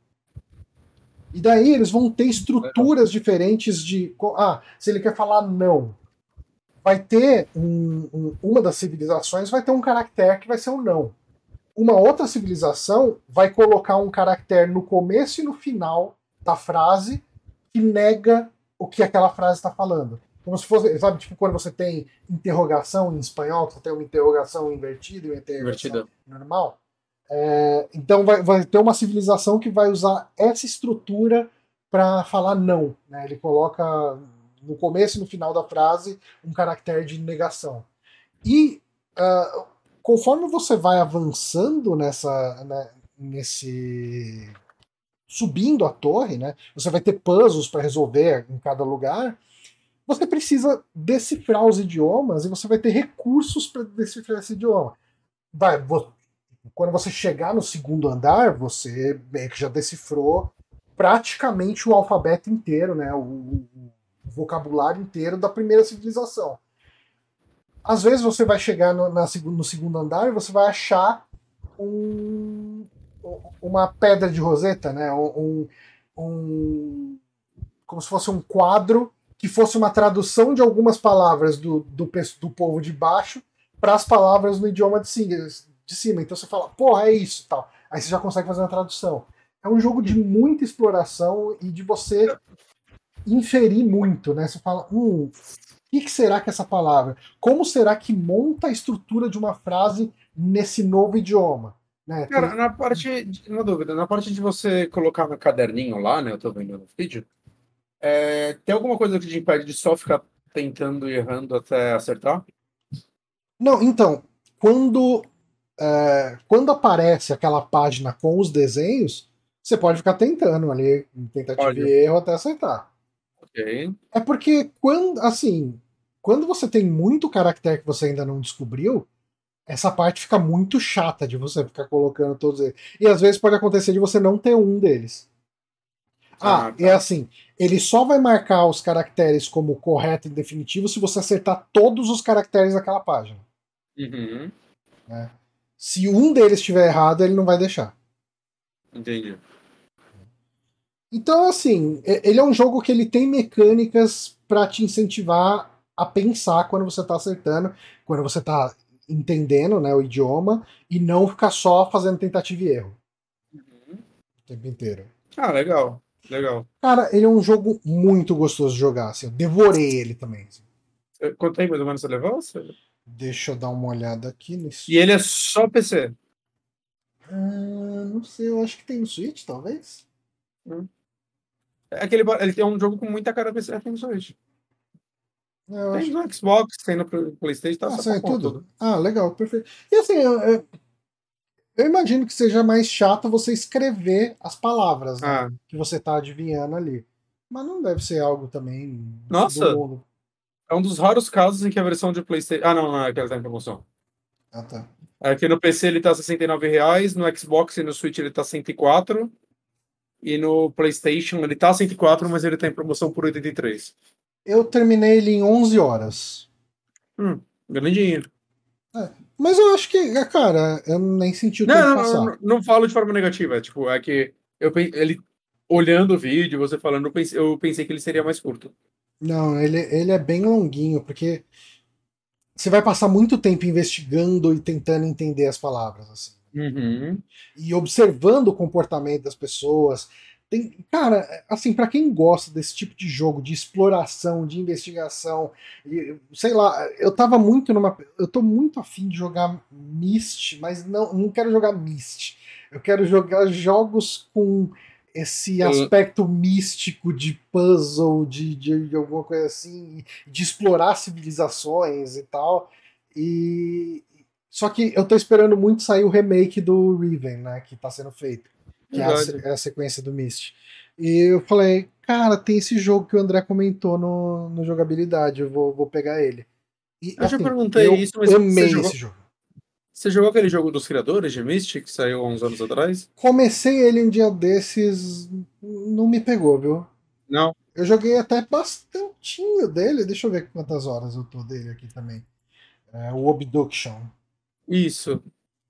S1: E daí eles vão ter estruturas diferentes de... Ah, se ele quer falar não, vai ter um, um, uma das civilizações vai ter um caractere que vai ser um não. Uma outra civilização vai colocar um caractere no começo e no final da frase que nega o que aquela frase está falando. Como se fosse, sabe, tipo quando você tem interrogação em espanhol, que você tem uma interrogação invertida e uma interrogação Invertida. normal. É, então vai, vai ter uma civilização que vai usar essa estrutura para falar não. Né? Ele coloca no começo e no final da frase um caractere de negação. E uh, conforme você vai avançando nessa, né, nesse subindo a torre, né, você vai ter puzzles para resolver em cada lugar. Você precisa decifrar os idiomas e você vai ter recursos para decifrar esse idioma. Vai, quando você chegar no segundo andar, você meio que já decifrou praticamente o alfabeto inteiro, né, o, o vocabulário inteiro da primeira civilização. Às vezes você vai chegar no, na, no segundo andar e você vai achar um, uma pedra de roseta, né, um, um, como se fosse um quadro que fosse uma tradução de algumas palavras do, do, do povo de baixo para as palavras no idioma de cima, de cima. Então você fala, porra, é isso, tal. Aí você já consegue fazer uma tradução. É um jogo de muita exploração e de você inferir muito, né? Você fala, hum, que, que será que é essa palavra? Como será que monta a estrutura de uma frase nesse novo idioma? Né?
S2: Cara,
S1: Tem...
S2: na parte, de, uma dúvida, na parte de você colocar no caderninho lá, né? Eu tô vendo no vídeo, é, tem alguma coisa que te impede de só ficar tentando e errando até acertar?
S1: Não, então, quando, é, quando aparece aquela página com os desenhos, você pode ficar tentando ali, tentativa
S2: Olha,
S1: e erro até acertar.
S2: ok.
S1: É porque quando, assim, quando você tem muito caractere que você ainda não descobriu, essa parte fica muito chata de você ficar colocando todos eles. E às vezes pode acontecer de você não ter um deles. Ah,
S2: Ah,
S1: é
S2: tá.
S1: assim, ele só vai marcar os caracteres como correto e definitivo se você acertar todos os caracteres daquela página.
S2: Uhum,
S1: Né? Se um deles estiver errado, ele não vai deixar.
S2: entendi.
S1: Então, assim, ele é um jogo que ele tem mecânicas para te incentivar a pensar quando você tá acertando, quando você tá entendendo, né, o idioma, e não ficar só fazendo tentativa e erro
S2: Uhum.
S1: o tempo inteiro.
S2: Ah, legal, legal.
S1: Cara, ele é um jogo muito gostoso de jogar, assim, eu devorei ele também. Assim.
S2: Eh, Quanto tempo mais ou menos você levou? Você-
S1: Deixa eu dar uma olhada aqui
S2: E
S1: nisso.
S2: ele é só P C?
S1: Ah, não sei, eu acho que tem no Switch, talvez.
S2: Hum. É aquele, ba- ele tem um jogo com muita cara P C, tem no Switch.
S1: Eu
S2: Tem
S1: acho
S2: no Xbox, tem no Play- PlayStation, tá
S1: Ah,
S2: só pra
S1: sai
S2: porra
S1: tudo?
S2: toda.
S1: Ah, legal, perfeito. E assim, eu, eu- eu imagino que seja mais chato você escrever as palavras, né?
S2: Ah,
S1: Que você tá adivinhando ali. Mas não deve ser algo também do fim do
S2: nossa,
S1: mundo.
S2: é um dos raros casos em que a versão de PlayStation. Ah, não, não, é que ela tá em promoção.
S1: Ah, tá.
S2: Aqui no P C ele tá R$ sessenta e nove reais, no Xbox e no Switch ele tá cento e quatro e no PlayStation ele tá cento e quatro, mas ele tá em promoção por oitenta e três.
S1: Eu terminei ele em onze horas.
S2: Hum, grandinho.
S1: É, mas eu acho que, é, cara, eu nem senti o tempo
S2: Não, não,
S1: passar.
S2: não, não falo de forma negativa, é tipo, é que eu pen- ele olhando o vídeo, você falando, eu pensei, eu pensei que ele seria mais curto.
S1: Não, ele, ele é bem longuinho, porque você vai passar muito tempo investigando e tentando entender as palavras, assim.
S2: Uhum.
S1: E observando o comportamento das pessoas. Tem, cara, assim, para quem gosta desse tipo de jogo, de exploração, de investigação, e, sei lá, eu tava muito numa. Eu tô muito afim de jogar Myst, mas não, não quero jogar Myst. Eu quero jogar jogos com esse
S2: Eu-
S1: aspecto místico de puzzle, de, de, de alguma coisa assim, de explorar civilizações e tal. E, só que eu tô esperando muito sair o remake do Riven, né? Que tá sendo feito. Que é a, se-
S2: Verdade.
S1: é a sequência do Myst. E eu falei, cara, tem esse jogo que o André comentou no, no jogabilidade, eu vou, vou pegar ele. E
S2: Eu já
S1: assim,
S2: perguntei
S1: eu
S2: isso, mas você
S1: amei esse
S2: jogou,
S1: jogo.
S2: você jogou aquele jogo dos criadores de Mystic, que saiu há uns anos atrás?
S1: Comecei ele um dia desses, não me pegou, viu?
S2: Não.
S1: Eu joguei até bastantinho dele, deixa eu ver quantas horas eu tô dele aqui também. É, o Obduction.
S2: Isso.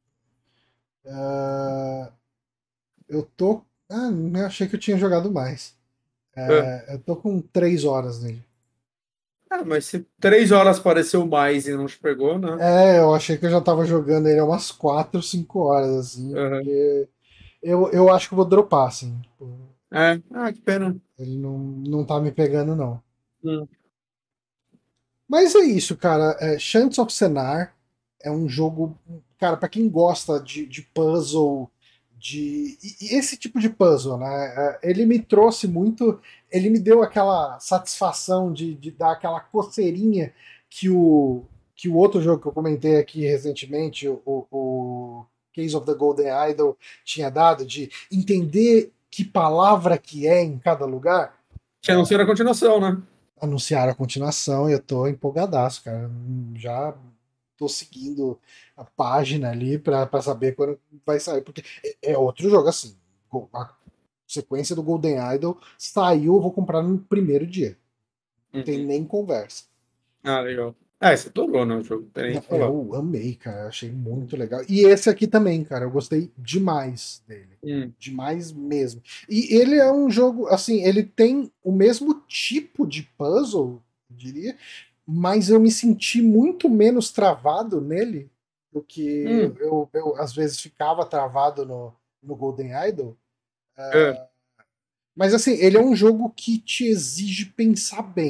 S1: Ah, eu tô. Ah, eu achei que eu tinha jogado mais.
S2: É.
S1: É, eu tô com três horas nele.
S2: Ah, mas se três horas pareceu mais e não te pegou, né?
S1: É, eu achei que eu já tava jogando ele há umas quatro, cinco horas, assim,
S2: Uhum.
S1: porque eu, eu acho que eu vou dropar, assim. Tipo,
S2: É. Ah, que pena.
S1: ele não, não tá me pegando, não.
S2: Hum.
S1: Mas é isso, cara. É, Chants of Senar é um jogo, cara, pra quem gosta de, de puzzle, de e- e esse tipo de puzzle, né? É, ele me trouxe muito, ele me deu aquela satisfação de, de dar aquela coceirinha que o que o outro jogo que eu comentei aqui recentemente, o, o Case of the Golden Idol, tinha dado, de entender que palavra que é em cada lugar.
S2: Que anunciaram a continuação, né?
S1: Anunciaram a continuação e eu tô empolgadaço, cara. Já tô seguindo a página ali pra, pra saber quando vai sair, porque é é outro jogo assim. A sequência do Golden Idol saiu, eu vou comprar no primeiro dia. Não tem
S2: Uhum.
S1: nem conversa.
S2: Ah, legal. Ah, você adorou, né, o jogo? Não tem nem o
S1: Não,
S2: que falar.
S1: eu amei, cara. Achei muito legal. E esse aqui também, cara. Eu gostei demais dele.
S2: Hum.
S1: Demais mesmo. E ele é um jogo, assim, ele tem o mesmo tipo de puzzle, eu diria, mas eu me senti muito menos travado nele do que eu,
S2: Hum.
S1: eu, eu, às vezes ficava travado no, no Golden Idol.
S2: É.
S1: Mas assim, ele é um jogo que te exige pensar bem.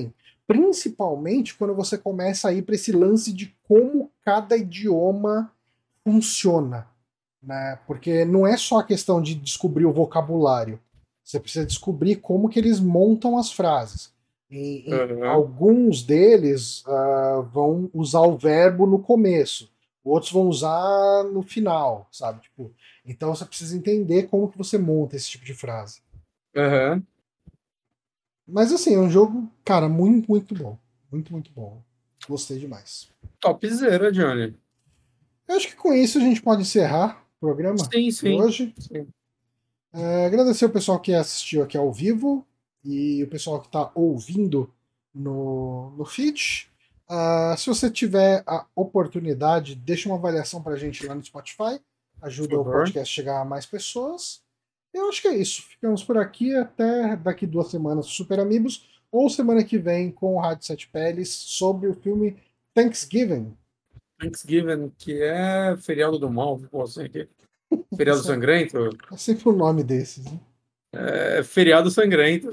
S1: principalmente quando você começa a ir para esse lance de como cada idioma funciona, né? Porque não é só a questão de descobrir o vocabulário, você precisa descobrir como que eles montam as frases. Em, em
S2: Uhum.
S1: alguns deles uh, vão usar o verbo no começo, outros vão usar no final, sabe? Tipo, então você precisa entender como que você monta esse tipo de frase.
S2: Uhum.
S1: Mas assim, é um jogo, cara, muito, muito bom. Muito, muito bom. Gostei demais.
S2: Topzera, Johnny.
S1: Eu acho que com isso a gente pode encerrar o programa
S2: Sim,
S1: de
S2: sim.
S1: hoje.
S2: sim.
S1: É, agradecer o pessoal que assistiu aqui ao vivo e o pessoal que está ouvindo no, no feed. Uh, se você tiver a oportunidade, deixa uma avaliação para a gente lá no Spotify. Ajuda o podcast a chegar a mais pessoas. Eu acho que é isso. Ficamos por aqui até daqui duas semanas Super Amigos ou semana que vem com o Rádio Sete Peles sobre o filme Thanksgiving.
S2: Thanksgiving, que é feriado do mal, pô, assim, aqui. Feriado sangrento?
S1: É sempre o nome desses, né?
S2: É feriado sangrento.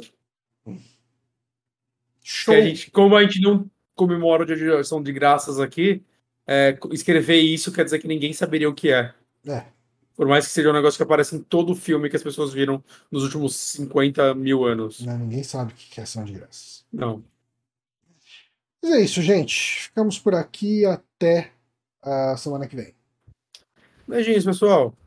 S1: Show!
S2: Que a gente, como a gente não comemora o dia de ação de graças aqui, é, escrever isso quer dizer que ninguém saberia o que é.
S1: É.
S2: Por mais que seja um negócio que aparece em todo filme que as pessoas viram nos últimos cinquenta mil anos.
S1: Não, ninguém sabe o que é ação de graças.
S2: Não.
S1: Mas é isso, gente. Ficamos por aqui até a semana que vem.
S2: Beijinhos, pessoal.